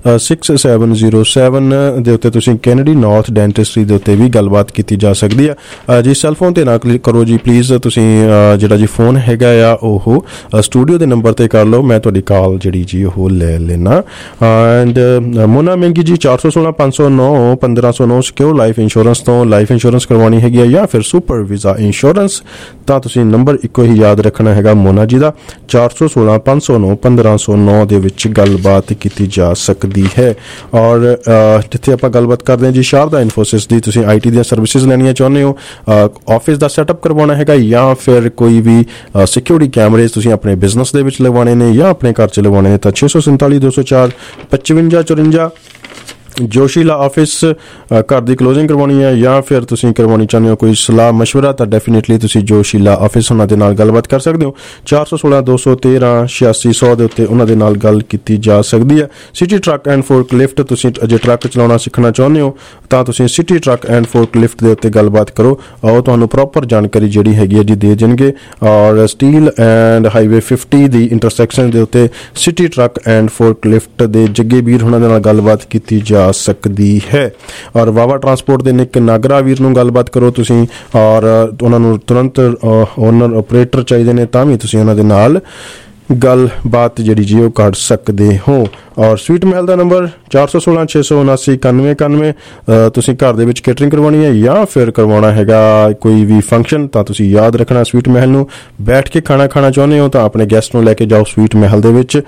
6707 ਦੇ ਉੱਤੇ ਤੁਸੀਂ ਕੈਨੇਡੀ ਨਾਰਥ ਡੈਂਟਿਸਟਰੀ ਦੇ ਉੱਤੇ ਵੀ ਗੱਲਬਾਤ ਕੀਤੀ ਜਾ ਸਕਦੀ ਹੈ ਜੀ। ਸੈੱਲਫੋਨ ਤੇ ਨਾ ਕਲਿੱਕ ਕਰੋ ਜੀ ਪਲੀਜ਼, ਤੁਸੀਂ ਜਿਹੜਾ ਜੀ ਫੋਨ ਹੈਗਾ ਆ ਉਹ ਸਟੂਡੀਓ ਦੇ ਨੰਬਰ ਤੇ ਕਰ ਲਓ, ਮੈਂ ਤੁਹਾਡੀ ਕਾਲ ਜਿਹੜੀ ਜੀ ਉਹ ਲੈ ਲੈਣਾ। ਐਂਡ ਮੋਨਾ ਮਹਿੰਗੀ ਜੀ 416 509 1509 ਸਿਕਿਉਰ ਲਾਈਫ ਇੰਸ਼ੋਰੈਂਸ ਤੋਂ ਲਾਈਫ ਇੰਸ਼ੋਰੈਂਸ ਕਰਵਾਉਣੀ ਹੈਗੀ ਆ, ਜਾਂ ਫਿਰ ਸੁਪਰ ਵੀਜ਼ਾ ਇੰਸ਼ੋਰੈਂਸ, ਤਾਂ ਤੁਸੀਂ ਨੰਬਰ ਇੱਕੋ ਹੀ ਯਾਦ ਰੱਖਣਾ ਹੈਗਾ ਮੋਨਾ ਜੀ ਦਾ 416 509 1509 ਦੇ ਵਿੱਚ ਗੱਲਬਾਤ ਕੀਤੀ ਜਾ ਸਕਦੀ ਹੈ। ਔਰ ਜਿੱਥੇ ਆਪਾਂ ਗੱਲਬਾਤ ਕਰਦੇ ਹਾਂ ਜੀ ਸ਼ਾਰਦਾ ਇਨਫੋਸਿਸ ਦੀ, ਤੁਸੀਂ IT ਦੀਆਂ ਸਰਵਿਸਿਜ਼ ਲੈਣੀਆਂ ਚਾਹੁੰਦੇ ਹੋ, ਆਫਿਸ ਦਾ ਸੈਟਅਪ ਕਰਵਾਉਣਾ ਹੈਗਾ, ਜਾਂ ਫਿਰ ਕੋਈ ਵੀ ਸਿਕਿਉਰਿਟੀ ਕੈਮਰੇਜ਼ ਤੁਸੀਂ ਆਪਣੇ ਬਿਜ਼ਨਸ ਦੇ ਵਿੱਚ ਲਗਵਾਉਣੇ ਨੇ ਜਾਂ ਆਪਣੇ ਘਰ 'ਚ ਲਗਵਾਉਣੇ ਨੇ, ਤਾਂ 647 204 55 54 ਜੋਸ਼ੀਲਾ ਆਫਿਸ। ਘਰ ਦੀ ਕਲੋਜ਼ਿੰਗ ਕਰਵਾਉਣੀ ਹੈ ਜਾਂ ਫਿਰ ਤੁਸੀਂ ਕਰਵਾਉਣੀ ਚਾਹੁੰਦੇ ਹੋ ਕੋਈ ਸਲਾਹ ਮਸ਼ਵਰਾ, ਤਾਂ ਡੈਫੀਨੇਟਲੀ ਤੁਸੀਂ ਜੋਸ਼ੀਲਾ ਆਫਿਸ ਉਹਨਾਂ ਦੇ ਨਾਲ ਗੱਲਬਾਤ ਕਰ ਸਕਦੇ ਹੋ। 416 213 8600 ਦੇ ਉੱਤੇ ਉਹਨਾਂ ਦੇ ਨਾਲ ਗੱਲ ਕੀਤੀ ਜਾ ਸਕਦੀ ਹੈ। City truck and forklift, ਤੁਸੀਂ ਅਜੇ ਟਰੱਕ ਚਲਾਉਣਾ ਸਿੱਖਣਾ ਚਾਹੁੰਦੇ ਹੋ ਤਾਂ ਤੁਸੀਂ city truck and forklift ਦੇ ਉੱਤੇ ਗੱਲਬਾਤ ਕਰੋ, ਉਹ ਤੁਹਾਨੂੰ ਪ੍ਰੋਪਰ ਜਾਣਕਾਰੀ ਜਿਹੜੀ ਹੈਗੀ ਹੈ ਜੀ ਦੇ ਦੇਣਗੇ। ਔਰ ਸਟੀਲ ਐਂਡ ਹਾਈਵੇ 50 ਦੀ ਇੰਟਰਸੈਕਸ਼ਨ ਦੇ ਉੱਤੇ city truck and forklift ਦੇ ਜੱਗੇ ਵੀਰ ਉਹਨਾਂ ਦੇ ਨਾਲ ਗੱਲਬਾਤ ਕੀਤੀ ਜਾ ਸਕਦੀ ਹੈ। ਔਰ ਵਾਵਾ ਟਰਾਂਸਪੋਰਟ ਦੇ ਨਿੱਕ ਨਾਗਰਾ ਵੀਰ ਨੂੰ ਗੱਲਬਾਤ ਕਰੋ ਤੁਸੀਂ, ਔਰ ਉਹਨਾਂ ਨੂੰ ਤੁਰੰਤ ਓਨਰ ਆਪਰੇਟਰ ਚਾਹੀਦੇ ਨੇ ਤਾਂ ਵੀ ਤੁਸੀਂ ਉਹਨਾਂ ਦੇ ਨਾਲ ਗੱਲਬਾਤ ਜਿਹੜੀ ਜੀ ਉਹ ਕਰ ਸਕਦੇ ਹੋ। ਔਰ ਸਵੀਟ ਮਹਿਲ ਦਾ ਨੰਬਰ 416 679 9191, ਤੁਸੀਂ ਘਰ ਦੇ ਵਿੱਚ ਕੇਟਰਿੰਗ ਕਰਵਾਉਣੀ ਹੈ ਜਾਂ ਫਿਰ ਕਰਵਾਉਣਾ ਹੈਗਾ ਕੋਈ ਵੀ ਫੰਕਸ਼ਨ, ਤਾਂ ਤੁਸੀਂ ਯਾਦ ਰੱਖਣਾ ਸਵੀਟ ਮਹਿਲ ਨੂੰ। ਬੈਠ ਕੇ ਖਾਣਾ ਚਾਹੁੰਦੇ ਹੋ ਤਾਂ ਆਪਣੇ ਗੈਸਟ ਨੂੰ ਲੈ ਕੇ ਜਾਓ ਸਵੀਟ ਮਹਿਲ ਦੇ ਵਿੱਚ,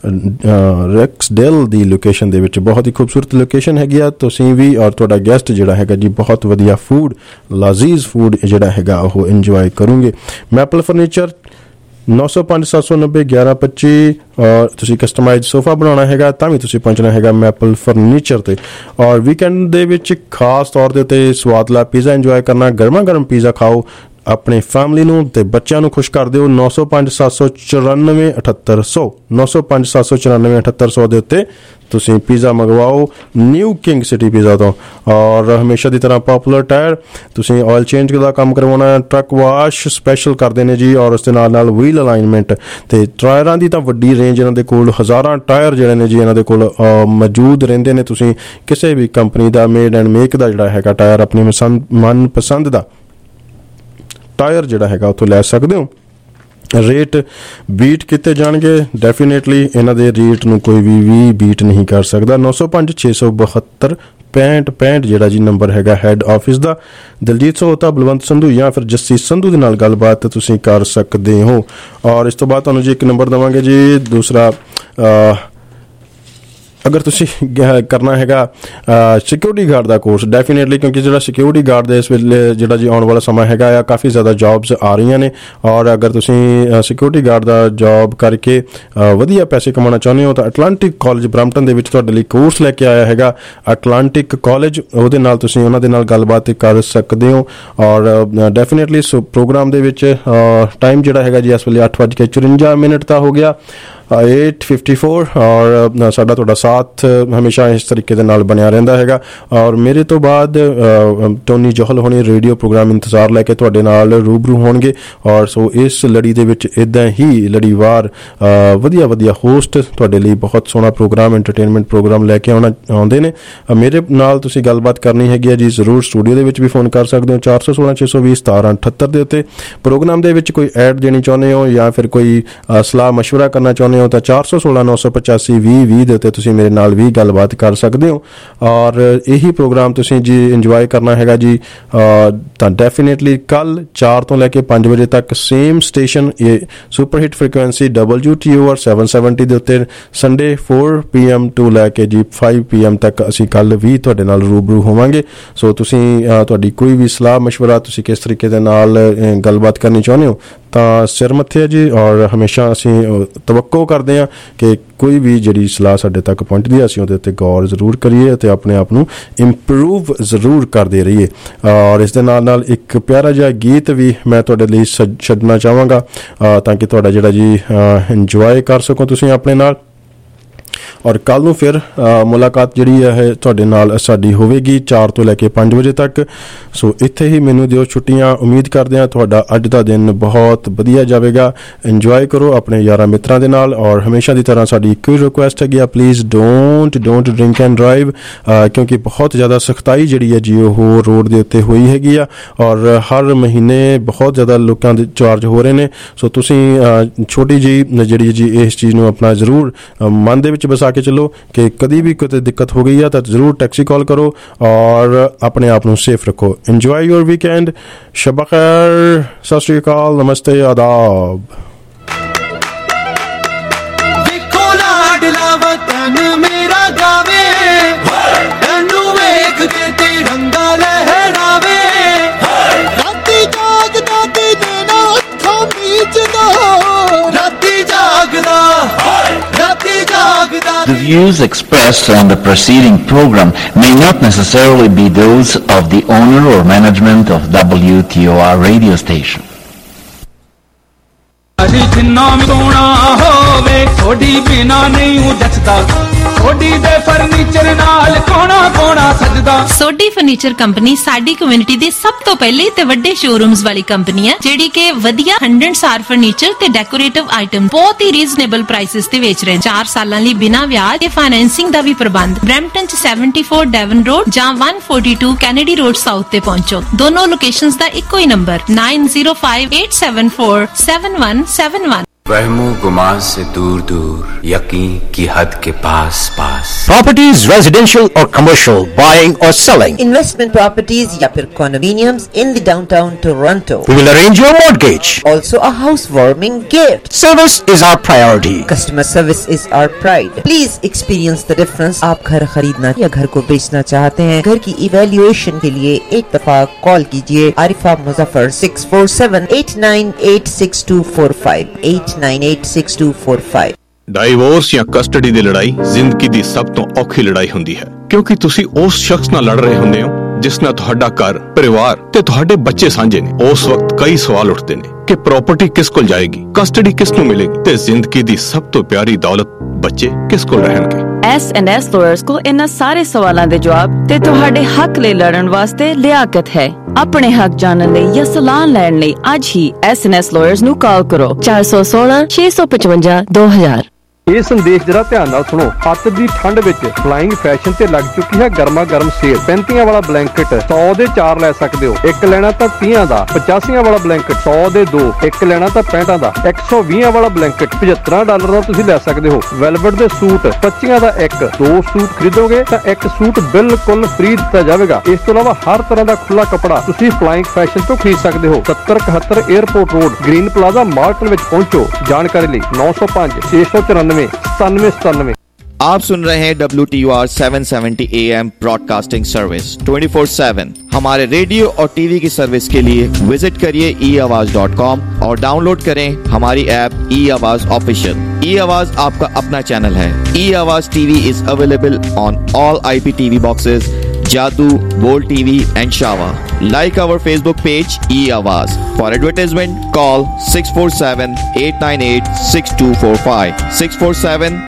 ਰੈਕਸਡੇਲ ਦੀ ਲੋਕੇਸ਼ਨ ਦੇ ਵਿੱਚ, ਬਹੁਤ ਹੀ ਖੂਬਸੂਰਤ ਲੋਕੇਸ਼ਨ ਹੈਗੀ ਆ। ਤੁਸੀਂ ਵੀ ਔਰ ਤੁਹਾਡਾ ਗੈਸਟ ਜਿਹੜਾ ਹੈਗਾ ਜੀ ਬਹੁਤ ਵਧੀਆ ਫੂਡ, ਲਾਜ਼ੀਜ਼ ਫੂਡ ਜਿਹੜਾ ਹੈਗਾ ਉਹ ਇੰਜੋਏ ਕਰੋਗੇ। ਮੈਪਲ ਫਰਨੀਚਰ 905 790 1125, ਔਰ ਤੁਸੀਂ ਕਸਟਮਾਈਜ਼ ਸੋਫਾ ਬਣਾਉਣਾ ਹੈਗਾ ਤਾਂ ਵੀ ਤੁਸੀਂ ਪਹੁੰਚਣਾ ਹੈਗਾ ਮੈਪਲ ਫਰਨੀਚਰ ਤੇ। ਔਰ ਵੀਕਐਂਡ ਦੇ ਵਿੱਚ ਖਾਸ ਤੌਰ ਦੇ ਉੱਤੇ ਸਵਾਦਲਾ ਪੀਜ਼ਾ ਇੰਜੋਏ ਕਰਨਾ, ਗਰਮਾ ਗਰਮ ਪੀਜ਼ਾ ਖਾਓ, ਆਪਣੇ ਫੈਮਿਲੀ ਨੂੰ ਤੇ ਬੱਚਿਆਂ ਨੂੰ ਖੁਸ਼ ਕਰ ਦਿਓ। 905 794 7800 905 794 7800 ਦੇ ਉੱਤੇ ਤੁਸੀਂ ਪੀਜ਼ਾ ਮੰਗਵਾਓ ਨਿਊ ਕਿੰਗ ਸਿਟੀ ਪੀਜ਼ਾ ਤੋਂ। ਔਰ ਹਮੇਸ਼ਾ ਦੀ ਤਰ੍ਹਾਂ ਪਪੂਲਰ ਟਾਇਰ, ਤੁਸੀਂ ਆਇਲ ਚੇਂਜ ਦਾ ਕੰਮ ਕਰਵਾਉਣਾ, ਟਰੱਕ ਵਾਸ਼ ਸਪੈਸ਼ਲ ਕਰਦੇ ਨੇ ਜੀ, ਔਰ ਉਸ ਦੇ ਨਾਲ ਵੀਲ ਅਲਾਈਨਮੈਂਟ ਤੇ ਟਾਇਰਾਂ ਦੀ ਤਾਂ ਵੱਡੀ ਰੇਂਜ ਇਹਨਾਂ ਦੇ ਕੋਲ, ਹਜ਼ਾਰਾਂ ਟਾਇਰ ਜਿਹੜੇ ਨੇ ਜੀ ਇਹਨਾਂ ਦੇ ਕੋਲ ਮੌਜੂਦ ਰਹਿੰਦੇ ਨੇ। ਤੁਸੀਂ ਕਿਸੇ ਵੀ ਕੰਪਨੀ ਦਾ ਮੇਡ ਐਂਡ ਮੇਕ ਦਾ ਜਿਹੜਾ ਹੈਗਾ ਟਾਇਰ, ਆਪਣੀ ਮਨਪਸੰਦ ਦਾ ਟਾਇਰ ਜਿਹੜਾ ਹੈਗਾ ਉੱਥੋਂ ਲੈ ਸਕਦੇ ਹੋ। ਰੇਟ ਬੀਟ ਕੀਤੇ ਜਾਣਗੇ, ਡੈਫੀਨੇਟਲੀ ਇਹਨਾਂ ਦੇ ਰੇਟ ਨੂੰ ਕੋਈ ਵੀ ਬੀਟ ਨਹੀਂ ਕਰ ਸਕਦਾ। 905 672 6565 ਜਿਹੜਾ ਜੀ ਨੰਬਰ ਹੈਗਾ ਹੈਡ ਆਫਿਸ ਦਾ। ਦਲਜੀਤ ਸੋਹਤਾ, ਬਲਵੰਤ ਸੰਧੂ ਜਾਂ ਫਿਰ ਜੱਸੀ ਸੰਧੂ ਦੇ ਨਾਲ ਗੱਲਬਾਤ ਤੁਸੀਂ ਕਰ ਸਕਦੇ ਹੋ। ਔਰ ਇਸ ਤੋਂ ਬਾਅਦ ਤੁਹਾਨੂੰ ਜੀ ਇੱਕ ਨੰਬਰ ਦੇਵਾਂਗੇ ਜੀ ਦੂਸਰਾ, ਅਗਰ ਤੁਸੀਂ ਕਰਨਾ ਹੈਗਾ ਸਿਕਿਉਰਿਟੀ ਗਾਰਡ ਦਾ ਕੋਰਸ, ਡੈਫੀਨੇਟਲੀ, ਕਿਉਂਕਿ ਜਿਹੜਾ ਸਿਕਿਉਰਿਟੀ ਗਾਰਡ ਦਾ ਇਸ ਵੇਲੇ ਜਿਹੜਾ ਜੀ ਆਉਣ ਵਾਲਾ ਸਮਾਂ ਹੈਗਾ ਆ, ਕਾਫੀ ਜ਼ਿਆਦਾ ਜੌਬਸ ਆ ਰਹੀਆਂ ਨੇ। ਔਰ ਅਗਰ ਤੁਸੀਂ ਸਿਕਿਉਰਿਟੀ ਗਾਰਡ ਦਾ ਜੌਬ ਕਰਕੇ ਵਧੀਆ ਪੈਸੇ ਕਮਾਉਣਾ ਚਾਹੁੰਦੇ ਹੋ ਤਾਂ ਅਟਲਾਂਟਿਕ ਕਾਲਜ ਬਰੈਂਪਟਨ ਦੇ ਵਿੱਚ ਤੁਹਾਡੇ ਲਈ ਕੋਰਸ ਲੈ ਕੇ ਆਇਆ ਹੈਗਾ ਅਟਲਾਂਟਿਕ ਕਾਲਜ। ਉਹਦੇ ਨਾਲ ਤੁਸੀਂ ਉਹਨਾਂ ਦੇ ਨਾਲ ਗੱਲਬਾਤ ਕਰ ਸਕਦੇ ਹੋ। ਔਰ ਡੈਫੀਨੇਟਲੀ ਪ੍ਰੋਗਰਾਮ ਦੇ ਵਿੱਚ ਟਾਈਮ ਜਿਹੜਾ ਹੈਗਾ ਜੀ ਇਸ ਵੇਲੇ 8:54 ਦਾ ਹੋ ਗਿਆ, 8:54। ਔਰ ਸਾਡਾ ਤੁਹਾਡਾ ਸਾਥ ਹਮੇਸ਼ਾ ਇਸ ਤਰੀਕੇ ਦੇ ਨਾਲ ਬਣਿਆ ਰਹਿੰਦਾ ਹੈਗਾ। ਔਰ ਮੇਰੇ ਤੋਂ ਬਾਅਦ ਟੋਨੀ ਜੋਹਲ ਹੋਣੀ ਰੇਡੀਓ ਪ੍ਰੋਗਰਾਮ ਇੰਤਜ਼ਾਰ ਲੈ ਕੇ ਤੁਹਾਡੇ ਨਾਲ ਰੂਬਰੂ ਹੋਣਗੇ। ਔਰ ਸੋ ਇਸ ਲੜੀ ਦੇ ਵਿੱਚ ਇੱਦਾਂ ਹੀ ਲੜੀਵਾਰ ਵਧੀਆ ਵਧੀਆ ਹੋਸਟ ਤੁਹਾਡੇ ਲਈ ਬਹੁਤ ਸੋਹਣਾ ਪ੍ਰੋਗਰਾਮ, ਐਂਟਰਟੇਨਮੈਂਟ ਪ੍ਰੋਗਰਾਮ ਲੈ ਕੇ ਆਉਂਦੇ ਨੇ। ਮੇਰੇ ਨਾਲ ਤੁਸੀਂ ਗੱਲਬਾਤ ਕਰਨੀ ਹੈਗੀ ਹੈ ਜੀ, ਜ਼ਰੂਰ ਸਟੂਡੀਓ ਦੇ ਵਿੱਚ ਵੀ ਫੋਨ ਕਰ ਸਕਦੇ ਹੋ 416-620-1778 ਦੇ ਉੱਤੇ। ਪ੍ਰੋਗਰਾਮ ਦੇ ਵਿੱਚ ਕੋਈ ਐਡ ਦੇਣੀ ਚਾਹੁੰਦੇ ਹੋ ਜਾਂ ਫਿਰ ਕੋਈ ਸਲਾਹ ਮਸ਼ਵਰਾ ਕਰਨਾ ਚਾਹੁੰਦੇ ਹੋ ਤਾਂ 416-985-2020 ਦੇ ਉੱਤੇ ਤੁਸੀਂ ਮੇਰੇ ਨਾਲ ਵੀ ਗੱਲਬਾਤ ਕਰ ਸਕਦੇ ਹੋ। ਔਰ ਇਹੀ ਪ੍ਰੋਗਰਾਮ ਤੁਸੀਂ ਜੀ ਇੰਜੋਏ ਕਰਨਾ ਹੈਗਾ ਜੀ ਤਾਂ ਡੈਫੀਨੇਟਲੀ ਕੱਲ 4 ਤੋਂ ਲੈ ਕੇ 5 ਵਜੇ ਤੱਕ same station super hit frequency WTOR 770 ਦੇ ਉੱਤੇ ਸੰਡੇ 4 PM ਤੋਂ ਲੈ ਕੇ ਜੀ 5 PM ਤੱਕ ਅਸੀਂ ਕੱਲ ਵੀ ਤੁਹਾਡੇ ਨਾਲ ਰੂਬਰੂ ਹੋਵਾਂਗੇ। ਸੋ ਤੁਸੀਂ ਤੁਹਾਡੀ ਕੋਈ ਵੀ ਸਲਾਹ ਮਸ਼ਵਰਾ, ਤੁਸੀਂ ਕਿਸ ਤਰੀਕੇ ਦੇ ਨਾਲ ਗੱਲਬਾਤ ਕਰਨੀ ਚਾਹੁੰਦੇ ਹੋ ਤਾਂ ਸਿਰ ਮੱਥੇ ਹੈ ਜੀ। ਔਰ ਹਮੇਸ਼ਾ ਅਸੀਂ ਤਵੱਕੋ ਕਰਦੇ ਹਾਂ ਕਿ ਕੋਈ ਵੀ ਜਿਹੜੀ ਸਲਾਹ ਸਾਡੇ ਤੱਕ ਪਹੁੰਚਦੀ ਹੈ ਅਸੀਂ ਉਹਦੇ ਉੱਤੇ ਗੌਰ ਜ਼ਰੂਰ ਕਰੀਏ ਅਤੇ ਆਪਣੇ ਆਪ ਨੂੰ ਇੰਪਰੂਵ ਜ਼ਰੂਰ ਕਰਦੇ ਰਹੀਏ। ਔਰ ਇਸ ਦੇ ਨਾਲ ਨਾਲ ਇੱਕ ਪਿਆਰਾ ਜਿਹਾ ਗੀਤ ਵੀ ਮੈਂ ਤੁਹਾਡੇ ਲਈ ਛੱਡਣਾ ਚਾਹਾਂਗਾ ਤਾਂ ਕਿ ਤੁਹਾਡਾ ਜਿਹੜਾ ਜੀ ਇੰਜੋਏ ਕਰ ਸਕੋ ਤੁਸੀਂ ਆਪਣੇ ਨਾਲ। ਔਰ ਕੱਲ ਨੂੰ ਫਿਰ ਮੁਲਾਕਾਤ ਜਿਹੜੀ ਹੈ ਤੁਹਾਡੇ ਨਾਲ ਸਾਡੀ ਹੋਵੇਗੀ 4 ਤੋਂ ਲੈ ਕੇ 5 ਵਜੇ ਤੱਕ। ਸੋ ਇੱਥੇ ਹੀ ਮੈਨੂੰ ਦਿਓ ਛੁੱਟੀਆਂ। ਉਮੀਦ ਕਰਦੇ ਹਾਂ ਤੁਹਾਡਾ ਅੱਜ ਦਾ ਦਿਨ ਬਹੁਤ ਵਧੀਆ ਜਾਵੇਗਾ। ਇੰਜੋਏ ਕਰੋ ਆਪਣੇ ਯਾਰਾਂ ਮਿੱਤਰਾਂ ਦੇ ਨਾਲ। ਔਰ ਹਮੇਸ਼ਾ ਦੀ ਤਰ੍ਹਾਂ ਸਾਡੀ ਇੱਕ ਹੀ ਰਿਕੁਐਸਟ ਹੈਗੀ ਆ, please don't drink and drive, ਕਿਉਂਕਿ ਬਹੁਤ ਜ਼ਿਆਦਾ ਸਖਤਾਈ ਜਿਹੜੀ ਹੈ ਜੀ ਉਹ ਰੋਡ ਦੇ ਉੱਤੇ ਹੋਈ ਹੈਗੀ ਆ। ਔਰ ਹਰ ਮਹੀਨੇ ਬਹੁਤ ਜ਼ਿਆਦਾ ਲੋਕਾਂ ਦੇ ਚਾਰਜ ਹੋ ਰਹੇ ਨੇ। ਸੋ ਤੁਸੀਂ ਛੋਟੀ ਜਿਹੀ ਜਿਹੜੀ ਜੀ ਇਸ ਚੀਜ਼ ਨੂੰ ਆਪਣਾ ਜ਼ਰੂਰ ਮਨ ਦੇ ਵਿੱਚ ਬਸਾ ਕੇ ਚਲੋ ਕਿ ਕਦੀ ਵੀ ਕੋਈ ਦਿੱਕਤ ਹੋ ਗਈ ਹੈ ਤਾਂ ਜ਼ਰੂਰ ਟੈਕਸੀ ਕਾਲ ਕਰੋ ਔਰ ਆਪਣੇ ਆਪ ਨੂੰ ਸੇਫ ਰੱਖੋ। ਇੰਜੋਏ ਯੋਰ ਵੀਕਐਂਡ। ਸ਼ਬ ਖੈਰ, ਸਤਿ ਸ਼੍ਰੀ ਅਕਾਲ, ਨਮਸਤੇ, ਆਦਾਬ। ਦੇਖੋ ਲਾਡਲਾ ਵਤਨ ਮੇਰਾ ਗਾਵੇ, ਤੈਨੂੰ ਵੇਖ ਕੇ ਤਿਰੰਗਾ ਲਹਿਰਾਵੇ। ਰਾਤੀ ਜਾਗਦਾ ਦਿਨੇ ਨਾ ਅੱਖਾਂ ਮੀਚਦਾ, ਰਾਤੀ ਜਾਗਦਾ, ਰਾਤੀ ਜਾਗਦਾ। The views expressed on the preceding program may not necessarily be those of the owner or management of WTOR radio station. ਅਜੀ ਜਿੰਨਾ ਵੀ ਸੋਹਣਾ ਹੋਵੇ ਥੋੜੀ ਬਿਨਾ ਨਹੀਂ ਜੱਚਦਾ, ਥੋੜੀ ਦੇ ਫਰਨੀਚਰ ਨਾਲ ਕੋਣਾ ਕੋਣਾ ਸਜਦਾ। ਸੋਢੀ ਫਰਨੀਚਰ ਕੰਪਨੀ ਸਾਡੀ ਕਮਿਊਨਿਟੀ ਦੀ ਸਭ ਤੋਂ ਪਹਿਲੇ ਤੇ ਵੱਡੇ ਸ਼ੋਰੂਮਸ ਵਾਲੀ ਕੰਪਨੀ ਹੈ ਜਿਹੜੀ ਕਿ ਵਧੀਆ 100 ਫਰਨੀਚਰ ਤੇ ਡੈਕੋਰੇਟਿਵ ਆਈਟਮ ਬਹੁਤ ਹੀ ਰੀਜ਼ਨੇਬਲ ਪ੍ਰਾਈਸਸ ਤੇ ਵੇਚ ਰਹੇ। 4 ਸਾਲਾਂ ਲਈ ਬਿਨਾ ਵਿਆਜ ਤੇ ਫਾਈਨੈਂਸਿੰਗ ਦਾ ਵੀ ਪ੍ਰਬੰਧ। ਬਰੈਂਪਟਨ ਚ 74 ਡੈਵਨ ਰੋਡ ਜਾਂ 142 ਕੈਨੇਡੀ ਰੋਡ ਸਾਊਥ ਤੇ ਪਹੁੰਚੋ। ਦੋਨੋਂ ਲੋਕੇਸ਼ਨਸ ਦਾ ਇੱਕੋ ਹੀ ਨੰਬਰ 9058747171। वहमों गुमान से दूर दूर, यकीन की हद के पास पास। Properties, residential or commercial, buying or selling. Investment properties या फिर condominiums in the downtown Toronto. We will arrange your mortgage. Also a housewarming gift. Service is our priority. Customer service is our pride. Please experience the difference. आप घर खरीदना या घर को बेचना चाहते हैं, घर की evaluation के लिए एक दफा कॉल कीजिए आरिफा मुजफ्फर 647-898-6245 898-6245। ਡਾਈਵੋਰਸ ਜਾਂ ਕਸਟਡੀ ਦੀ ਲੜਾਈ ਜ਼ਿੰਦਗੀ ਦੀ ਸਭ ਤੋਂ ਔਖੀ ਲੜਾਈ ਹੁੰਦੀ ਹੈ, ਕਿਉਂਕਿ ਤੁਸੀਂ ਉਸ ਸ਼ਖਸ ਨਾਲ ਲੜ ਰਹੇ ਹੁੰਦੇ ਹੋ ਜਿਸ ਨਾਲ ਤੁਹਾਡਾ ਘਰ, ਪਰਿਵਾਰ ਤੇ ਤੁਹਾਡੇ ਬੱਚੇ ਸਾਂਝੇ ਨੇ। ਉਸ ਵਕਤ ਕਈ ਸਵਾਲ ਉੱਠਦੇ ਨੇ ਕਿ ਪ੍ਰਾਪਰਟੀ ਕਿਸ ਕੋਲ ਜਾਏਗੀ, ਕਸਟਡੀ ਕਿਸ ਨੂੰ ਮਿਲੇਗੀ ਤੇ ਜ਼ਿੰਦਗੀ ਦੀ ਸਭ ਤੋਂ ਪਿਆਰੀ ਦੌਲਤ ਬੱਚੇ ਕਿਸ ਕੋਲ ਰਹਿਣਗੇ। S&S ਲਾਇਰਸ ਕੋਲ ਇਹਨਾਂ ਸਾਰੇ ਸਵਾਲਾਂ ਦੇ ਜਵਾਬ ਤੇ ਤੁਹਾਡੇ ਹੱਕ ਲਈ ਲੜਨ ਵਾਸਤੇ ਲਿਆਕਤ ਹੈ। ਆਪਣੇ ਹੱਕ ਜਾਣਨ ਲਈ ਜਾਂ ਸਲਾਹ ਲੈਣ ਲਈ ਅੱਜ ਹੀ S&S ਲਾਇਰਸ ਨੂੰ ਕਾਲ ਕਰੋ 416 655 2000। ਇਹ ਸੰਦੇਸ਼ ਜਰਾ ਧਿਆਨ ਨਾਲ ਸੁਣੋ। ਅੱਤ ਦੀ ਠੰਡ ਵਿੱਚ ਫਲਾਈਂਗ ਫੈਸ਼ਨ ਤੇ ਲੱਗ ਚੁੱਕੀ ਹੈ ਗਰਮਾ ਗਰਮ ਸੇਲ। 35 ਵਾਲਾ ਬਲੈਂਕਟ 100 ਦੇ 4 ਲੈ ਸਕਦੇ ਹੋ, ਇੱਕ ਲੈਣਾ ਤਾਂ 30 ਦਾ। 85 ਵਾਲਾ ਬਲੈਂਕਟ 100 ਦੇ 2, ਇੱਕ ਲੈਣਾ ਤਾਂ 65 ਦਾ। 120 ਵਾਲਾ ਬਲੈਂਕਟ $75 ਦਾ ਤੁਸੀਂ ਲੈ ਸਕਦੇ ਹੋ। ਵੈਲਵਟ ਦੇ ਸੂਟ 25 ਦਾ ਇੱਕ, 2 ਸੂਟ ਖਰੀਦੋਗੇ ਤਾਂ ਇੱਕ ਸੂਟ ਬਿਲਕੁਲ ਫ੍ਰੀ ਦਿੱਤਾ ਜਾਵੇਗਾ। ਇਸ ਤੋਂ ਇਲਾਵਾ ਹਰ ਤਰ੍ਹਾਂ ਦਾ ਖੁੱਲਾ ਕੱਪੜਾ ਤੁਸੀਂ ਫਲਾਈਂਗ ਫੈਸ਼ਨ ਤੋਂ ਖਰੀਦ ਸਕਦੇ ਹੋ। 7071 airport road, green plaza, Malton ਵਿੱਚ पहुंचो। जानकारी ਲਈ 905 694 9797। आप सुन रहे हैं WTUR 770 AM ब्रॉडकास्टिंग सर्विस 24/7। हमारे रेडियो और टीवी की सर्विस के लिए विजिट करिए eAwaaz.com और डाउनलोड करें हमारी ऐप eAwaaz ऑफिशियल। eAwaaz आपका अपना चैनल है। eAwaaz TV is available on all IPTV boxes, Jadoo, Bold TV and Shava. Like our Facebook page eAwaaz. For advertisement, call 647-898-6245 647